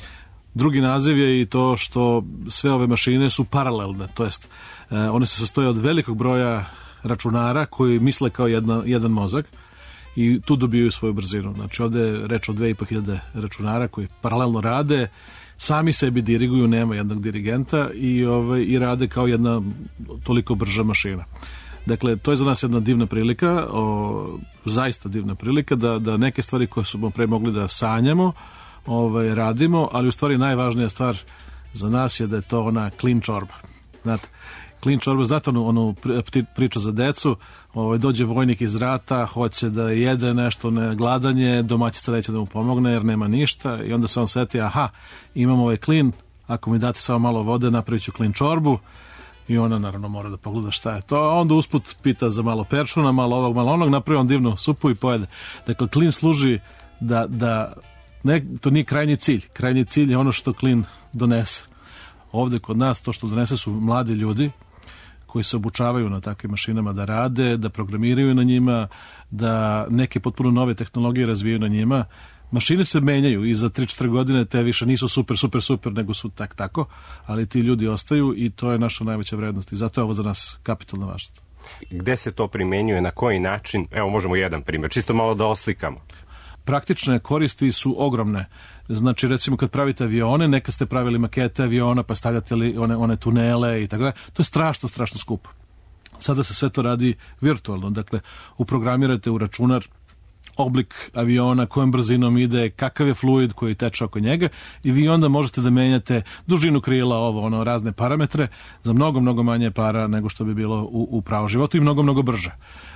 Drugi naziv je i to što sve ove mašine su paralelne, to jest eh, one se sastoje od velikog broja računara koji misle kao jedna, jedan mozak i tu dobijaju svoju brzinu. Znači ovde je reč o dve i po hiljade računara koji paralelno rade, sami sebi diriguju, nema jednog dirigenta i, ovaj, i rade kao jedna toliko brža mašina. Dakle, to je za nas jedna divna prilika, o, zaista divna prilika da, da neke stvari koje smo pre mogli da sanjamo, ovaj, radimo, ali u stvari najvažnija stvar za nas je da je to ona clean čorba. Znate, clean čorba, znate onu, onu priču za decu, ovaj, dođe vojnik iz rata, hoće da jede nešto, ne, gladanje, domaćica neće da mu pomogne jer nema ništa i onda se on seti, aha, imamo ovaj clean, ako mi date samo malo vode, napravit ću clean čorbu. I ona naravno mora da pogleda šta je to, a onda usput pita za malo peršuna, malo ovog, malo onog, napravi on divnu supu i pojede. Dakle, klin služi da, da ne, to nije krajnji cilj. Krajnji cilj je ono što klin donese. Ovde kod nas to što donese su mladi ljudi koji se obučavaju na takvim mašinama da rade, da programiraju na njima, da neke potpuno nove tehnologije razvijaju na njima. Mašine se menjaju i za tri četiri godine te više nisu super, super, super, nego su tak tako, ali ti ljudi ostaju i to je naša najveća vrednost i zato je ovo za nas kapitalna važnost. Gde se to primenjuje, na koji način? Evo možemo jedan primjer, čisto malo da oslikamo. Praktične koristi su ogromne. Znači, recimo, kad pravite avione, neka ste pravili makete aviona, pa stavljate li one, one tunele i tako da. To je strašno, strašno skupo. Sada se sve to radi virtualno. Dakle, uprogramirate u računar oblik aviona, kojom brzinom ide, kakav je fluid koji teče oko njega i vi onda možete da menjate dužinu krila, ovo, ono, razne parametre za mnogo, mnogo manje para nego što bi bilo u, u pravo životu i mnogo, mnogo brže.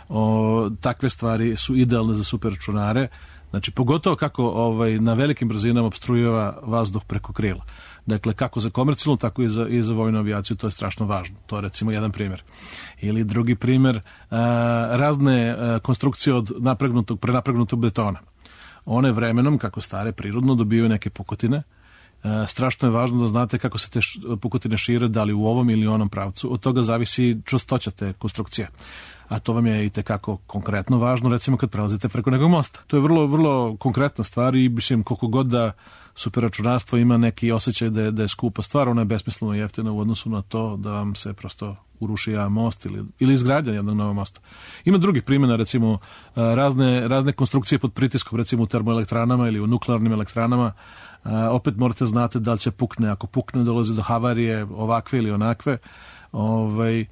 O, takve stvari su idealne za superračunare, znači pogotovo kako ovaj, na velikim brzinama opstrujeva vazduh preko krila. Dakle, kako za komercijalnu, tako i za, i za vojnu avijaciju, to je strašno važno. To je recimo jedan primjer. Ili drugi primjer, a, razne a, konstrukcije od napregnutog, prenapregnutog betona. One vremenom, kako stare prirodno, dobijaju neke pukotine. A, strašno je važno da znate kako se te š, pukotine šire, da li u ovom ili onom pravcu. Od toga zavisi čvrstoća te konstrukcije. A to vam je i tekako konkretno važno, recimo kad prelazite preko nekog mosta. To je vrlo, vrlo konkretna stvar i mislim koliko god da superračunarstvo ima neki osjećaj da je, da je skupa stvar, ona je besmisleno jeftina u odnosu na to da vam se prosto uruši jedan most ili, ili izgradnja jednog novog mosta. Ima drugih primjena, recimo razne, razne konstrukcije pod pritiskom, recimo u termoelektranama ili u nuklearnim elektranama. Opet morate znate da li će pukne, ako pukne dolazi do havarije ovakve ili onakve. Ovaj,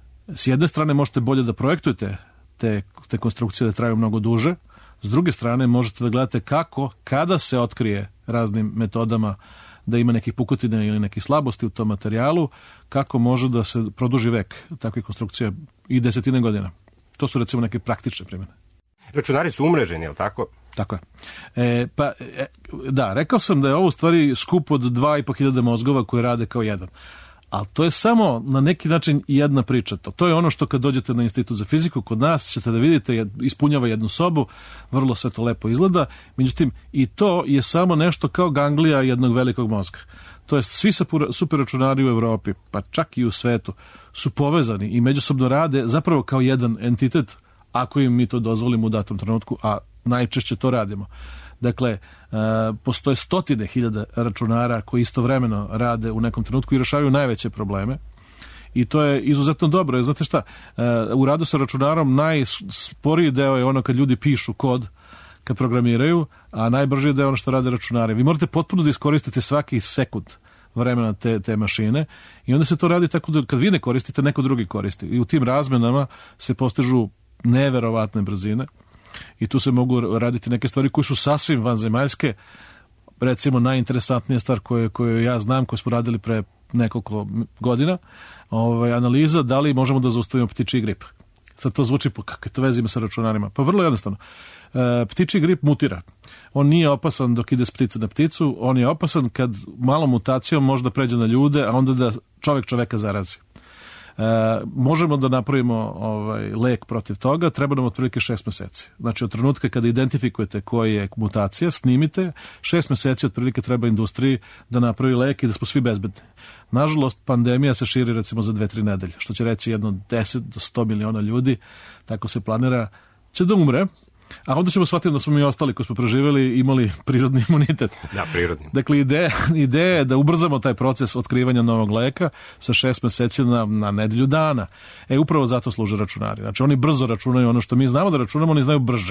s jedne strane možete bolje da projektujete te, te konstrukcije da traju mnogo duže, s druge strane možete da gledate kako, kada se otkrije raznim metodama da ima nekih pukotina ili nekih slabosti u tom materijalu, kako može da se produži vek takve konstrukcije i desetine godina. To su recimo neke praktične primjene. Računari su umreženi, je li tako? Tako je. E, pa, e, da, rekao sam da je ovo u stvari skup od dva i po hiljade mozgova koji rade kao jedan. Ali to je samo na neki način jedna priča. To, to je ono što kad dođete na Institut za fiziku, kod nas ćete da vidite, ispunjava jednu sobu, vrlo sve to lepo izgleda, međutim i to je samo nešto kao ganglija jednog velikog mozga. To jest svi superračunari u Evropi, pa čak i u svetu, su povezani i međusobno rade zapravo kao jedan entitet, ako im mi to dozvolimo u datom trenutku, a najčešće to radimo. Dakle, e, postoje stotine hiljada računara koji istovremeno rade u nekom trenutku i rešavaju najveće probleme i to je izuzetno dobro. Znate šta, u radu sa računarom najsporiji deo je ono kad ljudi pišu kod, kad programiraju, a najbrži deo je ono što rade računari. Vi morate potpuno da iskoristite svaki sekund vremena te, te mašine i onda se to radi tako da kad vi ne koristite, neko drugi koristi. I u tim razmenama se postižu neverovatne brzine i tu se mogu raditi neke stvari koje su sasvim vanzemaljske. Recimo najinteresantnija stvar koju, koju ja znam, koju smo radili pre nekoliko godina, ovaj, analiza da li možemo da zaustavimo ptičji grip. Sad to zvuči, po kakve to veze ima sa računarima? Pa vrlo jednostavno. E, ptičji grip mutira. On nije opasan dok ide s ptice na pticu, on je opasan kad malom mutacijom može da pređe na ljude, a onda da čovek čoveka zarazi. E, možemo da napravimo ovaj, lek protiv toga, treba nam otprilike šest meseci. Znači od trenutka kada identifikujete koja je mutacija, snimite, šest meseci otprilike treba industriji da napravi lek i da smo svi bezbedni. Nažalost, pandemija se širi recimo za dve, tri nedelje, što će reći jedno deset do sto miliona ljudi, tako se planira, će da umre, a onda ćemo shvatiti da smo mi ostali koji smo preživjeli imali prirodni imunitet. Da, prirodni. Dakle, ideja, ideja je da ubrzamo taj proces otkrivanja novog leka sa šest meseci na, na nedelju dana. E, upravo zato služe računari. Znači, oni brzo računaju ono što mi znamo da računamo, oni znaju brže.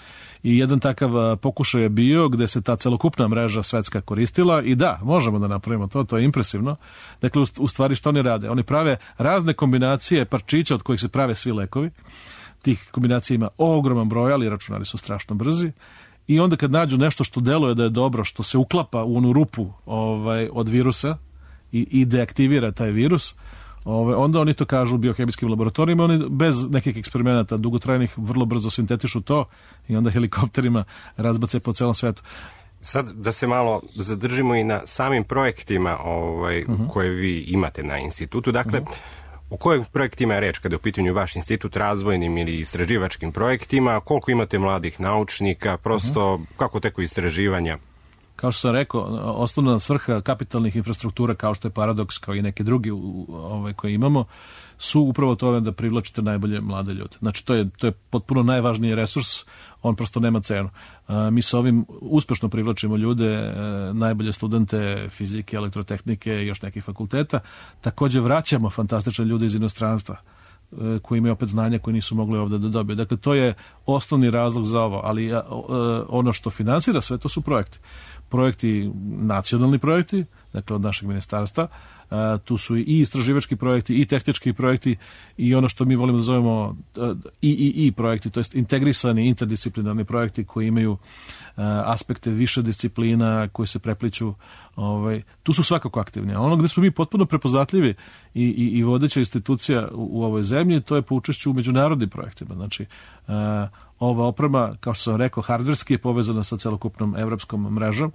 I jedan takav pokušaj je bio gde se ta celokupna mreža svetska koristila i da, možemo da napravimo to, to je impresivno. Dakle, u, u stvari što oni rade? Oni prave razne kombinacije parčića od kojih se prave svi lekovi. Tih kombinacija ima ogroman broj, ali računari su strašno brzi. I onda kad nađu nešto što deluje da je dobro, što se uklapa u onu rupu ovaj, od virusa i, i deaktivira taj virus, ovaj, onda oni to kažu u biohemijskim laboratorijima, oni bez nekih eksperimenata dugotrajnih vrlo brzo sintetišu to i onda helikopterima razbace po celom svetu. Sad da se malo zadržimo i na samim projektima ovaj, uh-huh. koje vi imate na institutu. Dakle, uh-huh. o kojim projektima je reč kada je u pitanju vaš institut, razvojnim ili istraživačkim projektima, koliko imate mladih naučnika, prosto uh-huh. kako teku istraživanja? Kao što sam rekao, osnovna svrha kapitalnih infrastruktura kao što je Paradoks, kao i neke drugi ove, koje imamo, su upravo to da privlačite najbolje mlade ljude. Znači, to je, to je potpuno najvažniji resurs, on prosto nema cenu. A, mi sa ovim uspešno privlačimo ljude, e, najbolje studente fizike, elektrotehnike i još nekih fakulteta. Takođe vraćamo fantastične ljude iz inostranstva e, koji imaju opet znanja koje nisu mogli ovde da dobiju. Dakle, to je osnovni razlog za ovo, ali e, ono što finansira sve to su projekti. Projekti, nacionalni projekti, dakle od našeg ministarstva, a, tu su i istraživački projekti, i tehnički projekti, i ono što mi volimo da zovemo I I I projekti, to jest integrisani, interdisciplinarni projekti koji imaju a, aspekte više disciplina, koji se prepliću, ovaj, tu su svakako aktivni. A ono gde smo mi potpuno prepoznatljivi i, i, i vodeća institucija u, u ovoj zemlji, to je po učešću u međunarodnim projektima. Znači, a, ova oprema, kao što sam rekao, hardverski je povezana sa celokupnom evropskom mrežom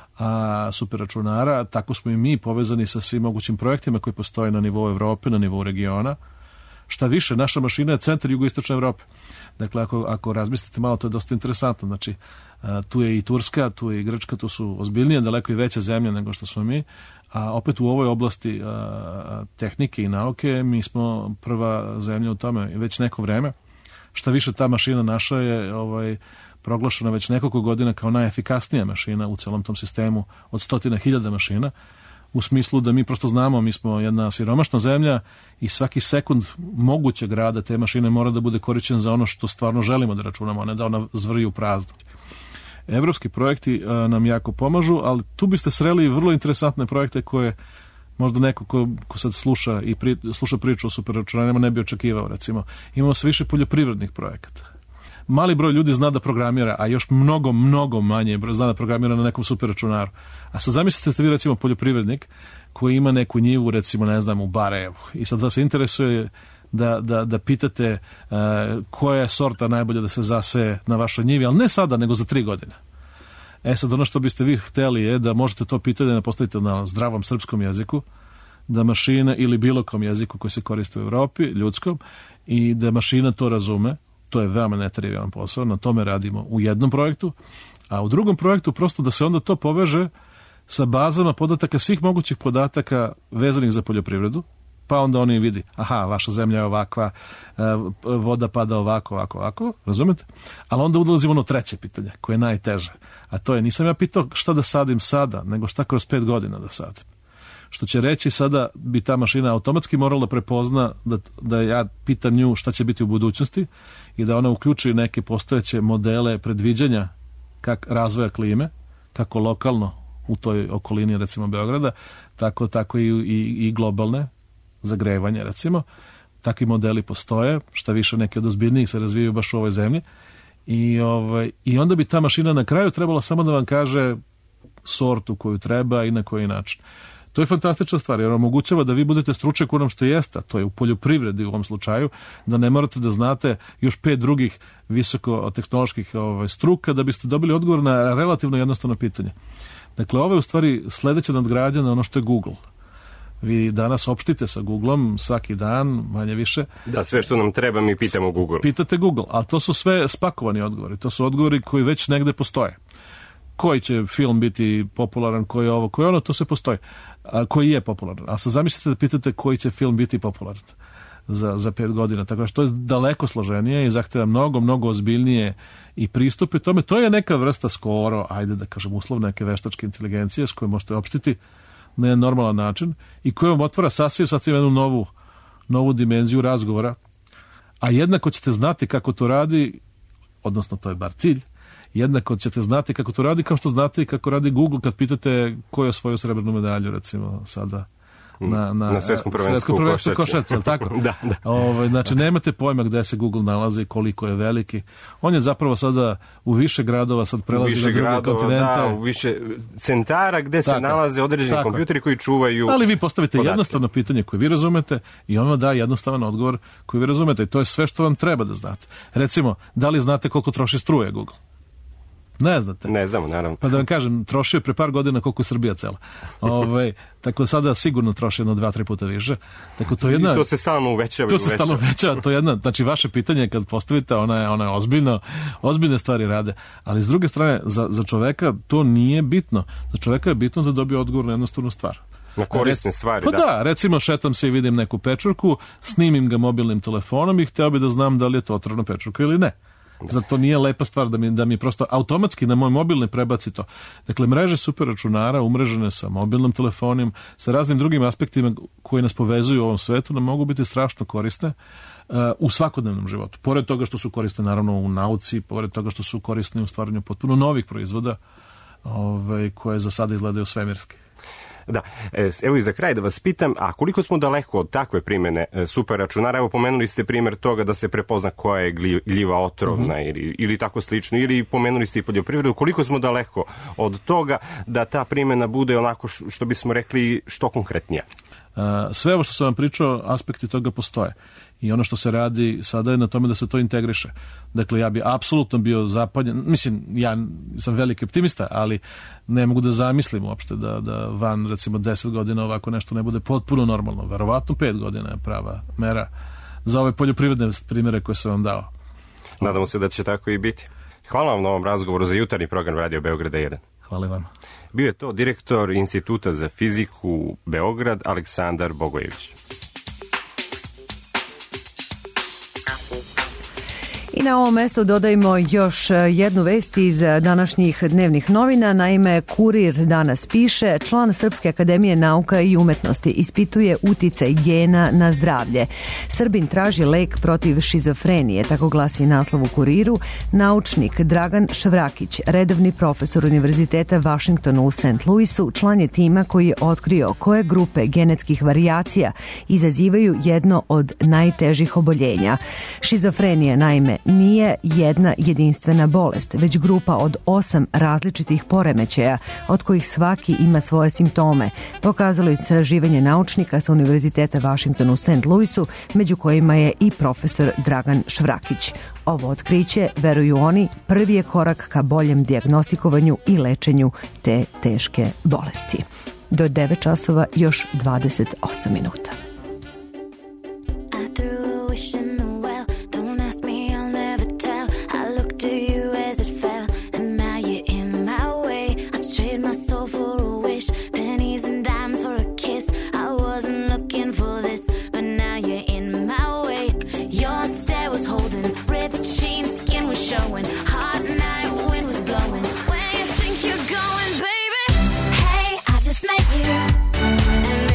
a, superračunara, tako smo i mi povezani sa svim mogućim projektima koji postoje na nivou Evrope, na nivou regiona. Šta više, naša mašina je centar jugoistočne Evrope. Dakle, ako, ako razmislite malo, to je dosta interesantno. Znači, a, tu je i Turska, tu je i Grčka, tu su ozbiljnije, daleko i veće zemlje nego što smo mi, a opet u ovoj oblasti a, tehnike i nauke mi smo prva zemlja u tome već neko vreme. Šta više, ta mašina naša je ovaj, proglašena već nekoliko godina kao najefikasnija mašina u celom tom sistemu od stotina hiljada mašina, u smislu da mi prosto znamo, mi smo jedna siromašna zemlja i svaki sekund mogućeg rada te mašine mora da bude korišćen za ono što stvarno želimo da računamo, a ne da ona zvrji u prazno. Evropski projekti a, nam jako pomažu, ali tu biste sreli vrlo interesantne projekte koje možda neko ko, ko sad sluša i pri, sluša priču o superračunarima ne bi očekivao. Recimo, imamo sve više poljoprivrednih projekata. Mali broj ljudi zna da programira, a još mnogo, mnogo manje broj zna da programira na nekom superračunaru. A sad zamislite da ste vi recimo poljoprivrednik koji ima neku njivu, recimo, ne znam, u Barajevu. I sad vas interesuje da, da, da pitate uh, koja je sorta najbolja da se zaseje na vašoj njivi, ali ne sada, nego za tri godine. E sad, ono što biste vi hteli je da možete to pitanje da postavite na zdravom srpskom jeziku, da mašina ili bilo kom jeziku koji se koristi u Evropi, ljudskom, i da mašina to razume. To je veoma netrivijalan posao, na tome radimo u jednom projektu, a u drugom projektu prosto da se onda to poveže sa bazama podataka, svih mogućih podataka vezanih za poljoprivredu, pa onda oni vidi, aha, vaša zemlja je ovakva, voda pada ovako, ovako, ovako, razumete? Ali onda ulazimo ono treće pitanje, koje je najteže, a to je, nisam ja pitao šta da sadim sada, nego šta kroz pet godina da sadim. što će reći sada bi ta mašina automatski morala da prepozna da, da ja pitam nju šta će biti u budućnosti i da ona uključi neke postojeće modele predviđanja kak razvoja klime, kako lokalno u toj okolini recimo Beograda, tako, tako i, i, i globalne zagrevanje recimo. Takvi modeli postoje, šta više neki od ozbiljnijih se razvijaju baš u ovoj zemlji. I, ovaj, I onda bi ta mašina na kraju trebala samo da vam kaže sortu koju treba i na koji način. To je fantastična stvar, jer omogućava da vi budete stručnjak u onom što jeste, a to je u poljoprivredi u ovom slučaju, da ne morate da znate još pet drugih visokotehnoloških ovaj, struka da biste dobili odgovor na relativno jednostavno pitanje. Dakle, ovo je u stvari sledeća nadgradnja na ono što je Google. Vi danas opštite sa Googlom svaki dan, manje više. Da, sve što nam treba mi pitamo Google. Pitate Google, a to su sve spakovani odgovori. To su odgovori koji već negde postoje. Koji će film biti popularan, koji je ovo, koji je ono, to se postoji. A, koji je popularan. A sad zamislite da pitate koji će film biti popularan za, za pet godina. Tako da što je daleko složenije i zahteva mnogo, mnogo ozbiljnije i pristupe tome. To je neka vrsta skoro, ajde da kažem uslovno, neke veštačke inteligencije s kojom možete opštiti na jedan normalan način i koja vam otvara sasvim, sasvim jednu novu, novu dimenziju razgovora, a jednako ćete znati kako to radi, odnosno to je bar cilj, jednako ćete znati kako to radi, kao što znate i kako radi Google kad pitate ko je osvojio srebrnu medalju, recimo sada na, na, na svetskom prvenstvu u košarci, tako? da, da. Ove, znači, nemate pojma gde se Google nalazi i koliko je veliki. On je zapravo sada u više gradova, sad prelazi na druge kontinente. Da, u više centara gde se tako, nalaze određeni tako. kompjuteri koji čuvaju. Ali vi postavite podatke. Jednostavno pitanje koje vi razumete i on vam da jednostavan odgovor koji vi razumete i to je sve što vam treba da znate. Recimo, da li znate koliko troši struje Google? Ne znate. Ne znamo, naravno. Pa da vam kažem, trošio je pre par godina koliko je Srbija cela. Ove, tako sada sigurno troši jedno dva, tri puta više. Tako to, jedna, I to se stalno uvećava. To se stalno uvećava. To je jedna, znači vaše pitanje kad postavite, ona je, ona je ozbiljno, ozbiljne stvari rade. Ali s druge strane, za, za čoveka to nije bitno. Za čoveka je bitno da dobije odgovor na jednostavnu stvar. Na korisne stvari, pa da. da, recimo šetam se i vidim neku pečurku, snimim ga mobilnim telefonom i hteo bi da znam da li je to otrovna pečurka ili ne. Zato nije lepa stvar da mi, da mi prosto automatski na moj mobilni prebaci to. Dakle, mreže super računara umrežene sa mobilnom telefonijom, sa raznim drugim aspektima koji nas povezuju u ovom svetu, nam mogu biti strašno korisne uh, u svakodnevnom životu. Pored toga što su korisne naravno u nauci, pored toga što su korisne u stvaranju potpuno novih proizvoda ovaj, koje za sada izgledaju svemirski. Da, evo i za kraj da vas pitam, a koliko smo daleko od takve primene super računara? Evo pomenuli ste primjer toga da se prepozna koja je gljiva otrovna uh-huh. ili, ili tako slično, ili pomenuli ste i poljoprivredu, koliko smo daleko od toga da ta primjena bude onako što bismo rekli što konkretnija? Sve ovo što sam vam pričao, aspekti toga postoje. I ono što se radi sada je na tome da se to integriše. Dakle, ja bi apsolutno bio zapanjen, mislim, ja sam veliki optimista, ali ne mogu da zamislim uopšte da, da van, recimo, deset godina ovako nešto ne bude potpuno normalno. Verovatno pet godina je prava mera za ove poljoprivredne primjere koje sam vam dao. Nadamo se da će tako i biti. Hvala vam na ovom razgovoru za jutarnji program Radio Beograda jedan. Hvala vam. Bio je to direktor Instituta za fiziku Beograd, Aleksandar Bogojević. I na ovom mestu dodajmo još jednu vest iz današnjih dnevnih novina. Naime, Kurir danas piše, član Srpske akademije nauka i umetnosti ispituje uticaj gena na zdravlje. Srbin traži lek protiv šizofrenije, tako glasi naslov u Kuriru. Naučnik Dragan Švrakić, redovni profesor Univerziteta Washingtona u Saint Louisu, član je tima koji je otkrio koje grupe genetskih varijacija izazivaju jedno od najtežih oboljenja. Šizofrenija, naime, nije jedna jedinstvena bolest, već grupa od osam različitih poremećaja, od kojih svaki ima svoje simptome, pokazalo istraživanje naučnika sa Univerziteta Washingtona u Saint Louisu, među kojima je i profesor Dragan Švrakić. Ovo otkriće, veruju oni, prvi je korak ka boljem dijagnostikovanju i lečenju te teške bolesti. Do devet časova još dvadeset osam minuta. And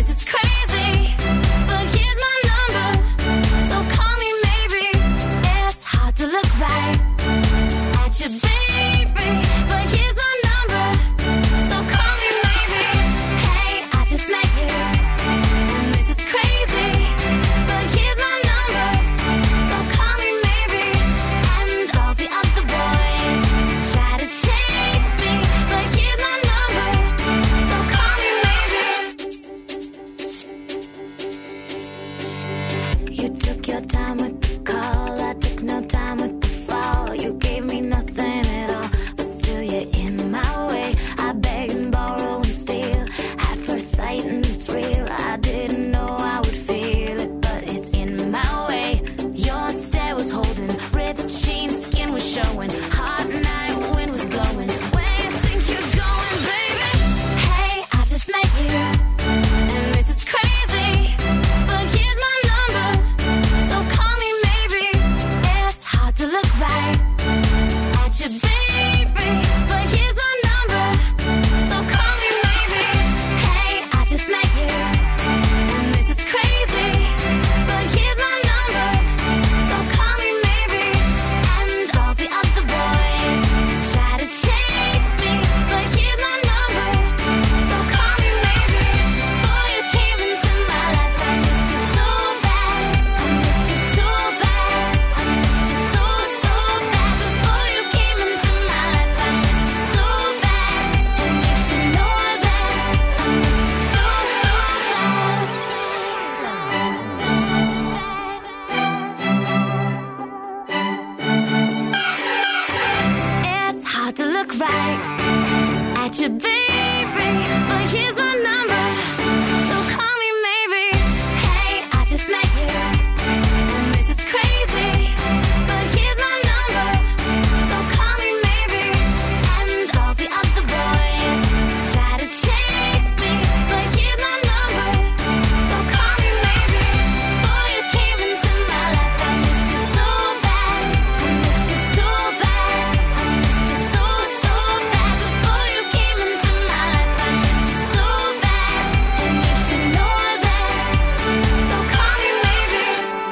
write you, baby, but here's my number, so call me maybe. Hey, I just met you, and this is crazy, but here's my number, so call me maybe. And all the other boys try to chase me, but here's my number, so call me maybe. Boy, you came into my life, I missed you so bad, I missed you so bad, I missed you so, so bad. Before you came into my life, I missed you so bad, and you should know that, so call me maybe.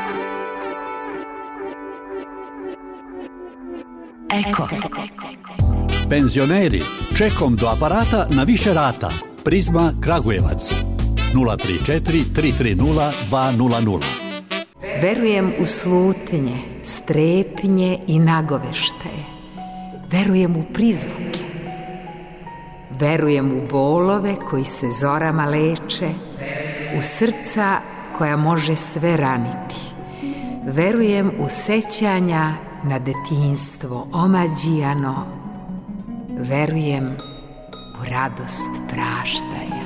Eko. Penzioneri, čekom do aparata na više rata. Prizma Kragujevac. nula tri četiri tri tri nula dva nula nula. Verujem u slutnje, strepnje i nagovešte. Verujem u prizvuke. Verujem u bolove koji se zorama leče, u srca koja može sve raniti. Verujem u sećanja na detinjstvo omađijano. Verujem u radost praštanja.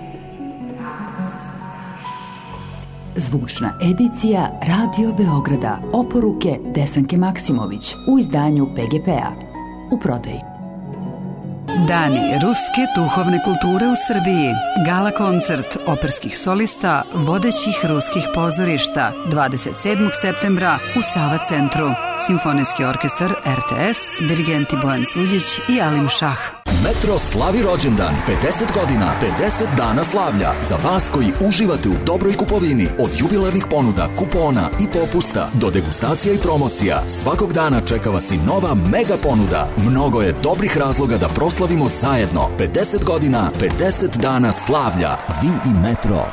Zvučna edicija Radio Beograda. Oporuke Desanke Maksimović u izdanju P G P-a. U prodaji. Dani ruske duhovne kulture u Srbiji. Gala koncert operskih solista vodećih ruskih pozorišta dvadeset sedmog septembra u Sava centru. Simfonijski orkestar R T S, dirigenti Bojan Suđić i Alim Šah. Metro slavi rođendan, pedeset godina, pedeset dana slavlja. Za vas koji uživate u dobroj kupovini, od jubilarnih ponuda, kupona i popusta do degustacija i promocija, svakog dana čeka vas i nova mega ponuda. Mnogo je dobrih razloga da proslavimo zajedno. pedeset godina, pedeset dana slavlja. Vi i Metro.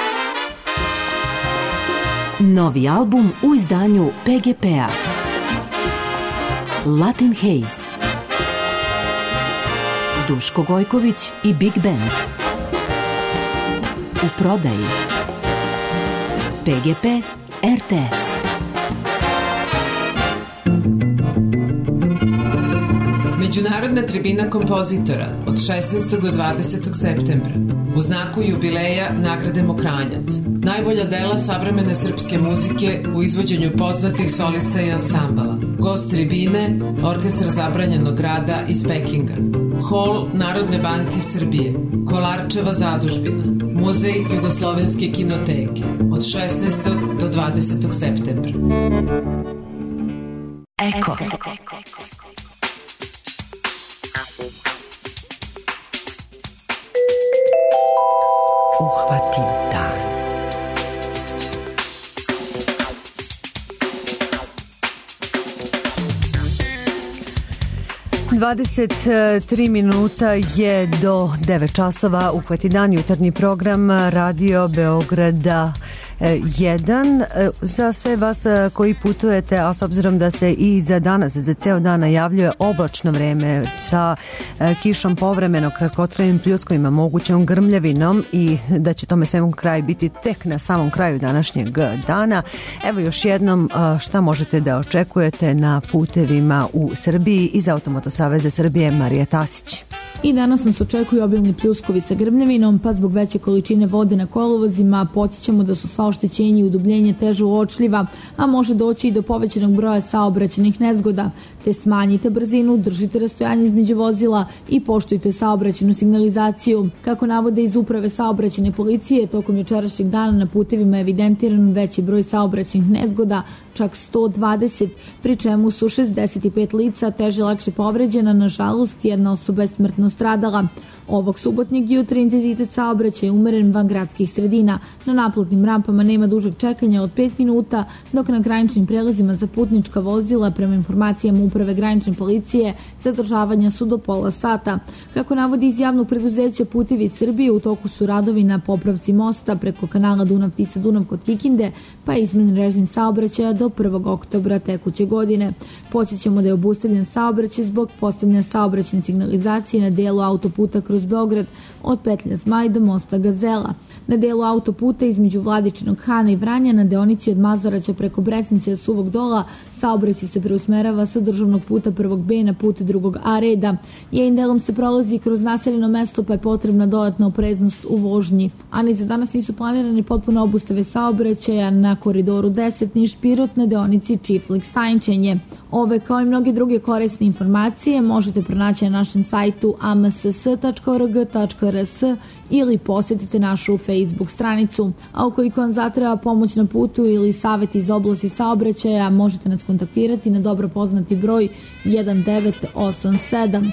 Novi album u izdanju P G P-a. Latin Haze. Duško Gojković i Big Band. U prodaji. P G P R T S. Međunarodna tribina kompozitora od šesnaestog do dvadesetog septembra u znaku jubileja nagrade Mokranjac. Najbolja dela savremene srpske muzike u izvođenju poznatih solista i ansambala. Gost tribine, Orkestar zabranjenog rada iz Pekinga. Hol Narodne banke Srbije, Kolarčeva zadužbina, Muzej Jugoslovenske kinoteke od šesnaestog do dvadesetog septembra. Eko. Uhvati dan. dvadeset tri minuta je do devet časova. Uhvati dan, jutarnji program Radio Beograda jedan. Za sve vas koji putujete, a s obzirom da se i za danas, za ceo dan najavljuje oblačno vreme sa kišom povremeno, kratkotrajnim pljuskovima, mogućom grmljavinom i da će tome svemu kraj biti tek na samom kraju današnjeg dana. Evo još jednom šta možete da očekujete na putevima u Srbiji. Iz Automoto Saveza Srbije Marija Tasić. I danas nas očekuju obilni pljuskovi sa grmljavinom, pa zbog veće količine vode na kolovozima podsjećamo da su sva oštećenja i udubljenja teže uočljiva, a može doći i do povećanog broja saobraćajnih nezgoda. Te smanjite brzinu, držite rastojanje između vozila i poštujte saobraćajnu signalizaciju. Kako navode iz Uprave saobraćajne policije, tokom jučerašnjeg dana na putevima je evidentiran veći broj saobraćajnih nezgoda, čak sto dvadeset, pri čemu su šezdeset pet lica teže lakše povređena, nažalost jedna osoba je smrtno stradala. Ovog subotnjeg jutra intenzitet saobraćaja je umeren van gradskih sredina. Na naplatnim rampama nema dužeg čekanja od pet minuta, dok na graničnim prelazima za putnička vozila, prema informacijama Uprave granične policije, zadržavanja su do pola sata. Kako navodi iz javnog preduzeća Putevi Srbije, u toku su radovi na popravci mosta preko kanala Dunav-Tisa-Dunav kod Kikinde, pa je izmenjen režim saobraćaja do prvog oktobra tekuće godine. Podsjećamo da je obustavljen saobraćaj zbog postavljanja saobraćajne signalizacije na delu autoputa kroz Beograd od petlja Zmaj do mosta Gazela. Na delu autoputa između Vladičinog Hana i Vranja na deonici od Mazaraća preko Bresnice do Suvog Dola Saobraćaj se preusmerava sa državnog puta prvog B na put drugog A reda. Jednim delom se prolazi kroz naseljeno mesto, pa je potrebna dodatna opreznost u vožnji. A ni za danas nisu planirane potpuno obustave saobraćaja na koridoru deset Niš-Pirot na deonici Čiflik-Sajnčenje. Ove kao i mnoge druge korisne informacije možete pronaći na našem sajtu a m s s tačka o r g tačka r s ili posjetite našu Facebook stranicu. A ukoliko vam zatreba pomoć na putu ili savjet iz oblasti saobraćaja, možete nas kontaktirati na dobro poznati broj jedan devet osam sedam.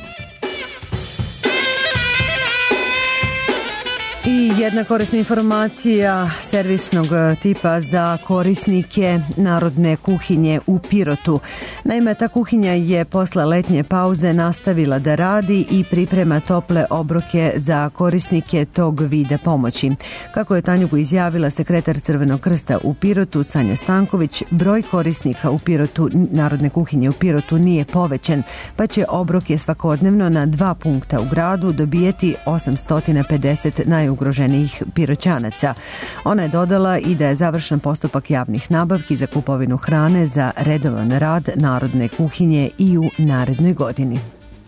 I jedna korisna informacija servisnog tipa za korisnike narodne kuhinje u Pirotu. Naime, ta kuhinja je posle letnje pauze nastavila da radi i priprema tople obroke za korisnike tog vida pomoći. Kako je Tanjugu izjavila sekretar Crvenog krsta u Pirotu, Sanja Stanković, broj korisnika u Pirotu, narodne kuhinje u Pirotu nije povećan, pa će obroke svakodnevno na dva punkta u gradu dobijeti osamsto pedeset najugroženijih ugroženijih piroćanaca. Ona je dodala i da je završen postupak javnih nabavki za kupovinu hrane za redovan rad narodne kuhinje i u narednoj godini.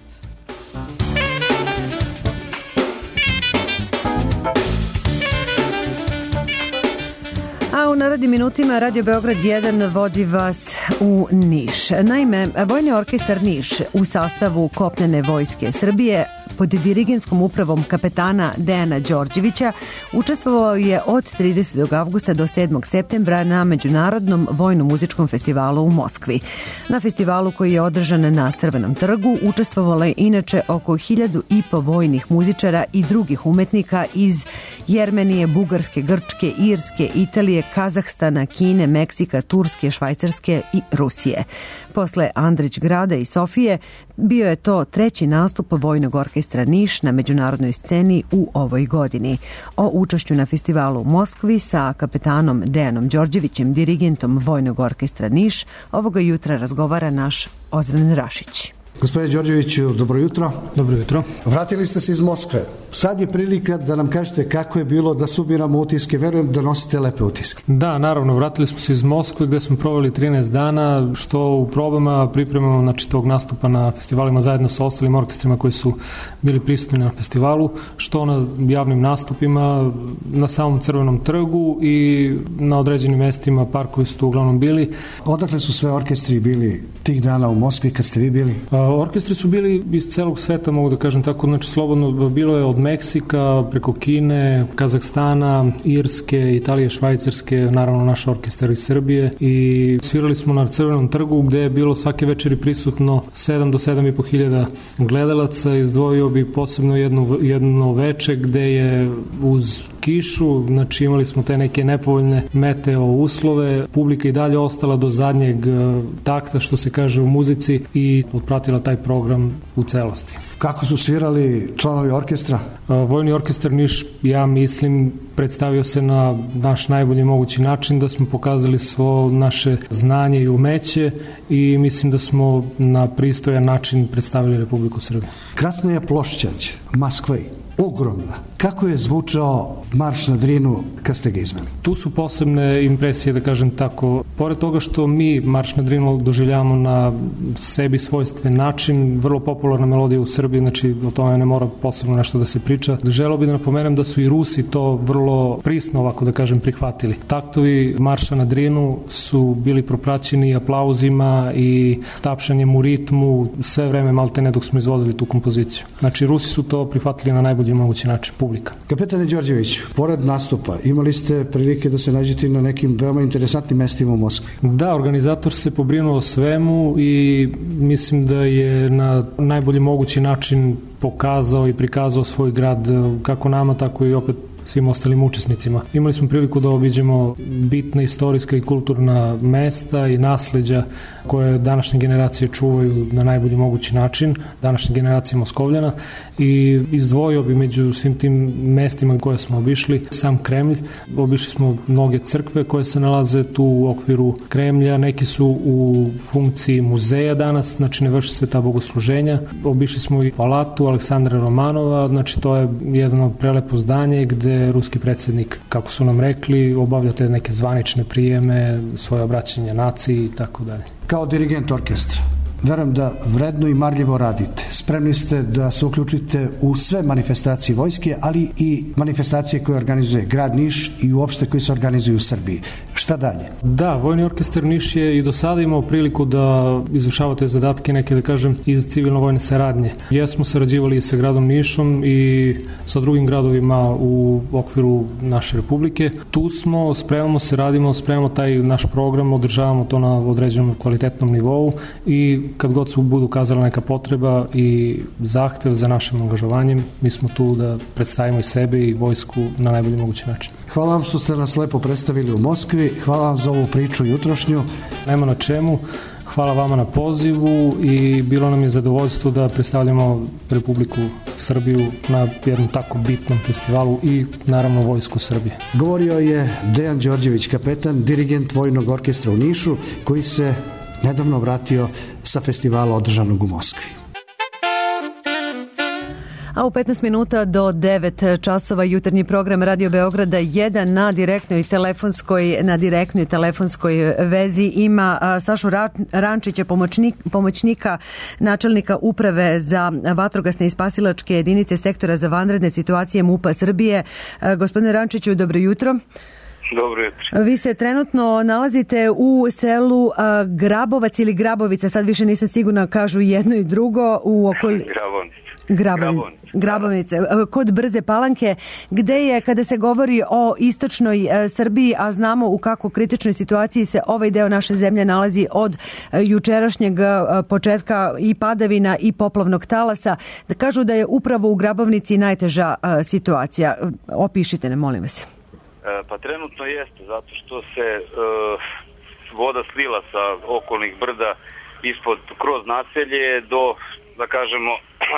A u narednim minutima Radio Beograd jedan vodi vas u Niš. Naime, Vojni orkestar Niš u sastavu Kopnene vojske Srbije pod dirigenskom upravom kapetana Dejana Đorđevića učestvovao je od tridesetog avgusta do sedmog septembra na Međunarodnom vojno-muzičkom festivalu u Moskvi. Na festivalu koji je održan na Crvenom trgu učestvovalo je inače oko hiljadu i po vojnih muzičara i drugih umetnika iz Jermenije, Bugarske, Grčke, Irske, Italije, Kazahstana, Kine, Meksika, Turske, Švajcarske i Rusije. Posle Andrić grada i Sofije bio je to treći nastup Vojnog orkestra Niš na međunarodnoj sceni u ovoj godini. O učešću na festivalu u Moskvi sa kapetanom Dejanom Đorđevićem, dirigentom Vojnog orkestra Niš, ovoga jutra razgovara naš Ozren Rašić. Gospodine Đorđeviću, dobro jutro. Dobro jutro. Vratili ste se iz Moskve. Sad je prilika da nam kažete kako je bilo, da subiramo utiske. Verujem da nosite lepe utiske. Da, naravno, vratili smo se iz Moskve gde smo proveli trinaest dana, što u probama pripremamo znači, tog nastupa na festivalima zajedno sa ostalim orkestrima koji su bili prisutni na festivalu, što na javnim nastupima, na samom Crvenom trgu i na određenim mestima, parkovi su tu uglavnom bili. Odakle su sve orkestri bili tih dana u Moskvi kad ste vi bili? A, orkestri su bili iz celog sveta, mogu da kažem tako, znači slobodno bilo je od Meksika, preko Kine, Kazahstana, Irske, Italije, Švajcarske, naravno naš orkestar iz Srbije i svirali smo na Crvenom trgu gde je bilo svake večeri prisutno sedam do sedam i po hiljada gledalaca. Izdvojio bi posebno jedno, jedno veče gde je uz kišu, znači imali smo te neke nepovoljne meteo uslove, publika i dalje ostala do zadnjeg takta, što se kaže u muzici, i otpratila taj program u celosti. Kako su svirali članovi orkestra? Vojni orkestar Niš, ja mislim, predstavio se na naš najbolji mogući način, da smo pokazali svo naše znanje i umeće i mislim da smo na pristojan način predstavili Republiku Srbiju. Krasna plošćać, Moskva, ogromna. Kako je zvučao Marš na Drinu kad ste ga izveli? Tu su posebne impresije, da kažem tako. Pored toga što mi Marš na Drinu doživljavamo na sebi svojstven način, vrlo popularna melodija u Srbiji, znači o tome ne mora posebno nešto da se priča. Želeo bih da napomenem da su i Rusi to vrlo prisno, ovako da kažem, prihvatili. Taktovi Marša na Drinu su bili propraćeni aplauzima i tapšanjem u ritmu sve vreme maltene dok smo izvodili tu kompoziciju. Znači Rusi su to prihvatili na najbolji mogući način, publika. Kapetane Đorđević, pored nastupa, imali ste prilike da se nađete na nekim veoma interesantnim mestima u Moskvi? Da, organizator se pobrinuo o svemu i mislim da je na najbolji mogući način pokazao i prikazao svoj grad kako nama, tako i opet svim ostalim učesnicima. Imali smo priliku da obiđemo bitna istorijska i kulturna mesta i nasleđa koje današnje generacije čuvaju na najbolji mogući način, današnje generacije Moskovljana, i izdvojio bi među svim tim mestima koje smo obišli sam Kremlj. Obišli smo mnoge crkve koje se nalaze tu u okviru Kremlja, neki su u funkciji muzeja danas, znači ne vrši se ta bogosluženja. Obišli smo i palatu Aleksandra Romanova, znači to je jedno prelepo zdanje gde ruski predsjednik, kako su nam rekli, obavlja te neke zvanične prijeme, svoje obraćanje naciji i tako dalje. Kao dirigent orkestra, verujem da vredno i marljivo radite. Spremni ste da se uključite u sve manifestacije vojske, ali i manifestacije koje organizuje grad Niš i uopšte koji se organizuju u Srbiji. Šta dalje? Da, Vojni orkestar Niš je i do sada imao priliku da izvršava te zadatke neke, da kažem, iz civilno-vojne saradnje. Jesmo sarađivali sa gradom Nišom i sa drugim gradovima u okviru naše republike. Tu smo, spremamo se, radimo, spremamo taj naš program, održavamo to na određenom kvalitetnom nivou i kad god se budu ukazala neka potreba i zahtev za našim angažovanjem, mi smo tu da predstavimo i sebe i vojsku na najbolji mogući način. Hvala vam što ste nas lepo predstavili u Moskvi, hvala vam za ovu priču jutrošnju. Nema na čemu, hvala vama na pozivu i bilo nam je zadovoljstvo da predstavljamo Republiku Srbiju na jednom tako bitnom festivalu i naravno Vojsku Srbije. Govorio je Dejan Đorđević, kapetan, dirigent Vojnog orkestra u Nišu, koji se nedavno vratio sa festivala održanog u Moskvi. A u petnaest minuta do devet časova jutarnji program Radio Beograda jedan na direktnoj telefonskoj na direktnoj telefonskoj vezi ima a, Sašu Rančića, pomoćnik, pomoćnika načelnika uprave za vatrogasne i spasilačke jedinice sektora za vanredne situacije MUP-a Srbije. A, gospodine Rančiću, dobro jutro. Dobro jutro. Vi se trenutno nalazite u selu a, Grabovac ili Grabovica, sad više nisam sigurna, kažu jedno i drugo, u okoli... Grabovnice. Grabovnice. Grabovnice, kod Brze Palanke, gde je, kada se govori o istočnoj e, Srbiji, a znamo u kako kritičnoj situaciji se ovaj deo naše zemlje nalazi od e, jučerašnjeg e, početka i padavina i poplavnog talasa, da kažu da je upravo u Grabovnici najteža e, situacija. Opišite ne, molim vas. E, pa trenutno jeste, zato što se e, voda slila sa okolnih brda ispod, kroz naselje do, da kažemo,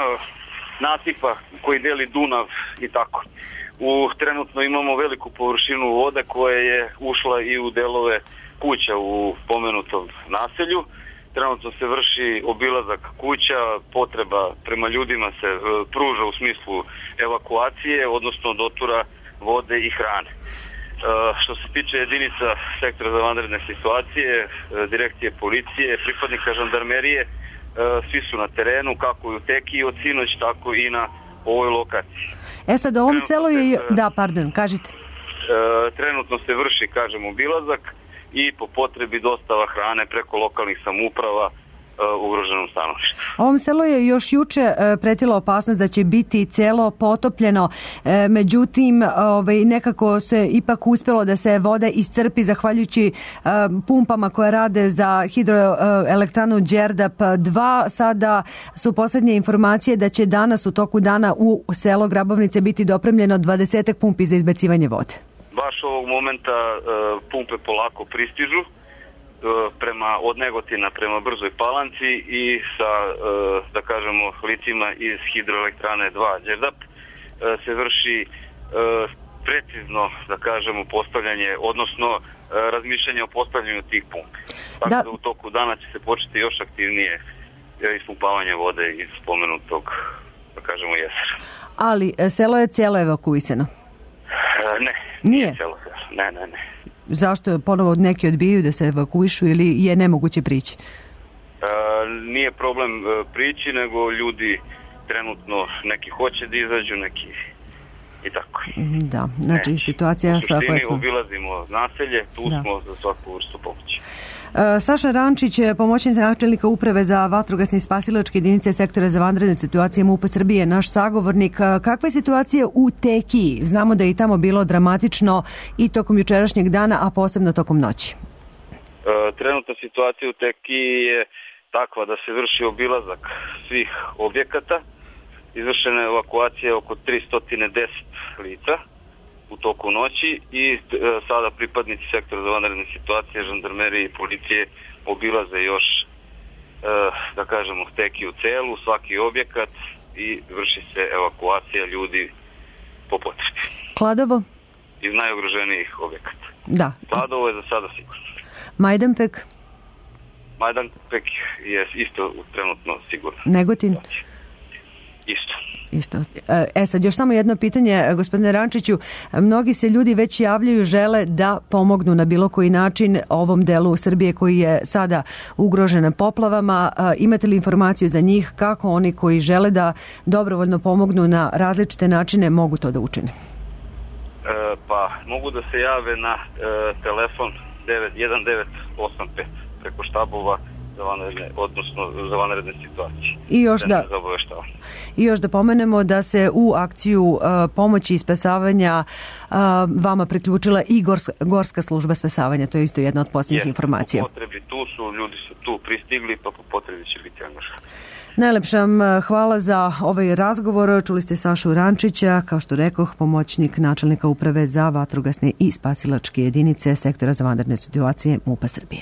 nasipa koji deli Dunav i tako. U, trenutno imamo veliku površinu vode koja je ušla i u delove kuća u pomenutom naselju. Trenutno se vrši obilazak kuća, potreba prema ljudima se e, pruža u smislu evakuacije, odnosno dotura vode i hrane. E, što se tiče jedinica sektora za vanredne situacije, e, direkcije policije, pripadnika žandarmerije, svi su na terenu, kako i u Teki od sinoć, tako i na ovoj lokaciji. E sad, u ovom selu je... Da, pardon, kažite. Trenutno se vrši, kažem, obilazak i po potrebi dostava hrane preko lokalnih samouprava ugroženom stanovištu. Ovom selu je još juče pretila opasnost da će biti celo potopljeno, međutim ovaj, nekako se ipak uspjelo da se voda iscrpi zahvaljujući pumpama koje rade za hidroelektranu Đerdap dva. Sada su posljednje informacije da će danas u toku dana u selo Grabovnice biti dopremljeno dvadesetak pumpi za izbacivanje vode. Baš ovog momenta pumpe polako pristižu prema, od Negotina prema Brzoj Palanci i sa, da kažemo, licima iz hidroelektrane dva Đerdap se vrši precizno, da kažemo, postavljanje, odnosno razmišljanje o postavljanju tih pumpi. Tako da, da u toku dana će se početi još aktivnije ispumpavanje vode iz spomenutog, da kažemo, jezera. Ali selo je cijelo evakuisano? Ne, nije, nije cijelo selo, ne, ne, ne. Zašto ponovo neki odbijaju da se evakuišu ili je nemoguće prići? E, nije problem e, prići, nego ljudi trenutno neki hoće da izađu, neki i tako. Da, znači ne. situacija... U suštini smo... obilazimo naselje, tu da. smo za svaku vrstu pomoći. Saša Rančić, pomoćnik načelnika uprave za vatrogasne i spasilačke jedinice sektora za vanredne situacije MUP-a Srbije, naš sagovornik. Kakva je situacija u Tekiji? Znamo da je i tamo bilo dramatično i tokom jučerašnjeg dana, a posebno tokom noći. E, trenutna situacija u Tekiji je takva da se vrši obilazak svih objekata. Izvršena je evakuacija oko tristo deset lica u toku noći i e, sada pripadnici sektora za vanredne situacije, žandarmerije i policije obilaze još, e, da kažemo, Tekiju celu, svaki objekat i vrši se evakuacija ljudi po potrebi. Kladovo? Iz najugroženijih objekata. Da. Kladovo je za sada sigurno. Majdanpek? Majdanpek je isto trenutno sigurno. Negotin? isto. Isto. E sad, još samo jedno pitanje, gospodine Rančiću. Mnogi se ljudi već javljaju, žele da pomognu na bilo koji način ovom delu Srbije koji je sada ugrožen poplavama. Imate li informaciju za njih kako oni koji žele da dobrovoljno pomognu na različite načine mogu to da učine? E, pa, mogu da se jave na e, telefon devet jedan devet osam pet preko štabova za vanredne, odnosno za vanredne situacije. I još da, I još da pomenemo da se u akciju uh, pomoći i spasavanja uh, vama priključila i gorska, gorska služba spasavanja. To je isto jedna od posljednjih Jest, informacija. Po potrebi tu su, ljudi su tu pristigli, pa po potrebi će biti angažovani. Najlepša vam hvala za ovaj razgovor. Čuli ste Sašu Rančića, kao što rekoh, pomoćnik načelnika uprave za vatrogasne i spasilačke jedinice sektora za vanredne situacije MUP-a Srbije.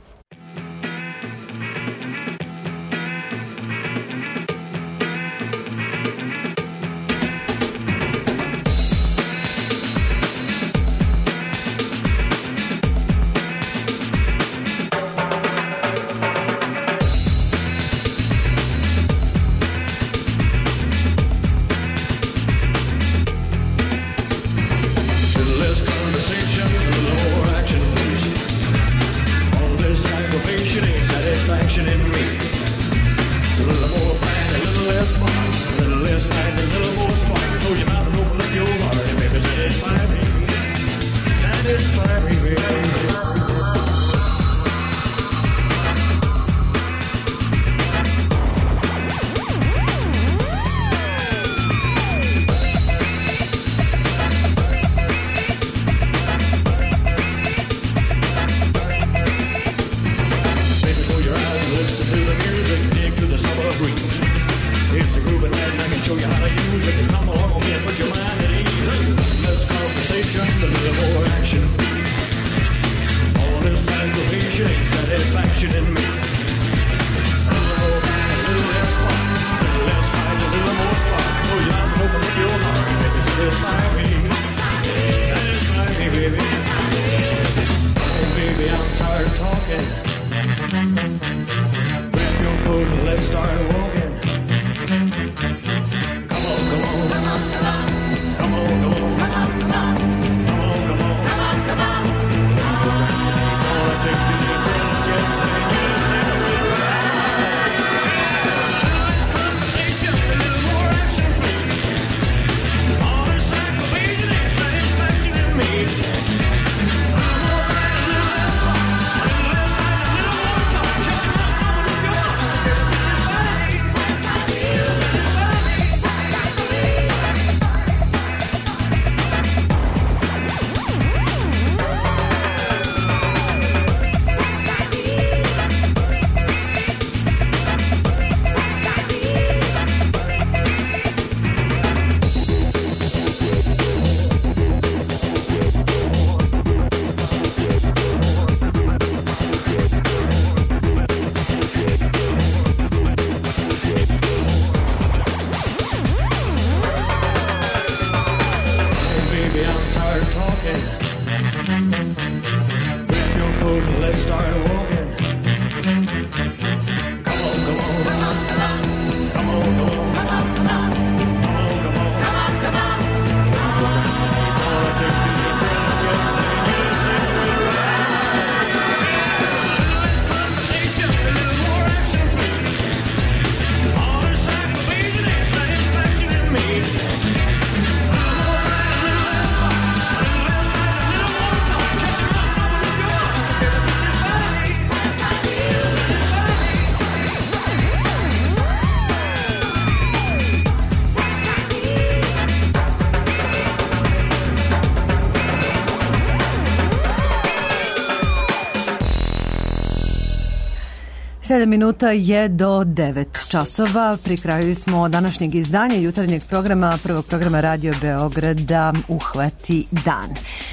Sedam minuta je do devet časova. Pri kraju smo današnjeg izdanja jutarnjeg programa, prvog programa Radio Beograda Uhvati dan.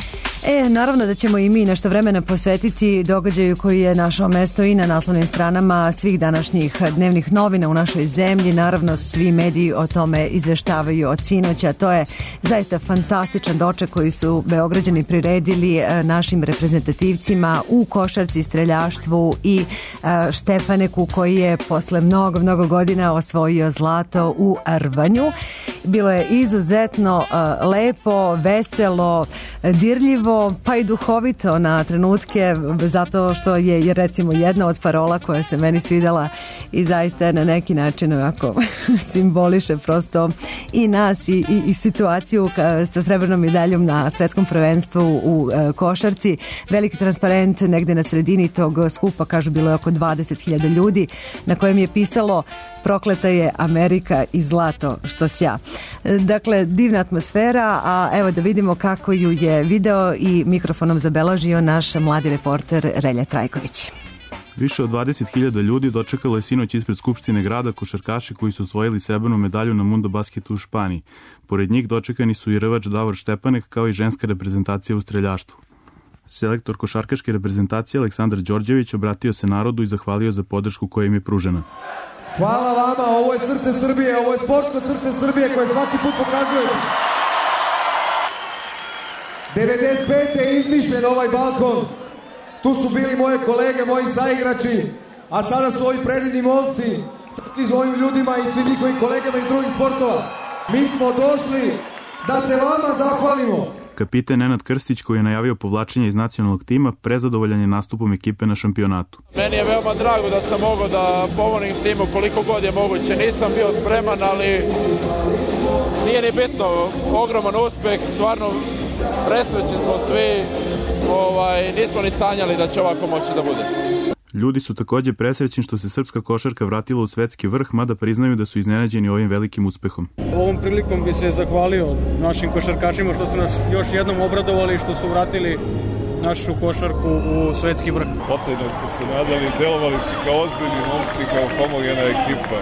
E, naravno da ćemo i mi nešto vremena posvetiti događaju koji je našao mesto i na naslovnim stranama svih današnjih dnevnih novina u našoj zemlji. Naravno, svi mediji o tome izveštavaju od sinoća. To je zaista fantastičan doček koji su Beograđani priredili našim reprezentativcima u košarci, streljaštvu i Štefaneku koji je posle mnogo, mnogo godina osvojio zlato u rvanju. Bilo je izuzetno uh, lepo, veselo, dirljivo, pa i duhovito na trenutke, zato što je recimo jedna od parola koja se meni svidela i zaista na neki način ovako simboliše prosto i nas i, i, i situaciju sa srebrnom medaljom na svetskom prvenstvu u uh, košarci. Veliki transparent negde na sredini tog skupa, kažu bilo je oko dvadeset hiljada ljudi, na kojem je pisalo prokleta je Amerika i zlato što sja. Dakle, divna atmosfera, a evo da vidimo kako ju je video i mikrofonom zabeležio naš mladi reporter Relja Trajković. Više od dvadeset hiljada ljudi dočekalo je sinoć ispred Skupštine grada košarkaši koji su osvojili srebrnu medalju na Mundo basketu u Španiji. Pored njih dočekani su i rvač Davor Štepanek kao i ženska reprezentacija u streljaštvu. Selektor košarkaške reprezentacije Aleksandar Đorđević obratio se narodu i zahvalio za podršku koja im je pružena. Hvala vama, ovo je srce Srbije, ovo je sportsko srce Srbije koje svaki put pokazuje. devedeset pete je izmišljen ovaj balkon, tu su bili moje kolege, moji saigrači, a sada su ovi predivni momci, s ovim ljudima i svim njihovim kolegama iz drugih sportova. Mi smo došli da se vama zahvalimo. Kapiten Nenad Krstić, koji je najavio povlačenje iz nacionalnog tima, prezadovoljan je nastupom ekipe na šampionatu. Meni je veoma drago da sam mogao da pomonim timu koliko god je moguće. Nisam bio spreman, ali nije ni bitno. Ogroman uspeh, stvarno presrećni smo svi. Ovaj, nismo ni sanjali da će ovako moći da bude. Ljudi su takođe presrećni što se srpska košarka vratila u svetski vrh, mada priznaju da su iznenađeni ovim velikim uspehom. Ovom prilikom bi se zahvalio našim košarkašima što su nas još jednom obradovali, što su vratili našu košarku u svetski vrh. Potajno smo se nadali, delovali su kao ozbiljni momci, kao homogena ekipa.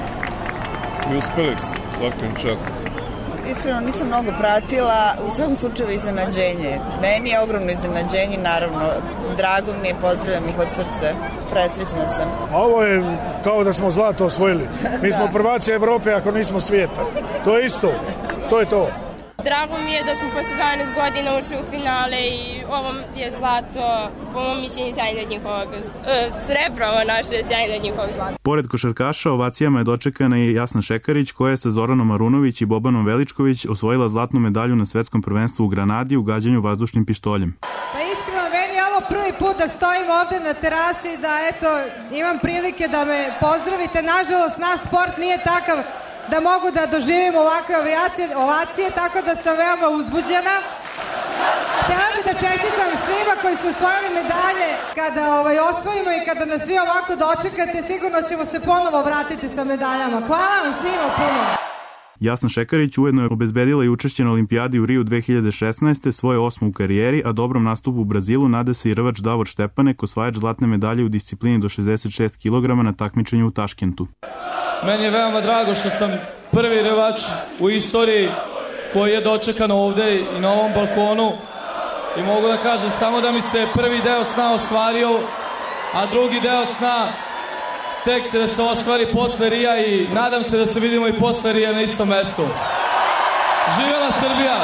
I uspeli su, svakom čast. Iskreno nisam mnogo pratila, u svakom slučaju iznenađenje. Meni je ogromno iznenađenje, naravno, drago mi je, pozdravljam ih od srca, presrećna sam. Ovo je kao da smo zlato osvojili. Mi smo prvaci Evrope ako nismo svijeta. To je isto, to je to. Drago mi je da smo posle dvanaest godina ušli u finale i ovo je zlato, po mom mišljenju, sjajno od njihovog, e, srebro naše sjajno od njihovog zlata. Pored košarkaša, ovacijama je dočekana i Jasna Šekarić, koja je sa Zoranom Marunović i Bobanom Veličković osvojila zlatnu medalju na svetskom prvenstvu u Granadi u gađanju vazdušnim pištoljem. Pa iskreno, meni je ovo prvi put da stojim ovde na terasi, da eto, imam prilike da me pozdravite. Nažalost, naš sport nije takav da mogu da doživim ovakve ovacije, ovacije, tako da sam veoma uzbuđena. Htjela bih da čestitam svima koji su osvojili medalje. Kada ovaj, osvojimo i kada nas svi ovako dočekate, sigurno ćemo se ponovo vratiti sa medaljama. Hvala vam svima puno. Jasna Šekarić ujedno je obezbedila i učešće na olimpijadi u Riju dve hiljade šesnaeste, svoje osmo u karijeri, a dobrom nastupu u Brazilu nada se i rvač Davor Štepanek, osvajač zlatne medalje u disciplini do šezdeset šest kilograma na takmičenju u Taškentu. Meni je veoma drago što sam prvi rvač u istoriji koji je dočekan ovde i na ovom balkonu i mogu da kažem samo da mi se prvi deo sna ostvario, a drugi deo sna tek će da se ostvari posle Rija i nadam se da se vidimo i posle Rija na istom mestu. Živela Srbija!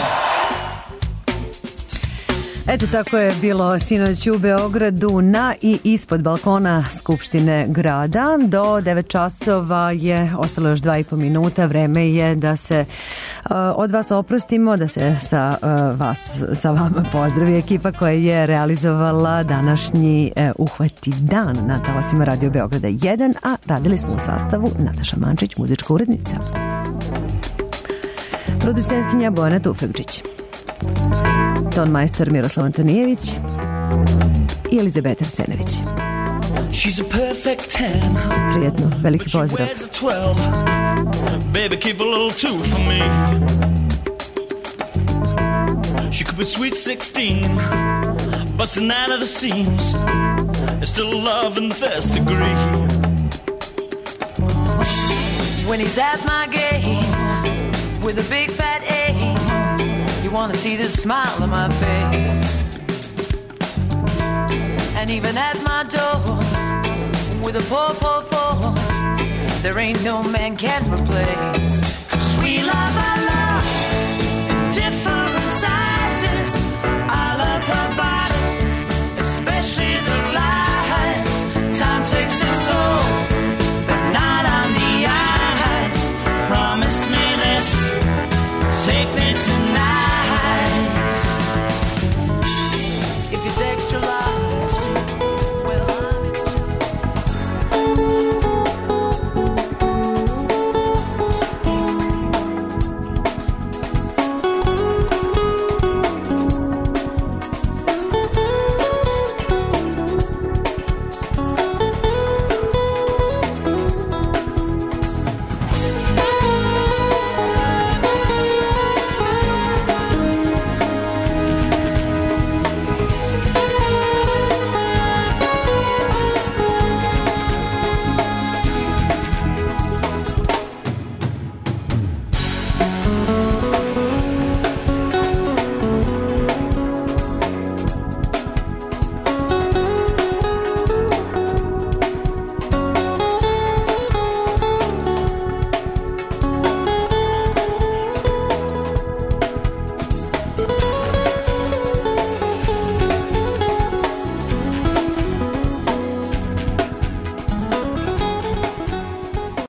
Eto tako je bilo sinoć u Beogradu na i ispod balkona Skupštine grada. Do devet časova je ostalo još dva i po minuta. Vreme je da se uh, od vas oprostimo, da se sa, uh, vas, sa vama pozdravi ekipa koja je realizovala današnji uh, uhvati dan na talasima Radio Beograda jedan, a radili smo u sastavu Nataša Mančić, muzička urednica, producentkinja Bojana Tufegđić, ton majstor Miroslav Antonijević i Elizabeta Arsenović. She's a perfect ten. Prijetno, veliki pozdrav. Baby, keep a little two for me. She could be sweet sixteen, busting out of the seams. There's still love in the first degree. When he's at my game with a big fat A, you wanna see the smile on my face. And even at my door, with a poor, poor four, there ain't no man can replace. 'Cause we love